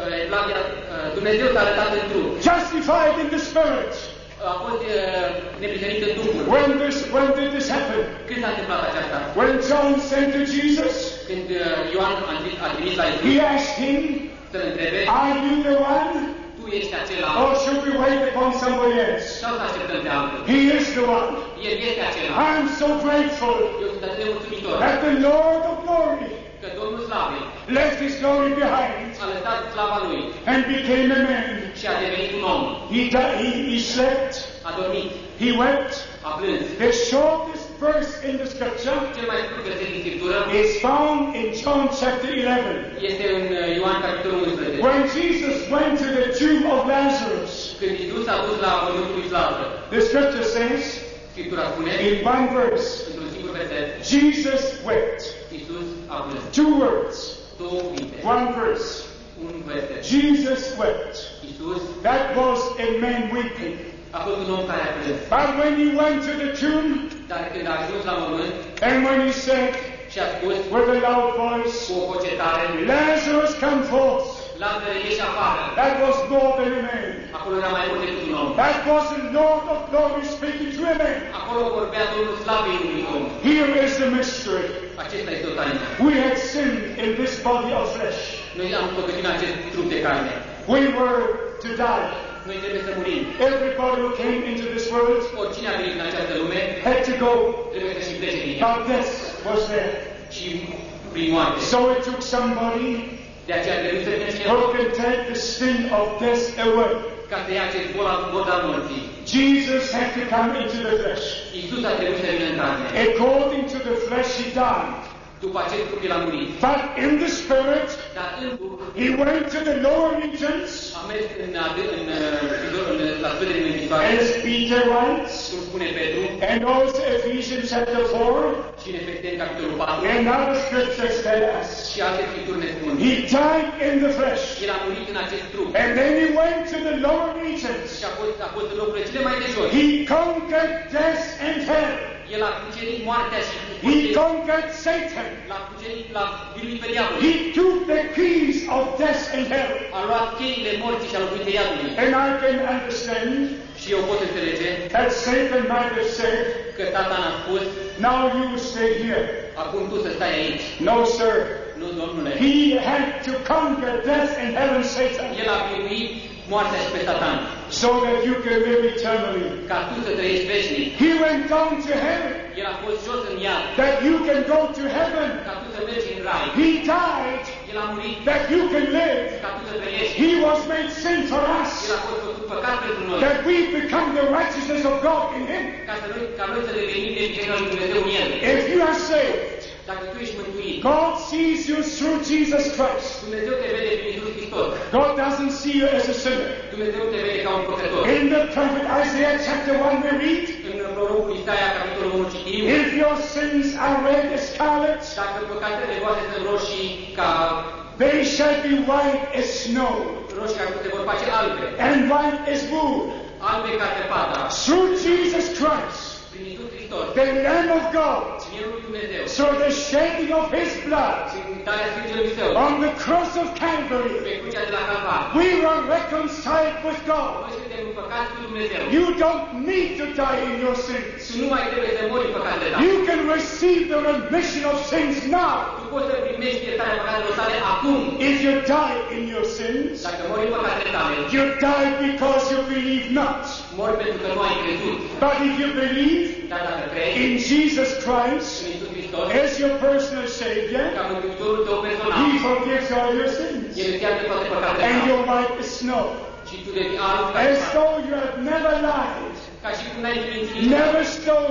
Dumnezeu s-a arătat în trup. justified in the spirit. A fost neprihănit în Duhul. When did this happen? Când s-a întâmplat aceasta? When John sent to Jesus, Când Ioan a trimis la he Iisus asked him, să-l întrebe, are you the one, tu ești acela or should we wait upon somebody else? sau să așteptăm pe altul? He is the one. El este acela. I'm so grateful Eu sunt atât de mulțumitor that the Lord of glory că Domnul Slavei left his glory behind a lăsat slava lui and became a man. și a devenit un om. He slept, A dormit, he wept. a plâns. The shortest verse in the scripture Cel mai scurt verset din Scriptură is found in John chapter 11. este în Ioan capitolul 11. When Jesus went to the tomb of Lazarus, Când Iisus a dus la mormântul lui Lazar, the scripture says Scriptura spune, in one verse, într-un singur verset, Jesus wept. Iisus a plâns. Two words, Două cuvinte, one verse. un verset. Jesus wept. Iisus That was a man weeping. a fost un om care a plâns. But when he went to the tomb, Dar când a ajuns la mormânt and when he said și a spus with a loud voice, cu o voce tare, Lazarus, come forth, Lazar, ieși afară. that was more than a man. Acolo era mai mult decât un om. That was the Lord of glory speaking to a man. Acolo vorbea Domnul Slavei unui om. Here is the mystery. Acesta este o taină. We had sinned in this body of flesh. Noi am păcătit în acest trup de carne. We were to die. Noi trebuie să murim. Everybody who came into this world Oricine a venit în această lume had to go. trebuie să și plece din ea. But death was there. Și prin moarte. So it took somebody De aceea trebuie să vină who cineva can take the sting of death away. ca să ia acest bol al morții. Jesus had to come into the flesh. Iisus a trebuit să vină în carne. According to the flesh, he died. După acest trup el a murit. But in the spirit, Dar în Duh he went to the lower regions, a mers la stările închisoare, as Peter writes, cum spune Petru, and also Ephesians chapter 4, și în Efeseni capitolul 4, and other scriptures tell us. și alte scripturi ne spun. He died in the flesh. El a murit în acest trup. And then he went to the lower regions. Și a fost în locurile cele mai de jos. He conquered death and hell. El a cucerit moartea și He conquered Satan. l-a cucerit, l-a biruit pe diavol. He took the keys of death and hell. A luat cheile morții și a locuit de iadului. And I can understand Și eu pot înțelege that Satan might have said, că Satan a spus, now you stay here. acum tu să stai aici. No, sir. Nu, domnule. He had to conquer death and hell and Satan El a biruit moartea și pe Satan. so that you can live eternally. Ca tu să trăiești veșnic. He went down to heaven El a fost jos în iad. that you can go to heaven. Ca tu să mergi în rai. He died El a murit. that you can live. Ca tu să trăiești. He was made sin for us El a fost făcut păcat pentru noi. that we become the righteousness of God in Him. Ca noi să devenim de vicenia lui Dumnezeu în El. If you are saved, Dacă tu ești mântuit, God sees you through Jesus Christ. Dumnezeu te vede prin Iisus Hristos. God doesn't see you as a sinner. Dumnezeu te vede ca un păcător. In the prophet Isaiah chapter 1 we read, În prorocul Isaia, capitolul 1, citim, if your sins are red as scarlet, dacă păcatele voastre sunt roșii ca they shall be white as snow, roșii care se vor face albe, and white as wool. albe ca zăpada, Through Jesus Christ, prin Iisus Hristos, the Lamb of God, Mielul lui Dumnezeu, through the shedding of His blood prin darea sângelui Său, on the cross of pe Calvary, crucea de la Calvar, we were reconciled with God. noi suntem împăcați cu Dumnezeu. You don't need to die in your sins. Tu nu mai trebuie să mori în păcatele tale. You can receive the remission of sins now. Tu poți să primești iertarea păcatelor tale acum. If you die in your sins, Dacă mori în păcatele tale, you die because you believe not. mori pentru că nu ai crezut. But if you believe Dar dacă crezi in Jesus Christ în Iisus Hristos, as your personal Savior, ca mântuitorul tău personal, He forgives all your sins. El îți iartă toate păcatele And tale. you're white as snow. Și tu devii alb ca As zăpadă. though you have never lied, Ca și cum n-ai mințit niciodată. never stolen,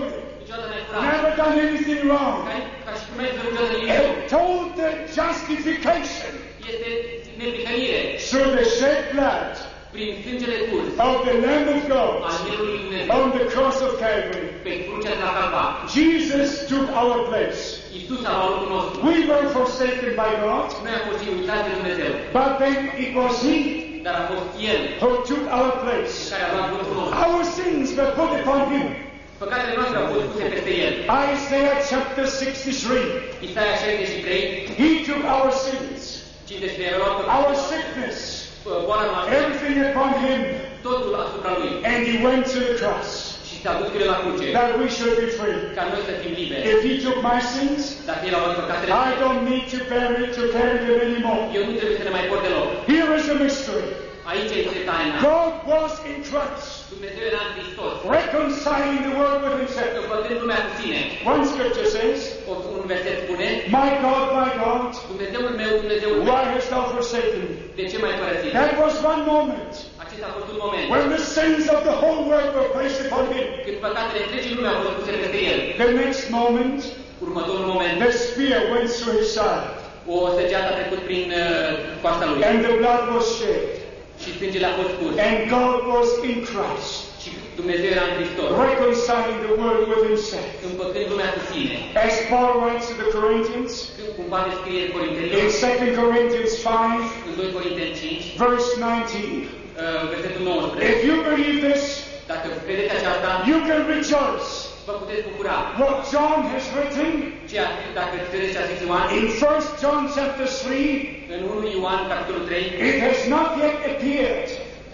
niciodată n-ai furat, never done anything wrong. ca și cum ai făcut niciodată nimic rău. It told the justification Este neprihănire through the shed blood prin sângele curs of the Lamb of al God Mielului lui Dumnezeu on the cross of Calvary. pe crucea de la Calvar. Jesus took our place. Iisus a luat locul nostru. We were forsaken by God, Noi am fost uitați de Dumnezeu, but then it was He dar a fost El who took our place. care a luat locul nostru. Our sins were put upon Him. Păcatele noastre au fost puse peste El. Isaiah chapter 63. Isaia 63, He took our sins, 53 a luat our păcatele sickness, boala noastră, everything upon Him, totul asupra Lui. and He went to the cross Și s-a dus cu El la cruce, that we should be free. ca noi să fim liberi. If He took my sins, Dacă El a luat păcatele I noastre, don't need to carry them anymore. eu nu trebuie să ne mai port deloc. Here is a mystery. Aici este taina. God was in Christ, Dumnezeu era în Hristos, reconciling the world with Himself. împăcând lumea cu sine. One scripture says, Un verset spune, my God, Dumnezeul meu, Dumnezeul meu, why hast thou forsaken me? de ce m-ai părăsit? That was one moment Acesta a fost un moment when the sins of the whole world were placed upon Him. când păcatele întregii lume au fost puse peste El. The next moment, Următorul moment, the spear went through His side, o săgeată a trecut prin coasta Lui and the blood was shed, și sângele a fost pus. and God was in Christ, Și Dumnezeu era în Hristos, reconciling the world with Himself. împăcând lumea cu sine. As Paul writes to the Corinthians, Cum poate scrie în in Corintenilor, 2 Corinthians 5, în 2 Corinteni 5, verse 19, versetul 19, if you believe this, dacă credeți aceasta, you can rejoice. vă puteți bucura. What John has written Dacă credeți ce a zis Ioan, in 1 John chapter 3, în 1 Ioan, capitolul 3, it has not yet appeared.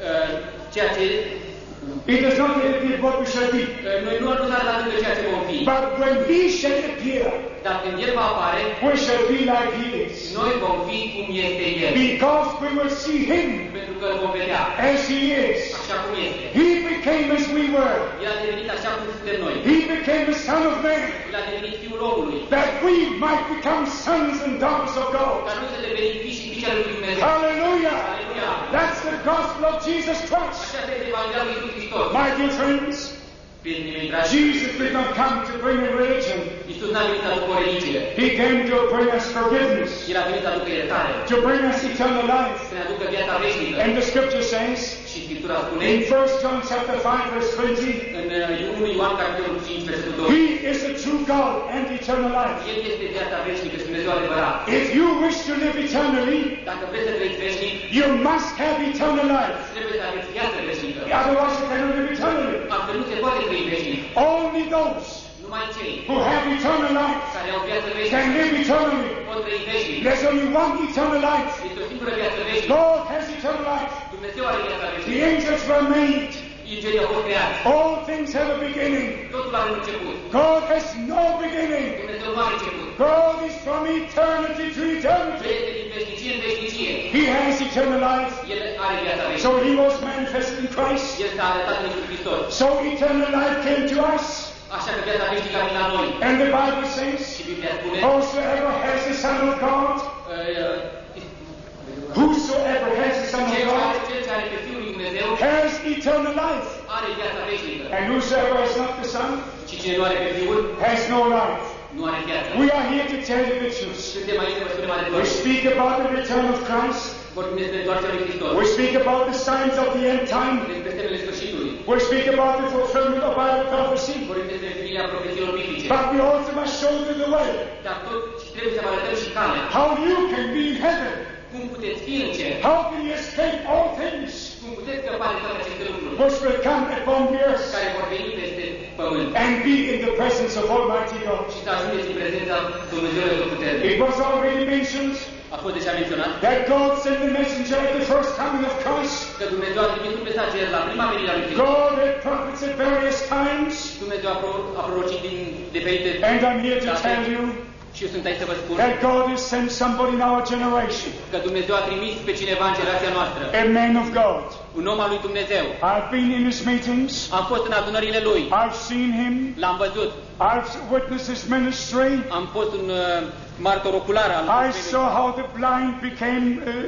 ceea ce It has not yet appeared what we shall be. noi nu arătat încă ceea ce vom fi, But when He shall appear, dar când El va apare, we shall be like He is. noi vom fi cum este El, Because we will see Him pentru că îl vom vedea as He is. așa cum este. He became as we were. El a devenit așa cum suntem noi. He became the Son of Man, El a devenit Fiul omului, that we might become sons and daughters of God. ca noi să devenim fii și fiice ale lui Dumnezeu. Hallelujah! Aleluia! That's the gospel of Jesus Christ. Așa este Evanghelia lui Iisus Hristos. My dear friends, Prietenii mei dragi, Jesus did not come to bring a religion. Iisus n-a venit să aducă o religie. He came to bring us forgiveness, El a venit să aducă iertare, to bring us eternal life. să ne aducă viața veșnică. And the scripture says Și Scriptura spune, in 1 John chapter 5 verse 20, în 1 Ioan, capitolul 5, versetul 2, He is the true God and eternal life. El este viața veșnică și Dumnezeu adevărat. If you wish to live eternally, Dacă vreți să trăiți veșnic, you must have eternal life. trebuie să aveți viață veșnică. Otherwise you cannot live eternally. Altfel nu se poate trăi veșnic. Only those Numai cei who have eternal life care au viață can veșnică live eternally. pot trăi veșnic. There's only one eternal life. Este o singură viață veșnică. God has eternal life. Dumnezeu are viața The veșnică. angels were made. Îngerii au fost creați. All things have a beginning. Totul are un început. God has no beginning. Dumnezeu nu are început. God is from eternity to eternity. Trăiește din veșnicie în veșnicie. He has eternal life. El are viața veșnică. So He was manifested in Christ. El s-a arătat în Iisus Hristos. So eternal life came to us. Așa că viața veșnică a venit la noi. And the Bible says, Și Biblia spune, whosoever has the Son of God, whosoever has the Son of God, cel ce are pe Fiul lui Dumnezeu has eternal life. are viața veșnică. And whosoever has not the Son, Și cine nu are pe Fiul, has no life. nu are viață. We are here to tell you the truth. Suntem aici să vă spunem We adevărul. speak about the return of Christ. Vorbim despre întoarcerea lui Hristos. We speak about the signs of the end time. Despre semnele sfârșitului. We speak about the fulfillment of Bible prophecy. Vorbim despre împlinirea profețiilor biblice. But we also must show you the way. Dar tot și trebuie să vă arătăm și calea. How you can be in heaven. Cum puteți fi în cer? How can you escape all things Cum puteți scăpa de toate aceste lucruri which will come upon the earth care vor veni peste pământ and be in the presence of Almighty God? și să ajungeți în prezența Dumnezeului Atotputernic? It was already mentioned A fost deja menționat that God sent the messenger at the first coming of Christ. că Dumnezeu a trimis un mesager la prima venire a lui Hristos. God had prophets at various times. Dumnezeu a prorocit din diferite And I'm here to tell you, Și eu sunt aici să vă spun that God has sent somebody in our generation, că Dumnezeu a trimis pe cineva în generația noastră, a man of God. un om al lui Dumnezeu. I've been in his meetings. Am fost în adunările lui, I've seen him. l-am văzut, I've witnessed his ministry. am fost un martor ocular al I lucrării saw lui. how the blind became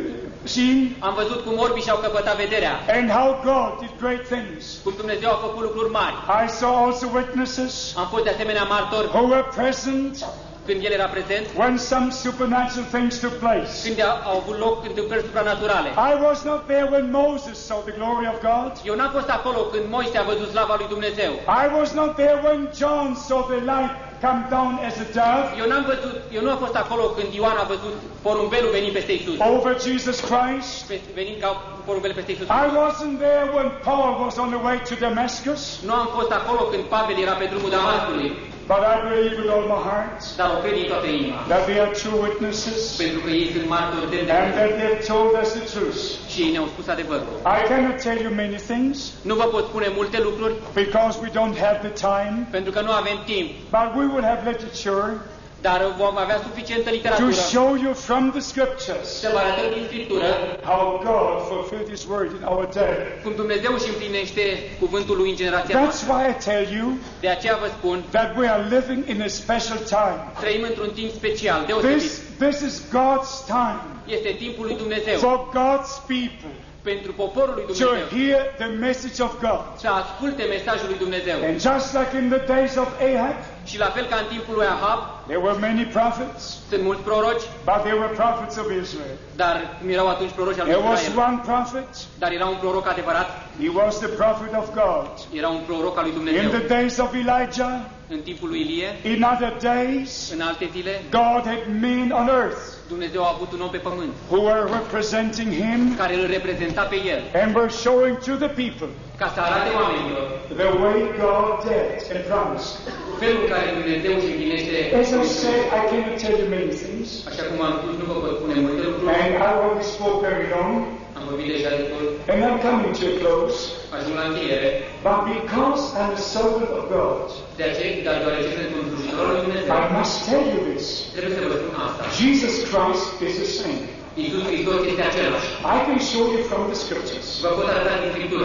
seen Am văzut cum orbii și-au căpătat vederea, and how God did great things. cum Dumnezeu a făcut lucruri mari. I saw also witnesses Am fost de asemenea martor who were present când El era prezent, when some supernatural things took place. când au avut loc întâmplări supranaturale. I was not there when Moses saw the glory of God. Eu n-am fost acolo când Moise a văzut slava lui Dumnezeu. I was not there when John saw the light come down as a dove Eu nu am fost acolo când Ioan a văzut porumbelul venind peste Isus. over Jesus Christ. Venind ca porumbel peste Isus. I wasn't there when Paul was on the way to Damascus. Nu am fost acolo când Pavel era pe drumul Damascului, But I believe with all my heart dar o cred din toată inima, that they are true witnesses pentru că ei sunt martori de and Dumnezeu that they have told us the truth. și ei ne-au spus adevărul. I cannot tell you many things Nu vă pot spune multe lucruri because we don't have the time, pentru că nu avem timp, but we will have literature dar vom avea suficientă to literatură show you from the scriptures să vă arătăm din Scriptură how God fulfilled His word in our day. cum Dumnezeu își împlinește cuvântul lui în generația That's noastră. why I tell you De aceea vă spun, that we are living in a special time. trăim într-un timp special, deosebit. This is God's time Este timpul lui Dumnezeu for God's people pentru poporul lui to Dumnezeu hear the message of God. să asculte mesajul lui Dumnezeu. And just like in the days of Ahab, Și la fel ca în timpul lui Ahab, there were many prophets, sunt mulți proroci, but they were prophets of Israel. dar cum erau atunci proroci al lui There was Israel, one prophet, dar era un proroc adevărat, he was the prophet of God. era un proroc al lui In Dumnezeu. the days of Elijah, În timpul lui Ilie, in other days, în alte zile, God had men on earth Dumnezeu a avut un om pe pământ who were representing Him care îl reprezenta pe el, and were showing to the people ca să arate oamenilor the way God did and promised. felul în care Dumnezeu își împlinește. As I said, I cannot tell you many things, Așa cum am spus, nu vă pot spune multe lucruri, and I already spoke very long, am vorbit deja de tot, and I'm coming to a close. ajung la încheiere, But because I'm a servant of God, de aceea, dar deoarece sunt un slujitor al lui Dumnezeu, I must tell you this. trebuie să vă spun asta. Jesus Christ is the same. Iisus Hristos este același. I can show you from the scriptures. Vă pot arăta din Scriptură.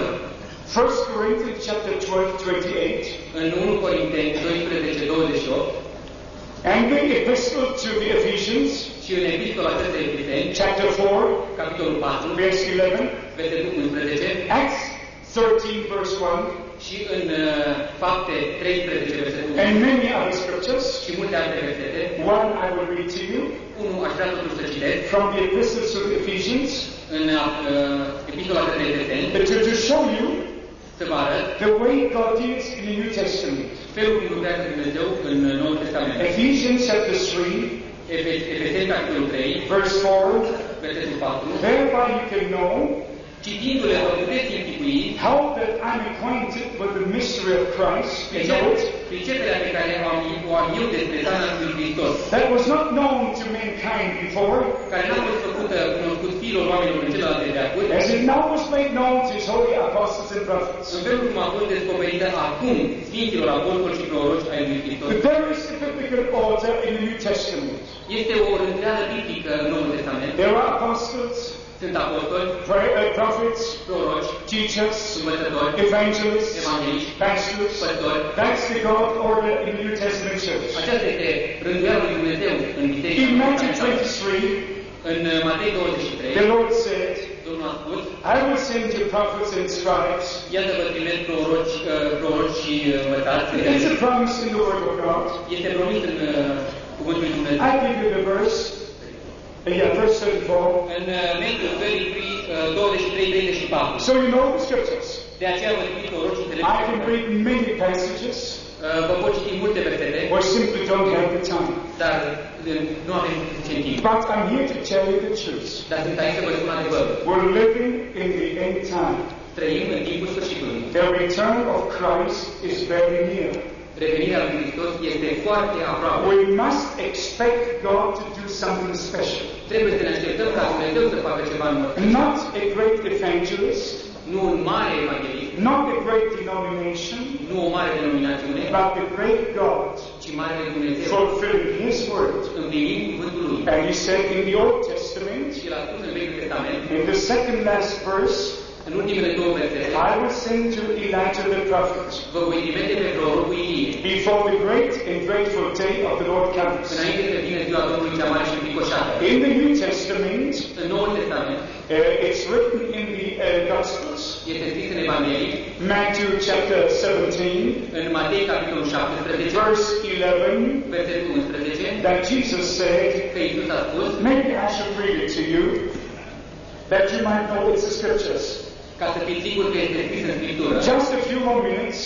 1 Corinthians chapter 12, 28, În 1 Corinteni 12, 28 and the epistle to the Ephesians, și în epistola către Efeseni, chapter 4, capitolul 4, verse 11, versetul 11, Acts 13, verse 1, și în Fapte 13, versetul 1 and many other scriptures. și multe alte versete. One I will read to you Unul aș vrea totuși să citesc from the epistles to the Ephesians, în epistola către Efeseni, to show you să vă arăt the way God deals in the New Testament. felul cum lucrează Dumnezeu în Noul Testament. Ephesians chapter 3, Efeseni, capitolul 3, verse 4, versetul 4. thereby you can know Citindu-le, vă puteți închipui how that I'm acquainted with the mystery of Christ, priceperea pe care o am eu despre taina lui Hristos, that was not known to mankind before, care n-a fost făcută cunoscut fiilor oamenilor în celelalte veacuri, as it now was made known to His holy apostles and prophets. în felul cum a fost descoperită acum Sfinților Apostoli și Proroci ai lui Hristos. But there is a biblical order in the New Testament. Este o rânduială biblică în Noul Testament. There are apostles, Sunt apostoli, prophets, proroci, teachers, învățători, evangelists, evangeliști, pastors. păstori. That's the God order in the New Testament church. Aceasta este rânduiala lui Dumnezeu în biserică. In Matthew 23, În Matei 23, the Lord said, Domnul a spus, I will send you prophets and scribes. iată vă trimit proroci și învățați. It's a promise in the Word of God. Este promis în cuvântul lui Dumnezeu. I give you the verse. Verse 34. În Matei 23, 34. So you know the scriptures. De aceea vă trimit proroci I can read many passages, vă pot citi multe versete, or simply don't have the time. dar nu avem suficient timp. But I'm here to tell you the truth. Dar sunt aici să vă spun adevărul. We're living in the end time. Trăim în timpul sfârșitului. The return of Christ is very near. Revenirea lui Hristos este foarte aproape. We must expect God to do something special. Trebuie să ne așteptăm ca Dumnezeu să facă ceva în mod. Not a great evangelist, nu un mare evanghelist, not a great denomination, nu o mare denominațiune, but the great God, ci Marele Dumnezeu, fulfilling His word. împlinind cuvântul lui. And He said in the Old Testament, Și l-a spus în Vechiul Testament, in the second last verse, în ultimele două versete, I will send to Elijah the prophet vă voi trimite pe prorocul Ilie, before the great and grateful day of the Lord comes. înainte să vină ziua Domnului cea mare și înfricoșată. In the New Testament, În Noul Testament, it's written in the Gospels, este scris în Evanghelie, Matthew chapter 17, în Matei capitolul 17, verse 11, versetul 11, that Jesus said, că Iisus a spus, maybe I should read it to you, that you might know it's the scriptures. ca să fiți siguri că este scris în Scriptură. Just a few more minutes,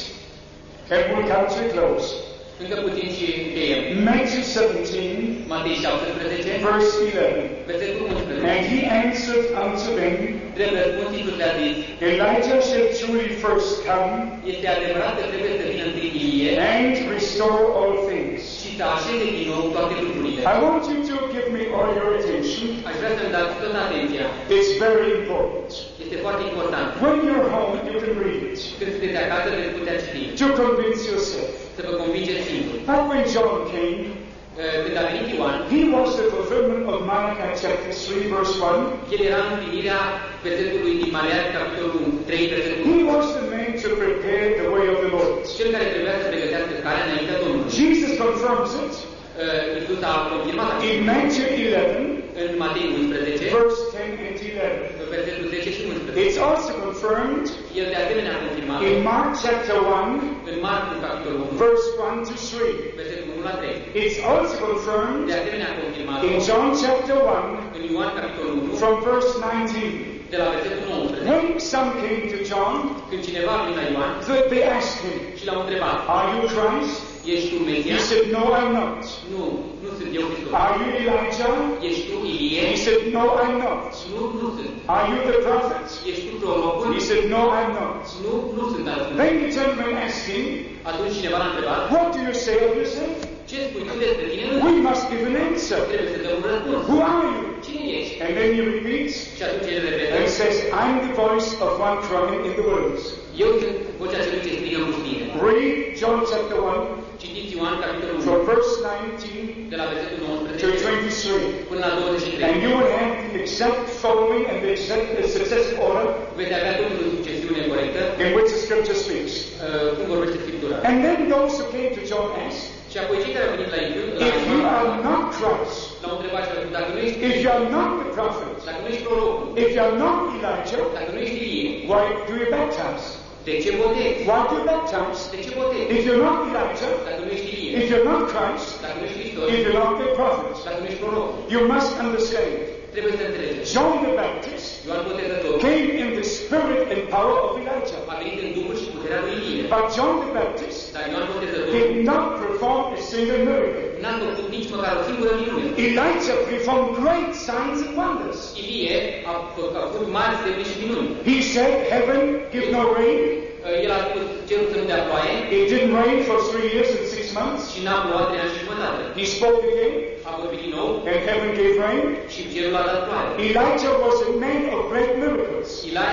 and we'll come to a close. Încă puțin și încheiem. Matthew 17, Matei 17, verse 11. versetul 11. And he answered unto them, Drept răspuns, Iisus le-a zis, Elijah shall truly first come este adevărat că trebuie să vină întâi Ilie and restore all things. și să așeze din nou toate lucrurile. I want you to give me all your attention. Aș vrea să-mi dați toată atenția. It's very important. Este foarte important. When you're home, you can read it Când sunteți acasă, veți putea citi. to convince yourself. Să vă convingeți singur. But when John came, Când a venit Ioan, he was the fulfillment of Malachi chapter 3, verse 1. el era împlinirea versetului din Maleac, capitolul 3, versetul 1. He was the man to prepare the way of the Lord. Cel care trebuia să pregătească calea înaintea Domnului. Jesus confirms it Iisus a confirmat in Matthew 11, în Matei 11, verse 10 and 11. versetul 10 și 11. It's also confirmed El de asemenea a confirmat in Mark chapter 1, în Marcu, capitolul 1, verse 1 to 3. versetul 1 la 3. It's also confirmed De asemenea a confirmat in John chapter 1, în Ioan, capitolul 1, from verse 19. de la versetul 19. When some came to John, Când cineva a venit la Ioan they asked him, și l-au întrebat, Are you Christ? ești tu He Mesia? said, No, I'm not. Nu, nu sunt eu Hristos. Are you Elijah? Ești tu Ilie? He said, No, I'm not. Nu, nu sunt. Are you the prophet? Ești tu prorocul? He said, No, I'm not. Nu, nu sunt astăzi. Then the gentleman asked him, Atunci cineva l-a întrebat, What do you say of yourself? ce spui tu despre tine? We must give an answer. Trebuie să dăm un răspuns. Who are you? Cine ești? And then he repeats Și atunci el repetă, and says, I'm the voice of one crying in the wilderness. eu sunt vocea celui ce strigă în pustie. Read John chapter 1 Citiți Ioan, capitolul 1, from verse 19 de la versetul to 19 23. până la 23. And you will have the exact following and the exact successive order Veți avea totul în succesiune corectă, in which the scripture speaks. cum vorbește Scriptura. And then those who came to John asked, Și apoi cei care au venit la Iisus, If you are not Christ, l-au întrebat și au spus, dacă nu ești, if you are not the prophet, dacă nu ești prorocul, if you are not Elijah, dacă nu ești Ilie, why do you baptize? de ce botezi? Why do you baptize? De ce botezi? If you're not Elijah, Dacă nu ești Ilie, if you're not Christ, dacă nu ești Hristos, if you're not the prophet, dacă nu ești proroc, you must understand. trebuie să înțelegeți. John the Baptist Ioan Botezătorul came in the spirit and power of Elijah. a venit în Duhul și puterea lui Ilie. But John the Baptist Dar Ioan Botezătorul did not perform a single miracle. n-a făcut nici măcar o singură minune. Elijah performed great signs and wonders. Ilie a făcut mari semne și minuni. He said, Heaven, give no rain. El a spus cerul să nu dea ploaie It didn't rain for 3 years and 6 months. și n-a plouat 3 ani și jumătate. He spoke again, A vorbit din nou and heaven gave rain. și cerul a dat ploaie. Elijah was a man of great miracles.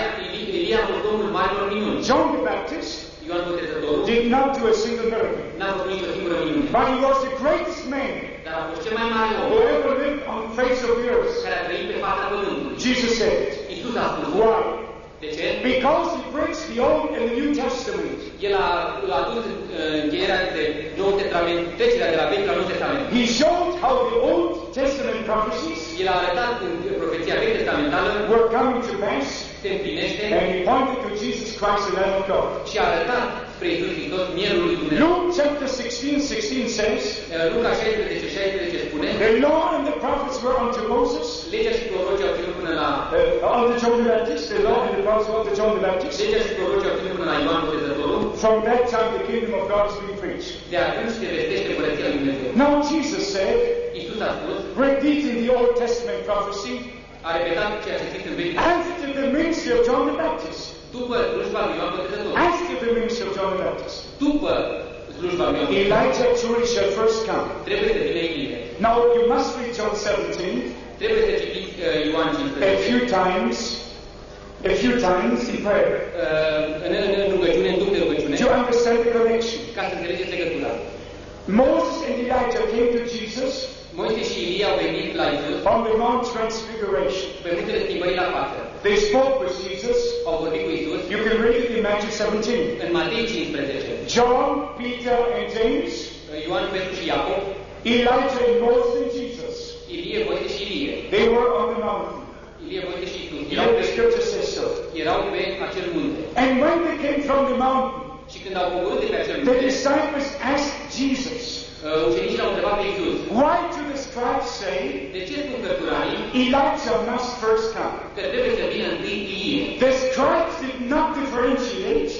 Ilie a fost omul marilor minuni. John the Baptist Ioan Botezătorul did not do a single miracle. n-a făcut nici o singură minune. But he was the greatest man Dar a fost cel mai mare om who ever lived on the face of the earth. care a trăit pe fața pământului. Jesus said, Iisus a spus, why? de ce? Because he preached the Old and the New Testament. El a adus încheierea de Nou Testament, trecerea de la Vechiul la Nou Testament. He showed how the Old Testament prophecies El a arătat cum profeția vechi testamentală were coming to pass, se împlinește and he pointed to Jesus Christ, the Lamb of God. și a arătat spre Iisus Hristos, Mielul lui Dumnezeu. Luke chapter 16 says, Luca 16 spune, the law and the prophets were unto Moses, legea și prorocii au ținut până la unto John the Baptist, the law and the prophets were unto John the Baptist. legea și prorocii au ținut până la Ioan Botezătorul. From that time the kingdom of God is being preached. De atunci se vestește Împărăția lui Dumnezeu. Now Jesus said, Iisus a spus, repeating the Old Testament prophecy, a repetat ceea ce scris în Vechiul. after the ministry of John the Baptist. După slujba lui Ioan Botezătorul. After the ministry of John the Baptist. După slujba lui Ioan Botezătorul. Elijah truly shall first come. Trebuie să vină Ilie. Now you must read John 17 Trebuie să citiți Ioan a 15 few times a few times in prayer. În rugăciune, în după rugăciune, To understand the connection. ca să înțelegeți legătura. Moses and Elijah came to Jesus Moise și Ilie au venit la Iisus on the Mount Transfiguration. pe muntele schimbării la față. They spoke with Jesus. Au vorbit cu Iisus You can read it in Matthew 17. în Matei 15. John, Peter, and James, Ioan, Petru și Iacob, Elijah and Moses and Jesus. Ilie, Moise și Ilie. They were on the mountain. Ilie, Moise și Iisus. Here the scripture says so. Erau pe acel munte. And when they came from the mountain, Și când au coborât de pe acel the munte, disciples asked Jesus, ucenicii l-au întrebat pe Iisus: why do the scribes say de ce spun cărturarii Elijah must first come? că trebuie să vină întâi Ilie? The scribes did not differentiate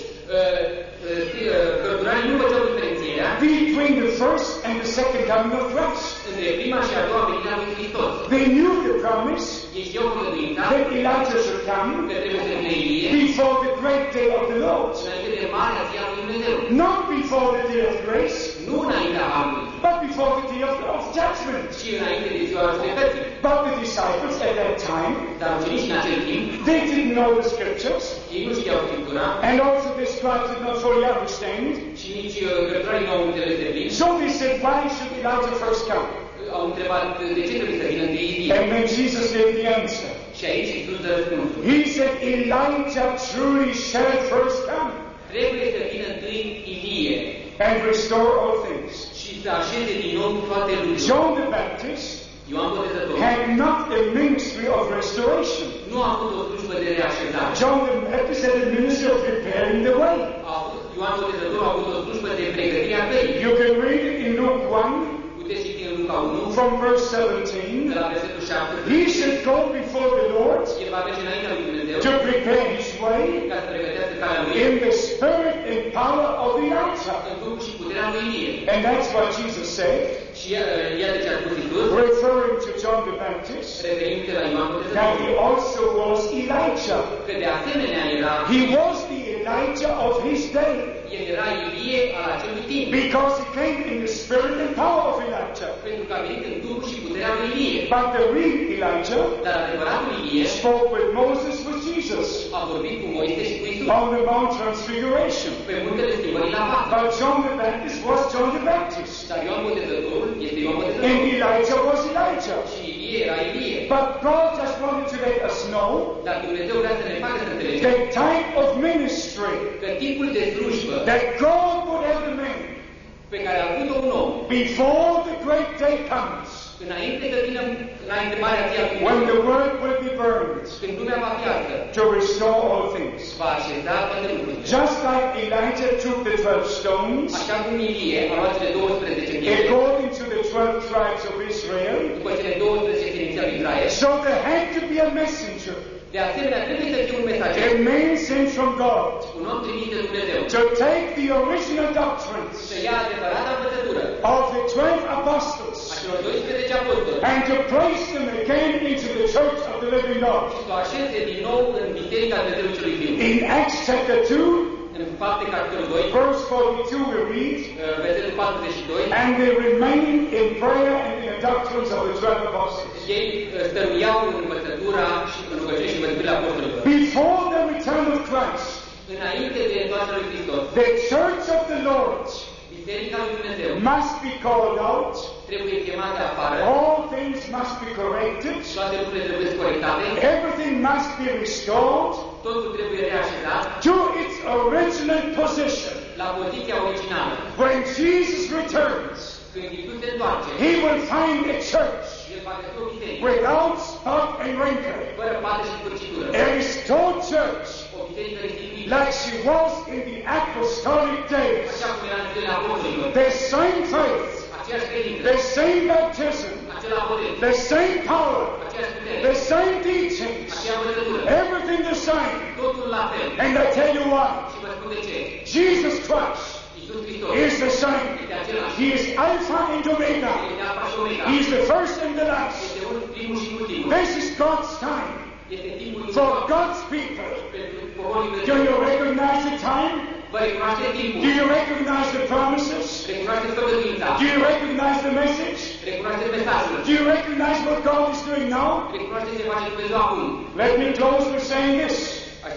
Cărturarii nu făceau diferențierea between the first and the second coming of Christ. între prima și a doua venire a lui Hristos. They knew the promise Ei știau făgăduința that Elijah should come că trebuie să vină Ilie before the great day of the Lord. înainte de marea zi a lui Dumnezeu. Not before the day of grace, Nu înaintea Harului, but before the day of judgment. ci înainte de ziua judecății. But the disciples at that time, Dar ucenicii în acel timp, they didn't know the scriptures, ei nu știau Scriptura and also the scribes did not fully understand. și nici cărturarii nu au înțeles de plin. So they said, why should Elijah first come? Au întrebat de ce trebuie să vină întâi Ilie. And then Jesus gave the answer. Și aici Iisus dă răspunsul. He said, Elijah truly shall first come Trebuie să vină întâi Ilie and restore all things. și să așeze din nou toate lucrurile. John the Baptist Ioan Botezătorul had not a ministry of restoration. nu a avut o slujbă de reașezare. John the Baptist had a ministry of preparing the way. Ioan Botezătorul a avut o slujbă de pregătire a căii. You can read it in Luke 1 Puteți citi în Luca 1, from verse de 17. la versetul 7. He should go before the Lord El va merge înaintea lui Dumnezeu to prepare his way ca să pregătească calea lui in the spirit and power of Elijah. în Duhul și puterea lui Ilie. And that's what Jesus said, Și iată ce a spus Iisus, referring to John the Baptist, referindu-se la Ioan that he Botezătorul, also was Elijah. că de asemenea era, He was the Elijah of his day, el era Ilie al acelui timp, because he came in the spirit and power of Elijah. pentru că a venit în Duhul și puterea lui Ilie. But the real Elijah Dar adevăratul Ilie spoke with Moses, with Jesus, a vorbit cu Moise și cu Iisus on the Mount Transfiguration. pe muntele schimbării la față. But John the Baptist was John the Baptist, Dar Ioan Botezătorul este Ioan and Botezătorul Elijah was Elijah. și Ilie era Ilie. But God just wanted to let us know Dar Dumnezeu vrea să ne facă să înțelegem the type of ministry că tipul de slujbă that God would have the man pe care a avut-o un om before the great day comes, înainte să vină înainte marea zi a lui when Dumnezeu, the world will be burned, când lumea va fi ardă, to restore all things. va așeza toate lucrurile. Just like Elijah took the 12 stones, Așa cum Ilie a luat cele 12 pietre, according to the 12 tribes of Israel, după cele 12 semințe ale lui Israel, so there had to be a messenger, de asemenea trebuie să fie un mesager, a man sent from God, un om trimis de Dumnezeu, to take the original doctrines să ia adevărata învățătură of the 12 apostles a celor 12 apostoli and to place them again into the church of the living God. și să o așeze din nou în Biserica Dumnezeului celui Viu. In Acts chapter 2, În Fapte, capitolul 2, verse 42, we read, versetul 42, and they remained in prayer and in the doctrines of the 12 apostles. ei stăruiau în învățătura și în rugăciune și învățăturile apostolilor. Before the return of Christ, Înainte de întoarcerea lui Hristos, the church of the Lord Biserica lui Dumnezeu must be called out, trebuie chemată afară, all things must be corrected, toate lucrurile trebuie corectate, everything must be restored totul trebuie reașezat to its original position. la poziția originală. When Jesus returns, Când Iisus se întoarce, he will find a church El va găsi o biserică without spot and wrinkle, fără pată și scurcitură, a restored church o biserică restituită, like she was in the apostolic days. așa cum era în zilele apostolilor, The same faith, aceeași credință, the same baptism, acela botez, the same power, aceeași putere, the same teachings, aceea învățătură, everything the same. totul la fel. And I tell you why. Și vă spun de ce. Jesus Christ Iisus Hristos is the same. este același. He is Alpha and Omega. Este Alfa și Omega. He is the first and the last. Este primul și ultimul. This is God's time Este timpul lui for Dumnezeu God's people. pentru poporul Do Dumnezeu. you recognize the time? Vă recunoașteți timpul. Do you recognize the promises? Recunoașteți făgăduința. Do you recognize the message? Recunoașteți mesajul. Do you recognize what God is doing now? Recunoașteți ce face Dumnezeu acum. Let me close with saying this.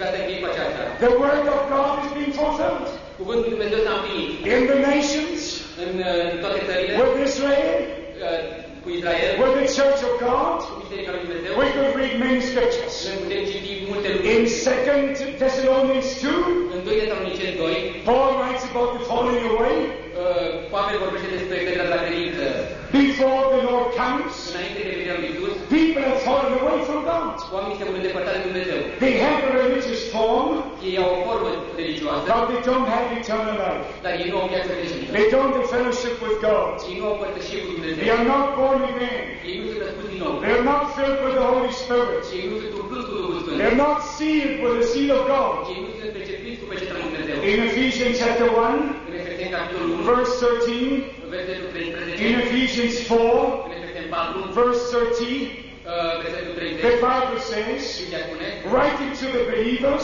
vrea să închei cu aceasta. The word of God is being fulfilled. Cuvântul Lui Dumnezeu s-a împlinit In the nations, în toate țările, with Israel, cu Israel, with the church of God. cu Biserica Lui Dumnezeu. We could read many scriptures. Noi putem citi multe lucruri. In 2 Thessalonians 2, În 2 Tesaloniceni 2, Paul writes about the falling away Pavel vorbește despre căderea de la credință. before the Lord comes. Înainte de venirea lui Iisus, People have fallen away from God. oamenii se vor îndepărta de Dumnezeu. They have a religious form, Ei au o formă religioasă, but they don't have eternal life. dar ei nu au viață veșnică. They don't have fellowship with God. Ei nu au părtășie cu They Dumnezeu. are not born again. Ei nu sunt născuți din nou. They are not filled with the Holy Spirit. Ei nu sunt umpluți cu Duhul Sfânt. They are not sealed with the seal of God. Ei nu sunt precepiți cu pecetea lui Dumnezeu. In Ephesians chapter 1, În Efeseni capitolul 1, verse 13, versetul 13, in Ephesians 4, în Efeseni 4, verse 30, versetul 30, the Bible says, Biblia spune, writing to the believers,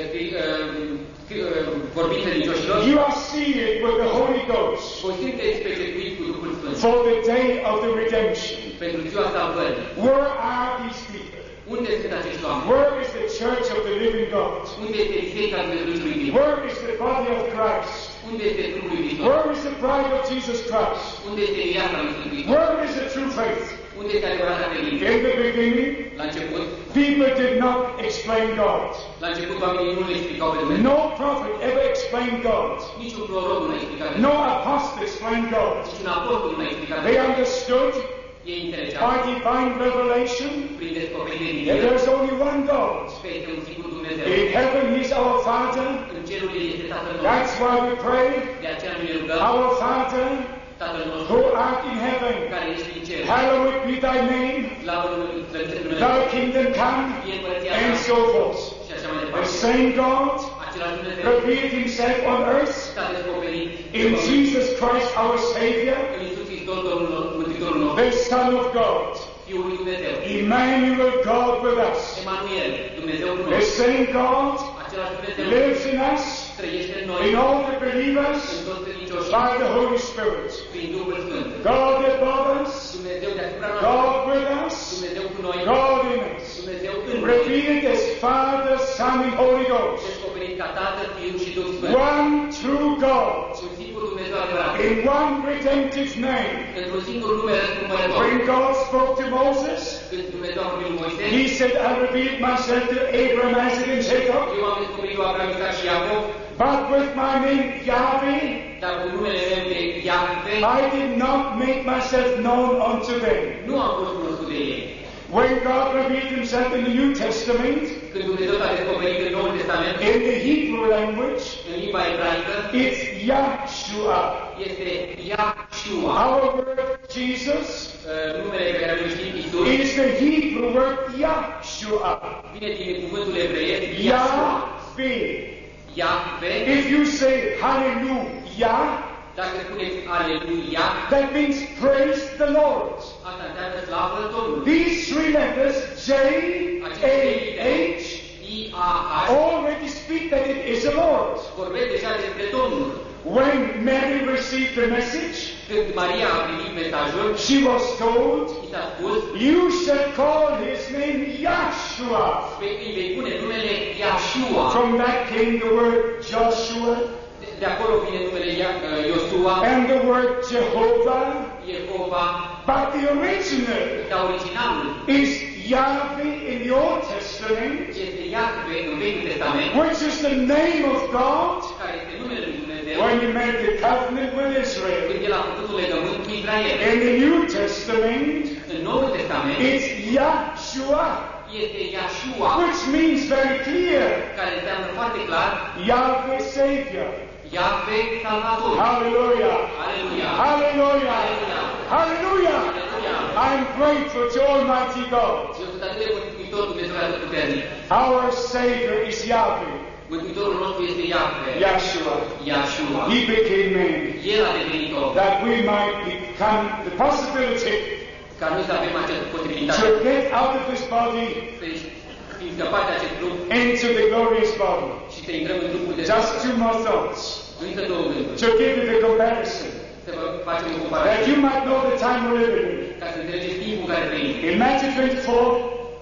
vorbind religioșilor, you are sealed with the Holy Ghost voi sunteți precepuiți cu Duhul Sfânt for the day of the redemption. pentru ziua salvării. Where are these people? Unde sunt acești oameni? Where is the church of the living God? Unde este Biserica Dumnezeului viu? Where is the body of Christ? Unde este trupul lui Hristos? Where is the bride of Jesus Christ? Unde este viața lui Hristos? Where is the true faith? Unde este adevărata credință? In the beginning, La început, people did not explain God. la început oamenii nu le explicau pe Dumnezeu. No prophet ever explained God. Niciun proroc nu a explicat. No apostle explained God. Niciun apostol nu a explicat. They understood Ei înțelegeau by divine revelation prin descoperire that divină there's only one God. că este un singur Dumnezeu. In heaven, He's our Father. În cerul El este Tatăl nostru. That's why we pray, De aceea noi ne rugăm, our Father, Tatăl nostru, who art in heaven, care ești în cer, hallowed be Thy name, slavă numele Dumnezeu, Thy kingdom come, fie împărăția and ta, so forth. și așa mai The departe. same God Același Dumnezeu revealed Himself on earth s-a descoperit in Jesus Christ, our Savior, în Iisus Hristos, Domnul Mântuitorul nostru, the Son of God, Fiul lui Dumnezeu, Emmanuel, God with us. Emanuel, Dumnezeu cu The noi. same God Același Dumnezeu lives in us, trăiește în noi, in all the believers, în toți credincioșii, by the Holy Spirit. prin Duhul Sfânt. God above us, Dumnezeu deasupra noastră, God with us, Dumnezeu cu noi, God in us. Dumnezeu în noi, Revealed as Father, Son, and Holy Ghost. descoperit ca Tatăl, Fiul și Duh Sfânt. One true God, Un singur Dumnezeu adevărat, in one redemptive name. într-un singur nume răscumpărător. When God spoke to Moses, Când Dumnezeu a vorbit lui Moise, He said, I revealed myself to Abraham, Isaac, and Jacob, eu am descoperit lui Abraham, Isaac și Iacov, but with my name Yahweh, dar cu numele meu de Iahve, I did not make myself known unto them. nu am fost cunoscut de ei. When God revealed Himself in the New Testament, Când Dumnezeu s-a descoperit în Noul Testament, in the Hebrew language, în limba ebraică, it's Yahshua. este Yahshua. Our word Jesus Numele pe care îl știm, Iisus, is the Hebrew word Yahshua. vine din cuvântul evreiesc, Yahshua. Yahweh. Iahve, If you say hallelujah, dacă spuneți Aleluia, that means praise the Lord. asta înseamnă slavă Domnului. These three letters, J, A, H, I-A-H, already speak that it is the Lord. vorbesc deja despre Domnul. When Mary received the message, Când Maria a primit mesajul, she was told, i s-a spus, you shall call his name Yahshua. îi vei pune numele Yahshua. From that came the word Joshua De acolo vine numele Iosua, and the word Jehovah. Jehova, But the original dar originalul is Yahweh in the Old Testament, este Iahve în Vechiul Testament, which is the name of God care este numele lui Dumnezeu, when He made the covenant with Israel. când El a făcut un legământ cu Israel. In the New Testament, În Noul Testament it's Yahshua, este Yahshua, which means very clear, care înseamnă foarte clar Yahweh Savior. Iahve Salvator. Hallelujah. Aleluia! Hallelujah. Aleluia! Hallelujah. Aleluia! I'm grateful to Almighty God. Eu sunt atât de mulțumitor Dumnezeu Atotputernic. Our Savior is Yahweh, Mântuitorul nostru este Iahve, Yahshua. Yahshua. He became man El a devenit om, that we might become the possibility ca noi să avem această posibilitate to get out of this body să fim scăpați de acest trup into the glorious body. și să intrăm în trupul de Just two more thoughts încă două gânduri. to give you the comparison, Să vă facem o that comparație, you might know the time we're living in. ca să înțelegeți timpul în care trăim. In Matthew 24,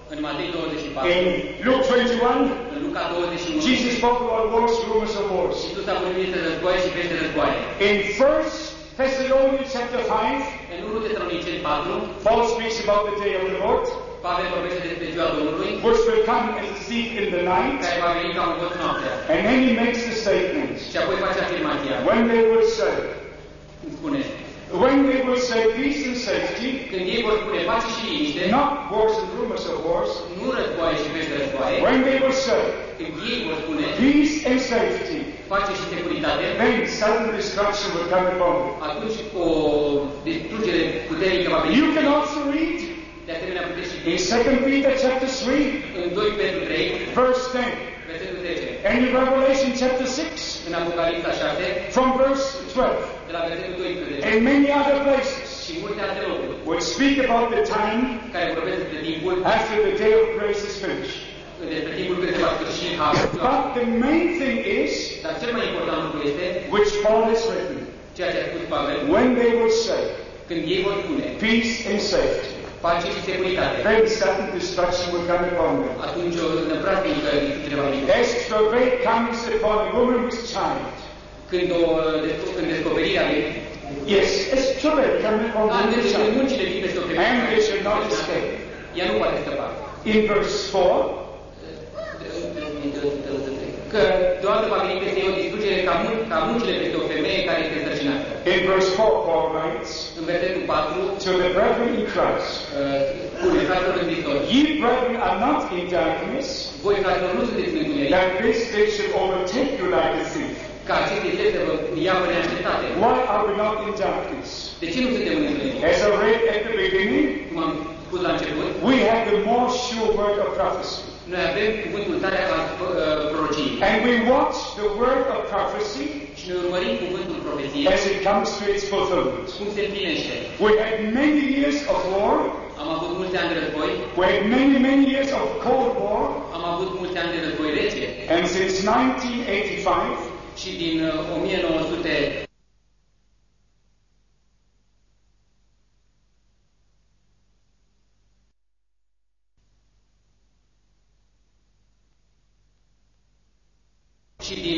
În Matei 24, In Luke 21, în Luca 21, Jesus spoke about wars, rumors of wars. Iisus a vorbit de războaie și peste războaie. In 1 Thessalonians chapter 5, În 1 Tesaloniceni 4, Paul speaks about the day of the Lord, Pavel vorbește despre ziua Domnului, which will come as a thief in the night. care va veni ca un hoț noaptea. And then he makes the statement. Și apoi face afirmația. When they will say, Spune, peace and safety, când ei vor spune pace și liniște, not wars and rumors of wars, nu războaie și peste războaie, when they will say când ei vor spune peace and safety, pace și securitate, then sudden destruction will come upon them. atunci o distrugere puternică va veni. You can also read De asemenea, puteți și in 2 Peter chapter 3, în 2 Petru 3, verse 10, versetul 10, and in Revelation chapter 6, în Apocalipsa 6, from verse 12, de la versetul 12, and many other places, și multe alte locuri, which speak about the time care vorbesc despre timpul, after the day of grace is finished. despre timpul când se va sfârși harul. But the main thing is, Dar cel mai important lucru este which Paul has written, ceea ce a spus Pavel, when they will say când ei vor spune peace and safety, pace și securitate, then sudden destruction will come upon them. atunci o năprasnică distrugere va veni. As travail comes upon a woman with child. Când descoperirea vine, Yes, as travail comes upon a woman with când child. muncile vin peste o femeie, And they shall not escape. ea nu poate scăpa. In verse 4, Că deodată va veni peste ei o distrugere ca muncile peste o femeie care este însărcinată. in verse 4, Paul writes, În versetul 4, to the brethren in Christ, spune, fraților în Hristos, ye brethren are not in darkness, voi, fraților, nu sunteți în întuneric, that this day should overtake you like a thief. ca aceste zile să vă ia pe neașteptate. Why are we not in darkness? De ce nu suntem în întuneric? As I read at the beginning, Cum am spus la început, we have the more sure word of prophecy. noi avem cuvântul tare al prorociei. And we watch the word of prophecy Și noi urmărim cuvântul profeției, as it comes to its fulfillment. cum se împlinește. We had many years of war. Am avut mulți ani de război, We had many years of Cold War. am avut mulți ani de război rece And since 1985, și din 1900 și din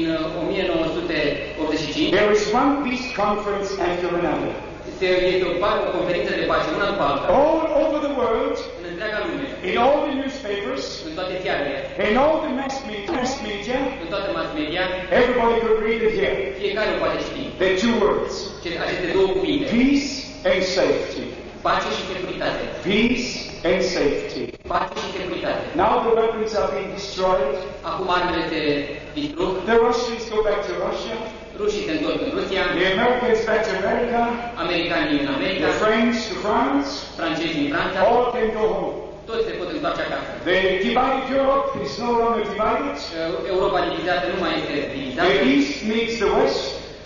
1985 there is one peace conference after another. este o conferință de pace, una după alta, All over the world, în întreaga lume, in all the newspapers, în toate ziarele, in all the mass media, în toată mass media, everybody could read it here. fiecare o poate ști. The two words, Aceste două cuvinte, peace and safety. pace și securitate. Peace and safety. Pace și securitate. Now the weapons are being destroyed. Acum armele se distrug, The Russians go back to Russia. rușii se întorc în Rusia, The Americans back to America. americanii în America, The French to France. francezii în Franța, All can go home. toți se pot întoarce acasă. The divided Europe is no longer divided. Europa divizată nu mai este divizată, The East needs the West,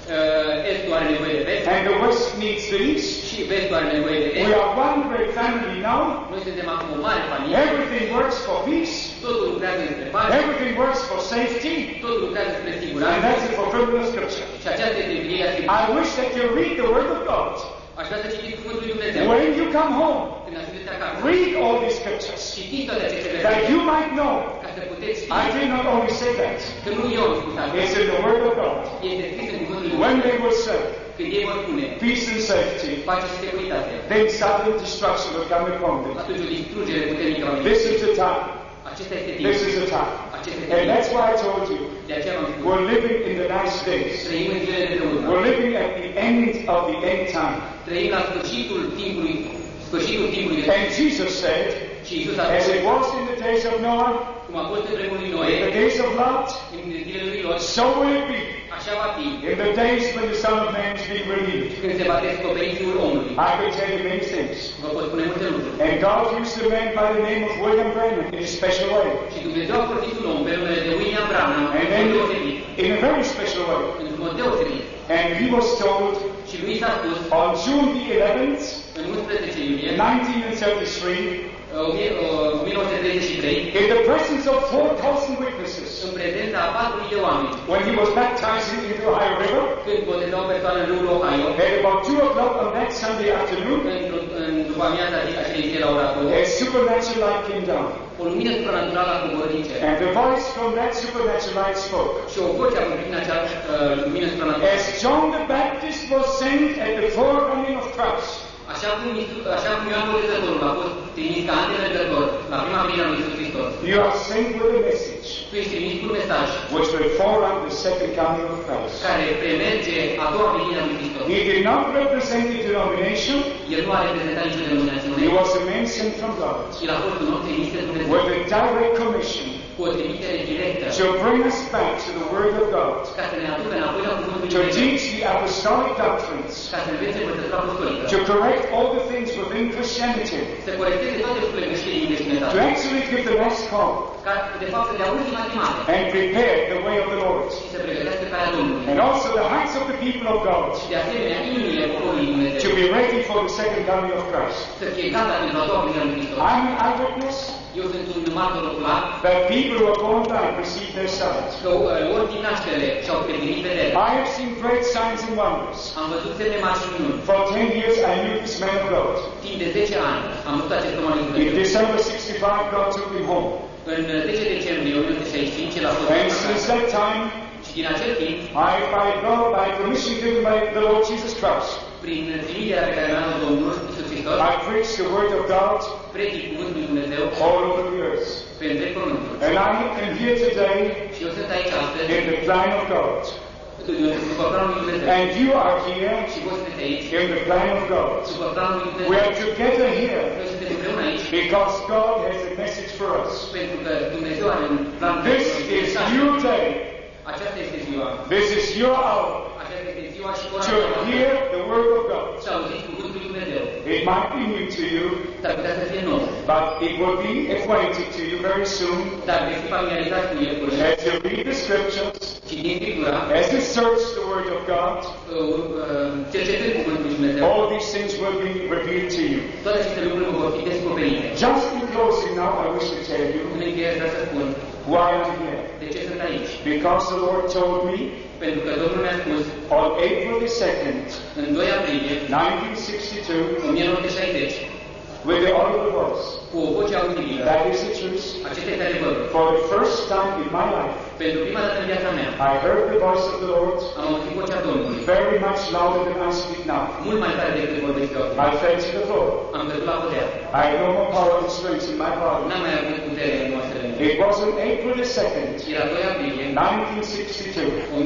Estul are nevoie de vest and the West needs the East. și Vestul are nevoie de We Est. are one great family now. Noi suntem acum o mare familie, Everything works for peace. totul lucrează spre pace, Everything works for safety. totul lucrează spre And siguranță that's the fulfillment of Scripture. și aceasta este împlinirea Scripturii. I wish that you read the Word of God. Aș vrea să citiți Cuvântul lui Dumnezeu. When you come home, Când ajungeți acasă, read all these Scriptures. citiți toate aceste That versete you might know. ca să puteți ști I did not only say that. că nu eu am spus asta, It's in the Word of God. este scris în Cuvântul lui When Dumnezeu. they will say Când ei vor spune peace and safety, pace și securitate, then sudden destruction will come upon them. atunci o distrugere puternică va veni. This is the time. Acesta este This timpul. is the time. Acesta este And timpul. that's why I told you, De aceea v-am spus, we're living in the last days. trăim în zilele de urmă. We're living at the end of the end time. Trăim la sfârșitul timpului de And Jesus said, și Iisus a as spus, it was in the days of Noah, cum a fost în vremul lui in Noe, the days of Lot, în zilele lui Lot, so will it be așa va fi in the days when the Son of Man is being revealed. când se va descoperi Fiul omului. I can tell you many things. Vă pot spune multe lucruri. And God used a man by the name of William Branham in a special way. Și Dumnezeu a folosit un om pe numele de William Branham, And în then mod deosebit, in a very special way. într-un mod deosebit. And he was told Și lui s-a spus, on June the 11th, în 11 iulie 1933, 1933, in the presence of 4,000 witnesses, în prezența a 4.000 de oameni, when he was baptizing in the Ohio River, când boteza o persoană în râul Ohio, at about 2 o'clock on that Sunday afternoon, în după după amiaza acelei zile la ora 2, a supernatural light came down. o lumină supranaturală a coborât din cer. And the voice from that supernatural light spoke. Și o voce a vorbit din acea lumină supranaturală. As John the Baptist was sent at the forerunning of Christ, Așa cum Ioan Botezătorul a fost trimis ca antemergător la prima venire a lui Iisus Hristos, you are sent with a message tu ești trimis cu un mesaj which will forerun the second coming of Christ. care premerge a doua venire a lui Hristos. He did not represent a denomination. El nu a reprezentat nicio denominațiune. He was a man sent from God El a fost un om trimis de Dumnezeu with a direct commission cu o trimitere directă to bring us back to the Word of God, ca să ne aducă înapoi la cuvântul lui to Dumnezeu, teach the apostolic doctrines, ca să învețe învățătura apostolică, to correct all the things within Christianity, să corecteze toate lucrurile greșite din to creștinătate, actually give the last call ca de fapt să dea ultima chemare and prepare the way of the Lord. și să pregătească calea Domnului. And also the hearts of the people of God Și de asemenea, inimile poporului to Dumnezeu be ready for the second coming of Christ. să fie gata pentru a doua venire a lui Hristos. I'm an eyewitness Eu sunt un martor ocular that people who are born blind receive their sight. că ori din naștere și-au pregătit vedere. I have seen great signs and wonders. Am văzut semne mari și minuni. For 10 years I knew this man of God. Timp de 10 ani am văzut acest om al lui In Dumnezeu. December 65, God took him home. În 10 decembrie 1965, el a fost And since that time, și din acel timp, by permission given by the Lord Jesus Christ, prin trimiterea pe care mi-a dat Domnul Iisus Hristos, I preach the Word of God predic cuvântul lui Dumnezeu all over the earth. pe întreg pământul. And I am here today Și eu sunt aici astăzi, in the plan of God. după planul lui Dumnezeu. And you are here Și voi sunteți aici, in the plan of God. după planul lui We Dumnezeu. are together here Noi suntem împreună aici, because God has a message for us. pentru că Dumnezeu are un plan. This is your day. Aceasta este ziua. This is your hour Aceasta este ziua și ora to hear the Word of God. să auziți cuvântul lui Dumnezeu. It might be new to you, S-ar putea să fie nou, but it will be acquainted to you very soon dar veți fi familiarizați cu el curând. as you read the Scriptures, Și din Scriptura, as you search the Word of God. cercetând cuvântul lui Dumnezeu, All these things will be revealed to you. toate aceste lucruri vor fi descoperite. Just in closing now, I wish to tell you În încheiere vreau să spun why I'm here. de ce sunt aici. Because the Lord told me Pentru că Domnul mi-a spus on April the 2nd, în 2 aprilie 1962, 1960, with the audible voice, cu o voce audibilă, that is the truth. acesta este adevărul. For the first time in my life, Pentru prima dată în viața mea, I heard the voice of the Lord am auzit vocea Domnului, very much louder than I speak now. mult mai tare decât vorbesc eu. I fell to the floor. Am căzut la podea. I had no more power and strength in my body. N-am mai avut putere în noastră. It was on April the 2nd, Era 2 aprilie 1962,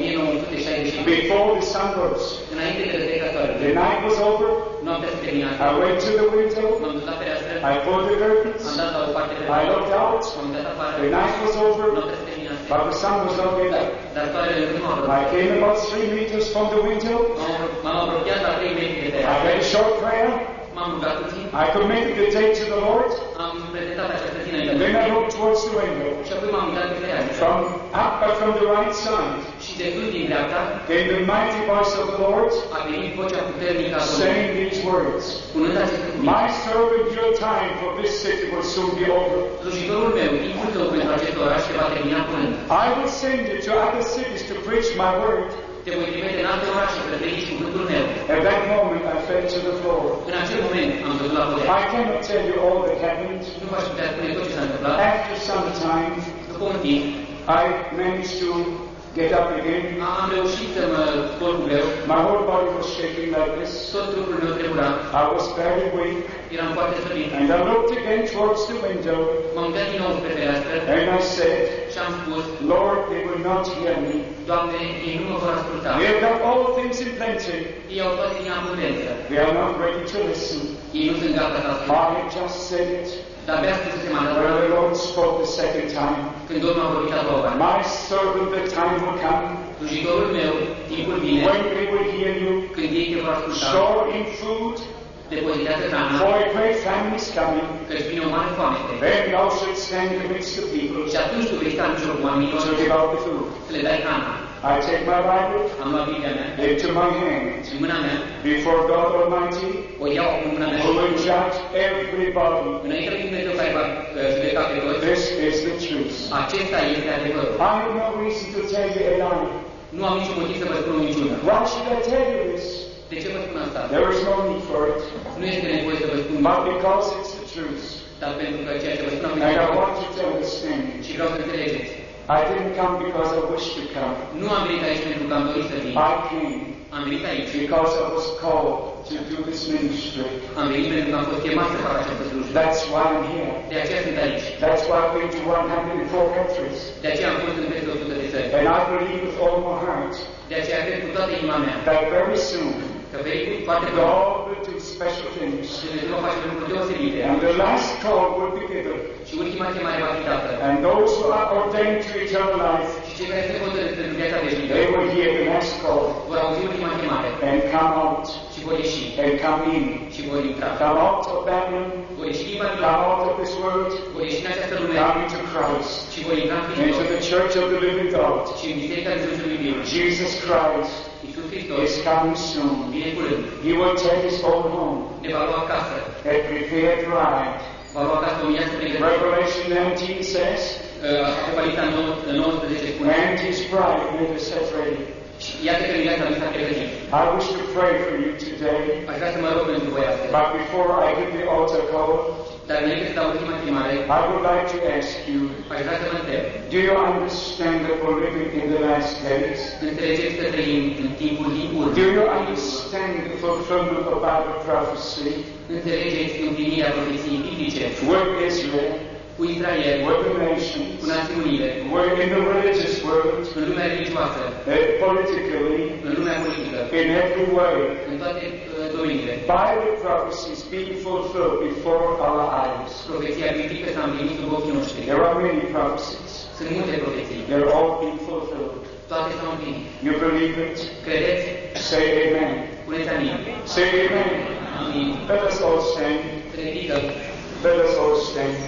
1962, before the sun rose. înainte de răsărirea soarelui. The night was over. Noaptea se terminase. I went to the window. M-am dus la fereastră, I pulled the curtains. am dat la o parte de I looked out. am dat afară, The night was over, noaptea se terminase. but the sun was not yet up. Dar soarele nu m-a I came about 3 meters from the window. M-am apropiat la 3 metri de I fereastră. had a short prayer. M-am rugat puțin, I committed the day to the Lord. am prezentat această zi înainte. And then I looked towards the window. Și apoi m-am uitat pe fereastră. From up, but from the right side, Și de sus din dreapta came the mighty voice of the Lord, a venit vocea puternică a Domnului, saying these words: spunând aceste cuvinte. My servant, your time for this city will soon be over. Slujitorul meu, timpul tău pentru acest oraș se va termina curând. I will send you to other cities to preach my word. Te voi trimite în alte orașe să predici cuvântul meu. At that moment, I fell to the floor. În acel moment am căzut la podea. I cannot tell you all that happened. Nu v-aș putea spune tot ce s-a întâmplat. After some time, După un timp, I managed to get up again. am reușit să mă scol cu greu. My whole body was shaking like this. Tot trupul meu tremura. I was very weak. Eram foarte slăbit. And I looked again towards the window. M-am uitat din nou spre fereastră And I said, și am spus, Lord, they will not hear me. Doamne, ei nu mă vor asculta. They have got all things in plenty. Ei au toate din abundență. They are not ready to listen. Ei nu sunt gata să asculte. I had just said it. Dar abia spusesem When adevărat the Lord spoke the second time, când Domnul a vorbit a doua oară. my servant, the time will come Slujitorul meu, timpul vine, when they will hear you. când ei te vor asculta. Store in food, Depozitează hrana, for a great famine is coming. căci vine o mare foamete. Then thou shalt stand in the midst of people Și atunci tu vei sta în mijlocul oamenilor to give out the food. să le dai hrana. I take my Bible Am luat Biblia mea into my hand în mâna mea, before God Almighty, o iau în mâna mea who și will judge everybody. înainte lui Dumnezeu care va judeca pe toți, This is the truth. acesta este adevărul. I have no reason to tell you a lie. Nu am niciun motiv să vă spun o minciună. Why should I tell you this? De ce vă spun asta? There is no need for it. Nu este nevoie să vă spun, But because it's the truth. dar pentru că ceea ce vă spun And I want you to understand. și vreau să înțelegeți. I didn't come because I wished to come. Nu am venit aici pentru că am dorit să vin. I came Am venit aici. because I was called to do this ministry. Am venit pentru că am fost chemat să fac această slujbă. That's why I'm here. De aceea sunt aici. That's why I've been to 104 countries. De aceea am fost în peste 100 de țări. And I believe with all my heart De aceea cred cu toată inima mea that very soon că foarte curând God will do special things. Dumnezeu va face lucruri deosebite. And the last call will be given. Și ultima chemare va fi dată. And those who are ordained to eternal life, Și cei care se hotărâți pentru viața veșnică they will hear the last call vor auzi ultima chemare and come out și vor ieși and come in. și vor intra. Come out of Babylon, Vor ieși din come Babilon, out of this world, vor ieși în această lume come into Christ, și vor intra în into Hristos the church of the living God. și în Biserica Dumnezeului Viu. Jesus Christ Iisus Hristos is coming soon. vine curând. He will take his own home Ne va lua acasă. and prepare it right. Va lua acasă o miasă pregătită. Revelation 19 says, Apocalipsa 19 spune and his bride made her set ready. Iată că viața lui s-a pregătit. I wish to pray for you today, Aș vrea să mă rog pentru voi astăzi. but before I give the altar call, Dar înainte să dau ultima chemare, I would like to ask you, aș vrea să vă întreb. do you understand that we're living in the last days? Înțelegeți că trăim în timpul din urmă. Do you understand the fulfillment of Bible prophecy Înțelegeți împlinirea profeției biblice with Israel, cu Israel, with the nations, cu națiunile, with in the religious world, în lumea religioasă, politically, în lumea politică, in every way? în toate domeniile. Bible prophecies being fulfilled before our eyes. Profeția biblică s-a împlinit sub ochii noștri. There are many prophecies. Sunt multe profeții. They're all being fulfilled. Toate s-au împlinit. You believe it? Credeți? Say amen. Puneți amin. Say amen. Amin. Let us all stand. Să ne ridicăm. Let us all stand.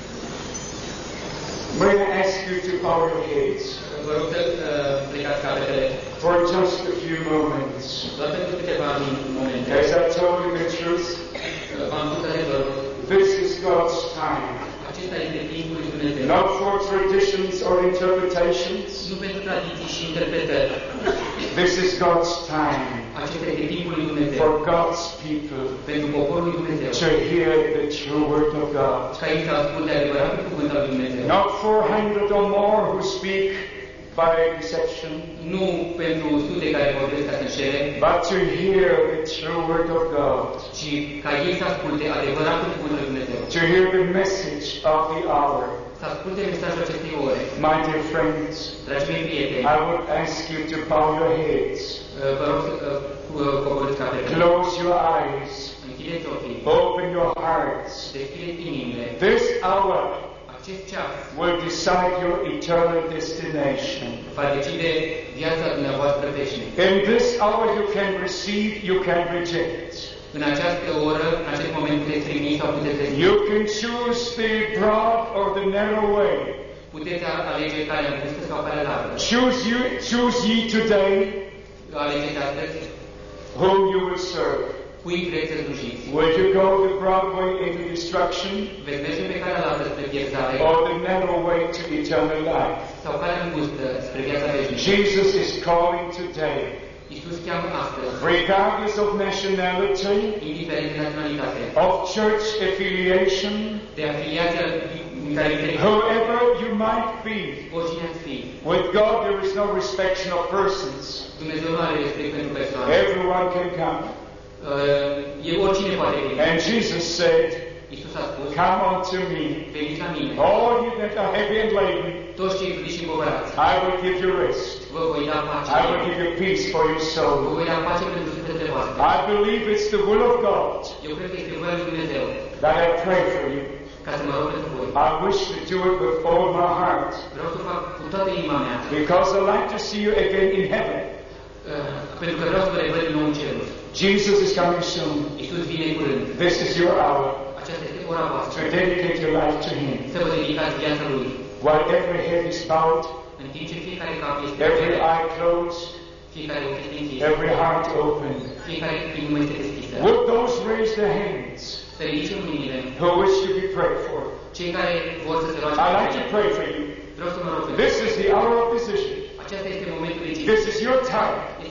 May I ask you to bow your heads Vă rog să plecați capetele for just a few moments. doar pentru câteva momente. As I told you the truth, V-am spus adevărul. this is God's time. Acesta este timpul lui Dumnezeu. Not for traditions or interpretations. Nu pentru tradiții și interpretări. This is God's time Acesta este timpul lui Dumnezeu. for God's people Pentru poporul lui Dumnezeu. to hear the true word of God. Ca ei să asculte adevăratul cuvânt al lui Dumnezeu. Not 400 or more who speak by deception, Nu pentru sute care vorbesc ca să înșele, but to hear the true word of God, ci ca ei să asculte adevăratul cuvânt al lui Dumnezeu. to hear the message of the hour. Să asculte mesajul acestei ore. My dear friends, Dragii mei prieteni, I would ask you to bow your heads, vă rog să coborâți capetele. close your eyes, Închideți ochii. open your hearts. Deschideți inimile. This hour Acest ceas will decide your eternal destination. va decide viața dumneavoastră veșnică. In this hour you can receive, you can reject. În această oră, în acest moment puteți primi sau puteți respinge. You can choose the broad or the narrow way. Puteți alege calea îngustă sau calea largă. Choose ye today Alegeți astăzi whom you will serve. cui vreți să slujiți. Will you go the broad way into destruction Veți merge pe calea largă spre pierzare or the narrow way to eternal life? sau calea îngustă spre viața veșnică. Jesus is calling today, Iisus cheamă astăzi, regardless of nationality, indiferent de naționalitate, of church affiliation, de afiliația în care trăiți, whoever you might be. oricine ați fi. With God there is no respect of persons. Dumnezeu nu are respect pentru persoane. Everyone can come. Oricine poate veni. And Jesus said, Iisus a spus, come unto me, veniți la mine, all you that are heavy and laden, toți cei trudiți și împovărați. I will give you rest. Vă voi da pace. I will give you peace for your Vă soul. voi da pace pentru sufletele voastre. I believe it's the will of God Eu cred că este voia lui Dumnezeu that I pray for you. ca să mă rog pentru voi. I wish to do it with all my heart, Vreau să fac cu toată inima mea, because I like to see you again in heaven. pentru că vreau să vă revăd din nou în cerul. Jesus is coming soon. Iisus vine curând. This is your hour Aceasta este ora voastră. to dedicate your life to Him. Să vă dedicați viața Lui. While every head is bowed, În timp ce fiecare cap este every închis, eye closed, fiecare ochi este închis, every heart open. fiecare inimă este deschisă. Would those raise their hands Să ridice mâinile. who wish to be prayed for? Cei care vor să se roage I'd pentru like to mine. pray for you. Vreau să mă rog pentru This is the hour of decision. Aceasta este momentul decisiv. This is your time. Este timpul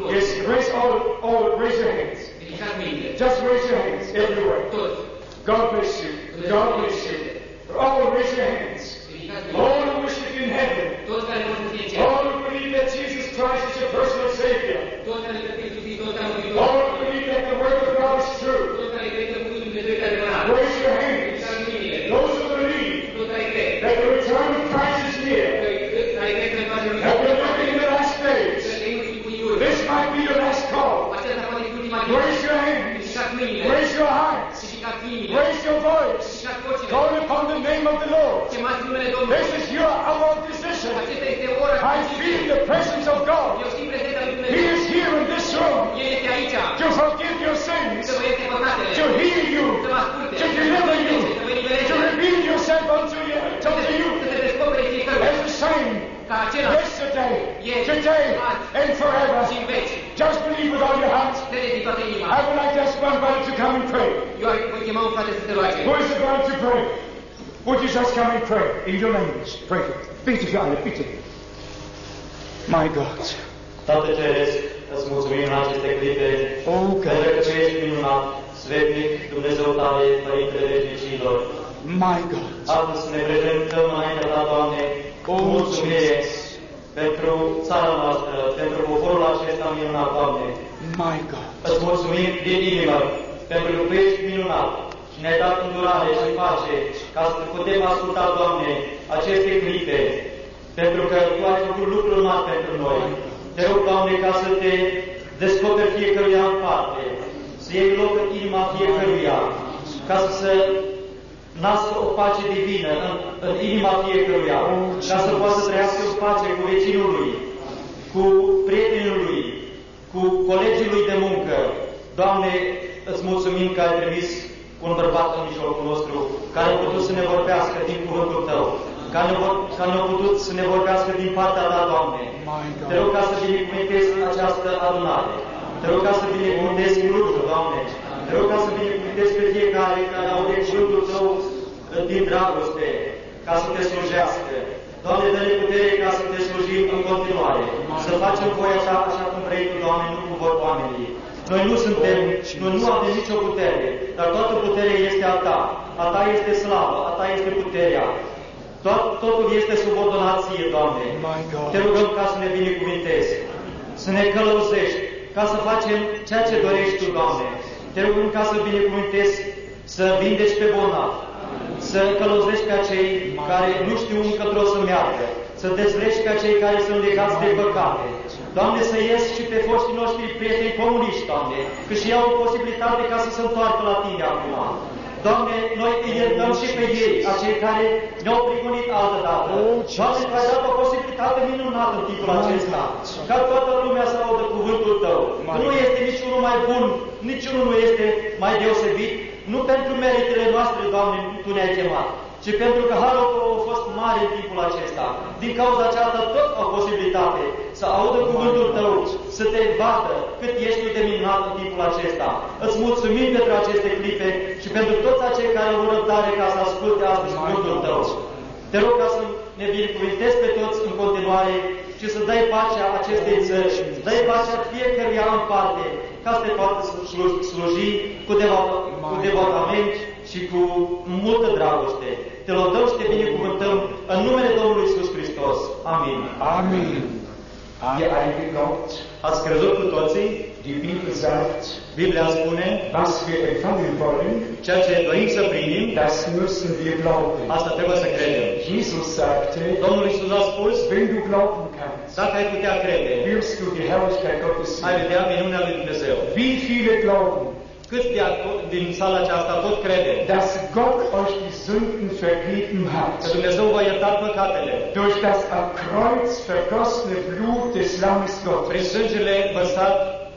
toți. Yes, raise your hands. Ridicați mâinile. Just raise your hands everywhere. Toți. God bless you. God bless you. All raise your hands. Ridicați mâinile. All who worship in heaven. Toți care vor să fie cer. All who believe that Jesus Christ is your personal Savior. Toți care cred că Iisus Hristos ca Mântuitor. All who believe that the Word of God is true. Toți care cred că cuvântul Dumnezeu este adevărat. Raise your hands. Ridicați mâinile. Those who believe Toți care cred. that the return of Christ is near. Care cred că întoarcerea lui That Hristos. we're living in the last days. Că trăim în timpul iurii. This might be your last call. Aceasta poate fi ultima zi. Raise your hands. Ridicați mâinile. Raise your hearts. Ridicați inimile. Raise your voice. Ridicați vocile. Call upon the name of the Lord. Chemați numele Domnului. This is your hour of decision. Acesta este ora. I feel the presence of God. Eu simt prezența lui He Dumnezeu. is here in this room El este aici. to forgive your sins, Să vă ierte păcatele. to heal you, Să vă asculte. to deliver you, Să vă elibereze. to reveal yourself unto you. Să se descopere fiecare. As the same Ca acela. yesterday, today, and forever. Și în veci. Just believe with all your heart. Credeți din toată inima. I would like to ask one brother to come and pray. Eu voi chema un frate să se roage. Who is about to pray? Would you just come and pray in your language? Pray. Bitte für alle, bitte. My God. Tată Ceresc, îți mulțumim în aceste clipe, pentru că Tu ești minunat, sfetnic, Dumnezeu tale, Părintele Veșnicilor. My God. Astăzi ne prezentăm înaintea Ta, Doamne, cu mulțumire pentru țara noastră, pentru poporul acesta minunat, Doamne. My God. Îți mulțumim din inimă, pentru că Tu ești minunat și ne-ai dat îndurare și pace ca să putem asculta, Doamne, aceste clipe, pentru că Tu ai făcut lucruri mari pentru noi. Te rog, Doamne, ca să Te descoperi fiecăruia în parte, să iei loc în inima fiecăruia, ca să nască o pace divină în inima fiecăruia, ca să poată trăiască în pace cu vecinul lui, cu prietenul lui, cu colegii lui de muncă. Doamne, îți mulțumim că ai trimis un bărbat în mijlocul nostru, care a putut să ne vorbească din cuvântul Tău, care ne-a putut să ne vorbească din partea Ta, Doamne. Te rog ca să binecuvântezi această adunare. Te rog ca să binecuvântezi lucrul, Doamne. Te rog ca să binecuvântezi pe fiecare care aude cuvântul Tău din dragoste, ca să Te slujească. Doamne, dă-ne putere ca să Te slujim în continuare. Să facem voia Ta așa cum vrei Tu, Doamne, nu cum vor oamenii. Noi nu avem nicio putere, dar toată puterea este a Ta. A Ta este slavă, a Ta este puterea. Totul este subordonat Ție, Doamne. Te rugăm ca să ne binecuvintezi, să ne călăuzești, ca să facem ceea ce dorești Tu, Doamne. Te rugăm ca să binecuvintezi, să vindeci pe bolnav, să călăuzești pe acei care nu știu încotro să meargă, să dezlegi pe acei care sunt legați de păcate. Doamne, să ies și pe foștii noștri prieteni comuniști, Doamne, că și ei au posibilitate ca să se întoarcă la Tine acum. Doamne, noi îi iertăm și pe ei, acei care ne-au prigonit altă dată. Doamne, Tu ai dat o posibilitate minunată în timpul acesta, ca toată lumea să audă cuvântul Tău. Că nu este niciunul mai bun, niciunul nu este mai deosebit, nu pentru meritele noastre, Doamne, Tu ne-ai chemat, ci pentru că harul Tău a fost mare în timpul acesta. Din cauza aceasta tot au posibilitate să audă cuvântul Tău, să Te vadă cât ești Tu de minunat în timpul acesta. Îți mulțumim pentru aceste clipe și pentru toți acei care au răbdare ca să asculte astăzi cuvântul Tău. Te rog ca să ne binecuvântezi pe toți în continuare și să dai pacea acestei țări, să dai pacea fiecăruia în parte, ca să Te poată sluji cu devotament și cu multă dragoste. Te lăudăm și Te binecuvântăm în numele Domnului Iisus Hristos. Amin. Amen. Ihr alle glaubt, Ați crezut cu toții? die Bibel sagt, Biblia spune, was wir empfangen wollen, ceea ce dorim să primim, das müssen wir glauben. asta trebuie să credem. Jesus sagte, Domnul Iisus a spus, wenn du glauben kannst, dacă ai putea crede, wirst du die Herrlichkeit Gottes ai sehen. vedea minunea lui Dumnezeu. Wie viele glauben, Câți din sala aceasta tot crede dass Gott euch die Sünden vergeben hat, că Dumnezeu v-a iertat păcatele durch das am Kreuz vergossene Blut des Lammes prin Gottes? sângele vărsat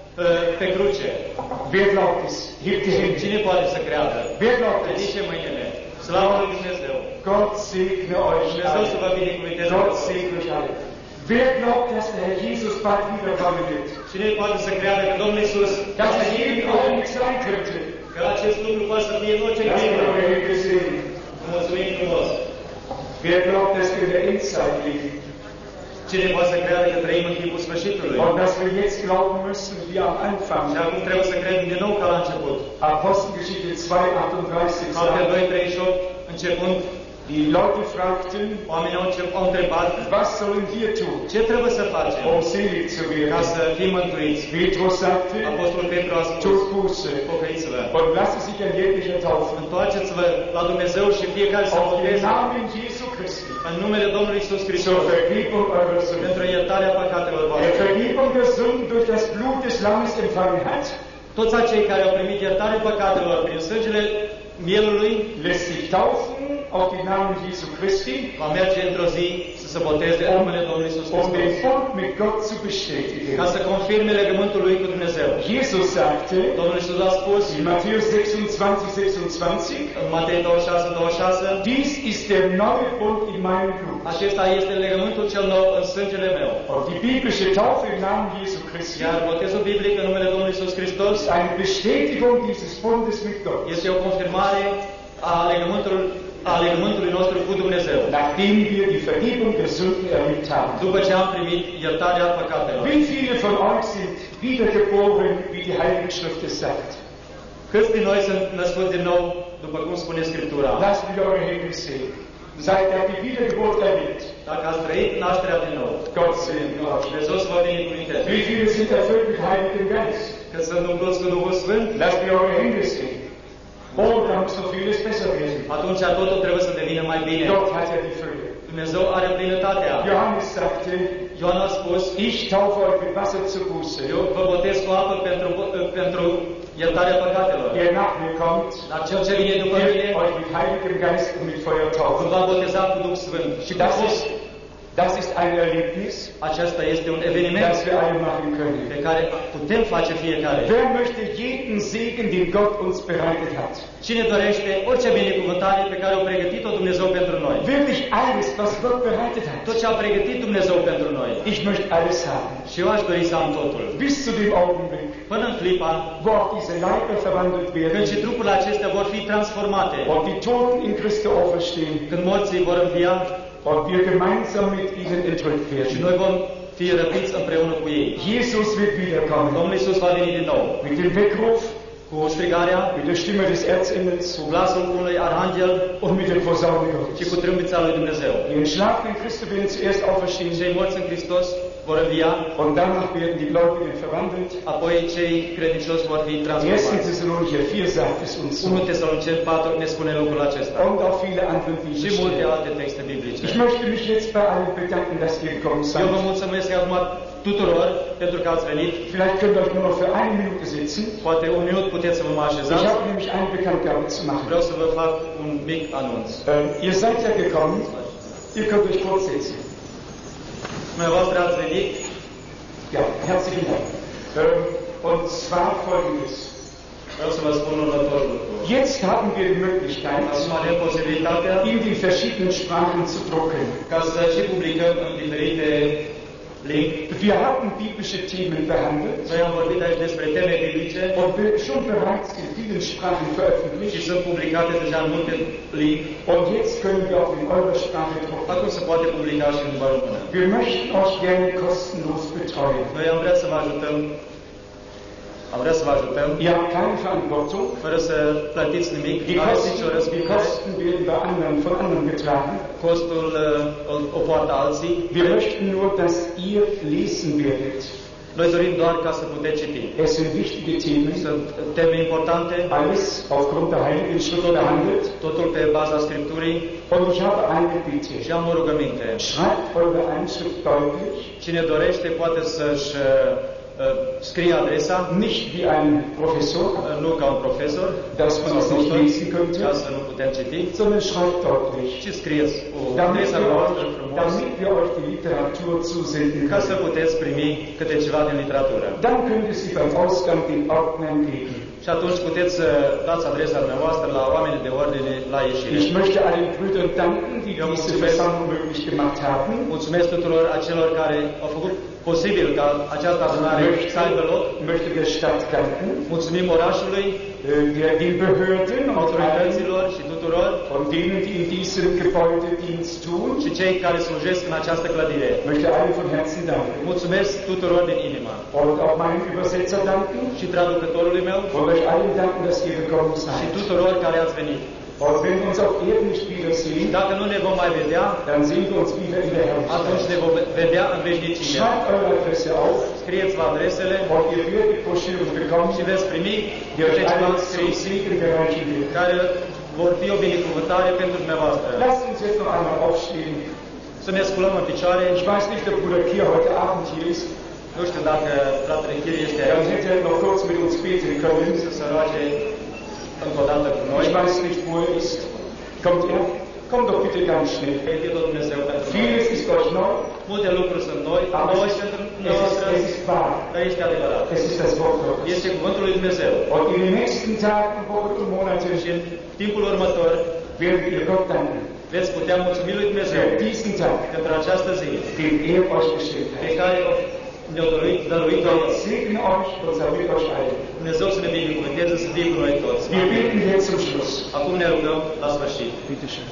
pe cruce? Wer glaubt es? Hebt die Hände. Cine poate să creadă? Wer glaubt es? Ridice mâinile. Slavă lui Dumnezeu. Gott segne euch Dumnezeu să vă alle. binecuvânteze. Gott segne euch alle. Wer glaubt, dass der Herr Jesus bald wiederkommen wird? Cine poate să creadă că Domnul Iisus Dass es jeden Augenblick sein könnte? că acest lucru poate să fie în orice Lasst clipă? eure Hände sehen. Mulțumim frumos. Wer glaubt, dass wir in der Endzeit leben? Cine poate să creadă că trăim în timpul sfârșitului? Und dass wir jetzt glauben müssen, wie am Anfang. Și acum trebuie să credem din nou ca la început. Apostelgeschichte 2,38 Fapte sagt, 2:38, începând, die Leute fragten, oamenii au întrebat, was sollen wir tun, ce trebuie să facem um selig zu ca werden? să fim mântuiți? Petrus sagte, Apostolul Petru a spus, tut Buße pocăiți-vă, und lasst sich ein jeglicher taufen. întoarceți-vă la Dumnezeu și fiecare să Auf den boteze Namen Jesu Christi în numele Domnului Iisus Hristos zur Vergebung eurer Sünden. pentru iertarea păcatelor Wer voastre. Vergebung der Sünden durch das Blut des Lammes empfangen hat, Toți acei care au primit iertare păcatelor prin sângele mielului lässt sich taufen auf den Namen Jesu Christi, va merge într-o zi să se boteze în numele Domnului Iisus um den Hristos Bund mit Gott zu bestätigen. ca să confirme legământul lui cu Dumnezeu. Jesus sagte Domnul Iisus a spus in Matthäus 26,26, în Matei 26:26, dies ist der neue Bund in meinem Blut. acesta este legământul cel nou în sângele meu. Und die biblische Taufe im Namen Jesu Christi Iar botezul biblic în numele Domnului Iisus Hristos ist eine Bestätigung dieses Bundes mit Gott. este o confirmare a legământului nostru cu Dumnezeu. Nachdem wir die Vergebung der Sünden erlebt haben. După ce am primit iertarea păcatelor. Wie viele von euch sind wiedergeboren, wie die Heilige Schrift es sagt? Câți din noi sunt născuți din nou, după cum spune Scriptura? Lasst mich eure Hände sehen. Seid ihr die Wiedergeburt erlebt? Dacă ați trăit nașterea din nou, Gott segne euch. Dumnezeu să vă binecuvinteze. Wie viele sind erfüllt mit Heiligem Geist? Că sunt umpluți cu Duhul Sfânt, Lasst mich eure Hände sehen. Oh, da muss noch vieles besser werden. atunci totul trebuie să devină mai bine. Gott hat ja die Fülle. Dumnezeu are plinătatea. Johannes sagte, Ioan a spus, ich taufe euch mit Wasser zur Buße. eu vă botez cu apă pentru iertarea păcatelor. Der nach mir kommt, Dar cel ce vine după mine, wird euch mit Heiligem Geist und mit Feuer vă taufen. va boteza cu Duh Sfânt. Și Das ist ein Erlebnis, acesta este un eveniment das wir alle machen können. pe care putem face fiecare. Wer möchte jeden Segen, den Gott uns bereitet hat? Cine dorește orice binecuvântare pe care o pregătit-o Dumnezeu pentru noi? Wirklich alles, was Gott bereitet hat. Tot ce a pregătit Dumnezeu pentru noi. Ich möchte alles haben. Și eu aș dori să am totul. Bis zu dem Augenblick, Până în clipa wo auch diese Leiber verwandelt când și werden trupurile acestea vor fi transformate. und die Toten in Christo auferstehen Când morții vor învia und wir gemeinsam mit ihnen entrückt și werden. noi vom fi răpiți împreună cu ei. Jesus wird wiederkommen. Domnul Iisus va veni din nou Mit dem Weckruf, cu strigarea, mit der Stimme des Erzengels cu glasul unui arhanghel und mit der Posaune și Gottes. cu trâmbița lui Dumnezeu. Die entschlafenen in Christo werden zuerst auferstehen Cei morți în Hristos vor învia, und danach werden die Gläubigen verwandelt. apoi cei credincioși vor fi 1. transformați. Thessalonicher 4 sagt es uns 1 so. Tesaloniceni 4 ne spune lucrul acesta. Und auch viele andere Și Bibelstellen. multe alte texte biblice. Ich möchte mich jetzt bei allen bedanken, dass ihr gekommen Eu vă seid. mulțumesc acum tuturor pentru că ați venit. Vielleicht könnt ihr euch nur noch für eine Minute sitzen. Poate un minut puteți să vă mai Ich așezați. habe nämlich eine Bekanntgabe zu machen. Vreau să vă fac un mic anunț. Ihr seid ja gekommen, ihr könnt euch kurz setzen. Dumneavoastră ați venit Ja, herzlichen Dank. Und zwar folgendes. Vreau să vă spun următorul lucru. Jetzt haben wir die Möglichkeit, Acum avem posibilitatea in die verschiedenen Sprachen zu drucken. ca să și publicăm în diferite limbi. Wir haben biblische Themen behandelt Noi am vorbit aici despre teme biblice und schon bereits in vielen Sprachen și veröffentlicht. sunt publicate deja în multe limbi. Und jetzt können wir auch in eurer Sprache drucken. Acum se poate publica și în limba română. Wir möchten euch gerne kostenlos betreuen. Noi am vrea să vă ajutăm. Ihr habt keine Verantwortung. Fără să plătiți nimic, Die nu aveți nicio Kosten răspundere. werden von anderen getragen. Costul o poartă alții. Wir möchten nur, dass ihr lesen werdet. Noi dorim doar ca să puteți citi. Es sind wichtige Themen, Sunt teme importante, alles aufgrund der Heiligen Schrift behandelt. totul pe baza Scripturii. Und ich habe eine Bitte. Și am o rugăminte. Schreibt eure Einschrift deutlich, Cine dorește poate să-și scrie adresa, nicht wie ein Professor, nu ca un profesor, dass man es nicht lesen könnte, ca să nu putem citi, sondern schreibt deutlich, ci scrieți cu damit adresa voastră frumos, wir euch die Literatur zusenden ca să können. puteți primi câte ceva din literatură. Dann könnt ihr sie beim Ausgang den Ordnern geben. Și atunci puteți să dați adresa dumneavoastră la oamenii de ordine la ieșire. Ich möchte allen Brüdern danken, die diese Versammlung möglich gemacht haben. Mulțumesc tuturor acelor care au făcut posibil ca această adunare să aibă loc. Möchte der Stadt danken. Mulțumim orașului den Behörden und autorităților și tuturor, und denen, die in diesem Gebäude Dienst tun. și cei care slujesc în această clădire. Ich möchte allen von Herzen danken. Mulțumesc tuturor din inimă. Und auch meinem Übersetzer danken. Și traducătorului meu. Und euch allen danken, dass ihr gekommen Și seid. tuturor care ați venit. Und wenn wir uns auf Erden nicht wiedersehen, Dacă nu ne vom mai vedea, dann sehen wir uns wieder in der atunci Herrlichkeit. ne vom vedea în veșnicie. Schreibt eure Adresse auf Scrieți-vă adresele und ihr werdet Broschüren bekommen, și veți primi die euch ceva alle zum scris Segen gereichen werden. care vor fi o binecuvântare pentru dumneavoastră. Lasst uns jetzt noch einmal aufstehen. Să ne sculăm în picioare. Ich weiß nicht, ob Bruder Kier heute Abend hier ist. Nu știu dacă fratele Chir este Dann aici, hätte er noch kurz mit uns beten können. să se roage încă o dată cu noi. Ich weiß nicht, wo er ist. Kommt er? Kommt doch bitte ganz schnell. Fericit tot Dumnezeu pentru noi. Vieles ist euch neu, Multe lucruri sunt noi, aber noi es pentru ist, dumneavoastră, es ist wahr. dar este adevărat. Es ist das Wort Gottes. Este cuvântul lui Dumnezeu. Und in den nächsten Tagen, Wochen und Monaten Și în timpul următor werdet ihr Gott danken veți putea mulțumi lui Dumnezeu für diesen Tag, pentru această zi den er euch geschenkt pe hat. care ne-a dăruit Gott segne euch und sei mit euch allen. Dumnezeu să ne binecuvânteze, să fie cu noi toți. Wir beten jetzt zum Schluss. Acum ne rugăm la sfârșit. Bitte schön.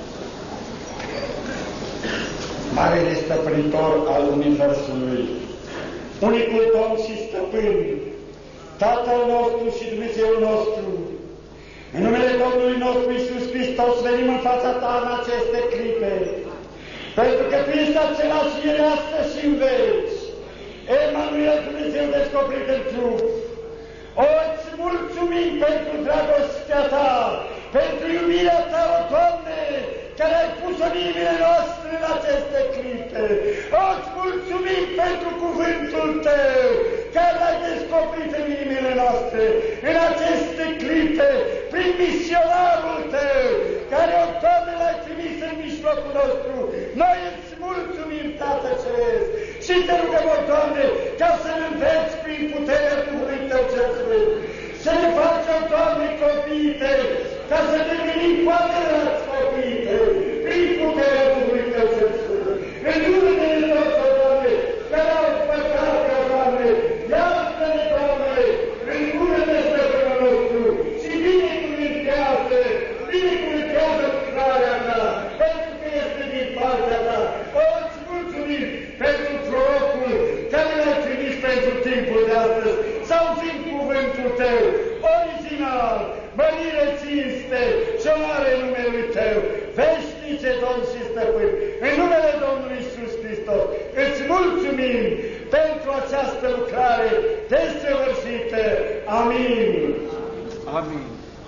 Marele Stăpânitor al Universului, unicul Domn și Stăpân, Tatăl nostru și Dumnezeul nostru, în numele Domnului nostru Iisus Hristos venim în fața Ta în aceste clipe, pentru că Tu ești același ieri, astăzi și în veci, Emanuel, Dumnezeu descoperit în trup. Îți mulțumim pentru dragostea Ta, pentru iubirea Ta, o Doamne, care ai pus-o în inimile noastre în aceste clipe. Îți mulțumim pentru cuvântul Tău, care l-ai descoperit în inimile noastre în aceste clipe, prin misionarul Tău, care, o Doamne, l-ai trimis în mijlocul nostru. Noi îți mulțumim, Tată Ceresc, și Te rugăm, o Doamne, ca să ne înveți prin puterea Duhului Tău cel Sfânt, să ne faci, o Doamne, copiii Tăi, ca să devenim cu adevărat copiii Tăi, prin puterea Duhului Tău cel Sfânt. În numele nostru, o Doamne, care au păcat, o Doamne, iartă-ne, Doamne, în numele Stăpânul nostru și binecuvântează lucrarea Ta, pentru că este din partea Ta. Îți mulțumim pentru prorocul care l-ai trimis pentru timpul de astăzi, să auzim cuvântul Tău, original, mărire, cinste și onoare numelui Tău, veșnice, Domn și Stăpân, în numele Domnului Iisus Hristos, îți mulțumim pentru această lucrare desăvârșită. Amin. Amen.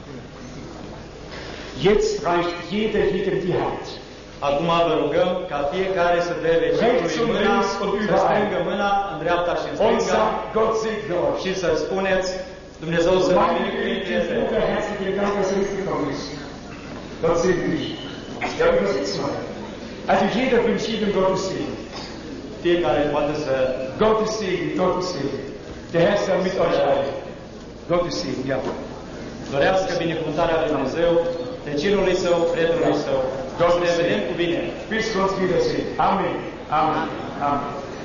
Jetzt reicht jeder jedem die Hand. Acum vă rugăm ca fiecare să dea vecinului mâna, să strângă mâna în dreapta și în Und stânga sagt, Gott segne euch. și să spuneți, Dumnezeu să vă Meine binecuvânteze. Bruder, herzlichen Dank, dass er mitgekommen ist. Gott segne dich. Ja, übersetzt mal. Also jeder wünscht jedem Gottes Segen. Fiecare poate să Gottes Segen, Gottes Segen. Der Herr sei mit euch allen. Gottes Segen, ja. dorească binecuvântarea lui Dumnezeu, vecinului său, prietenului său. Să ne vedem cu bine. Bis wir uns wiedersehen. Amen. Amen. Amen.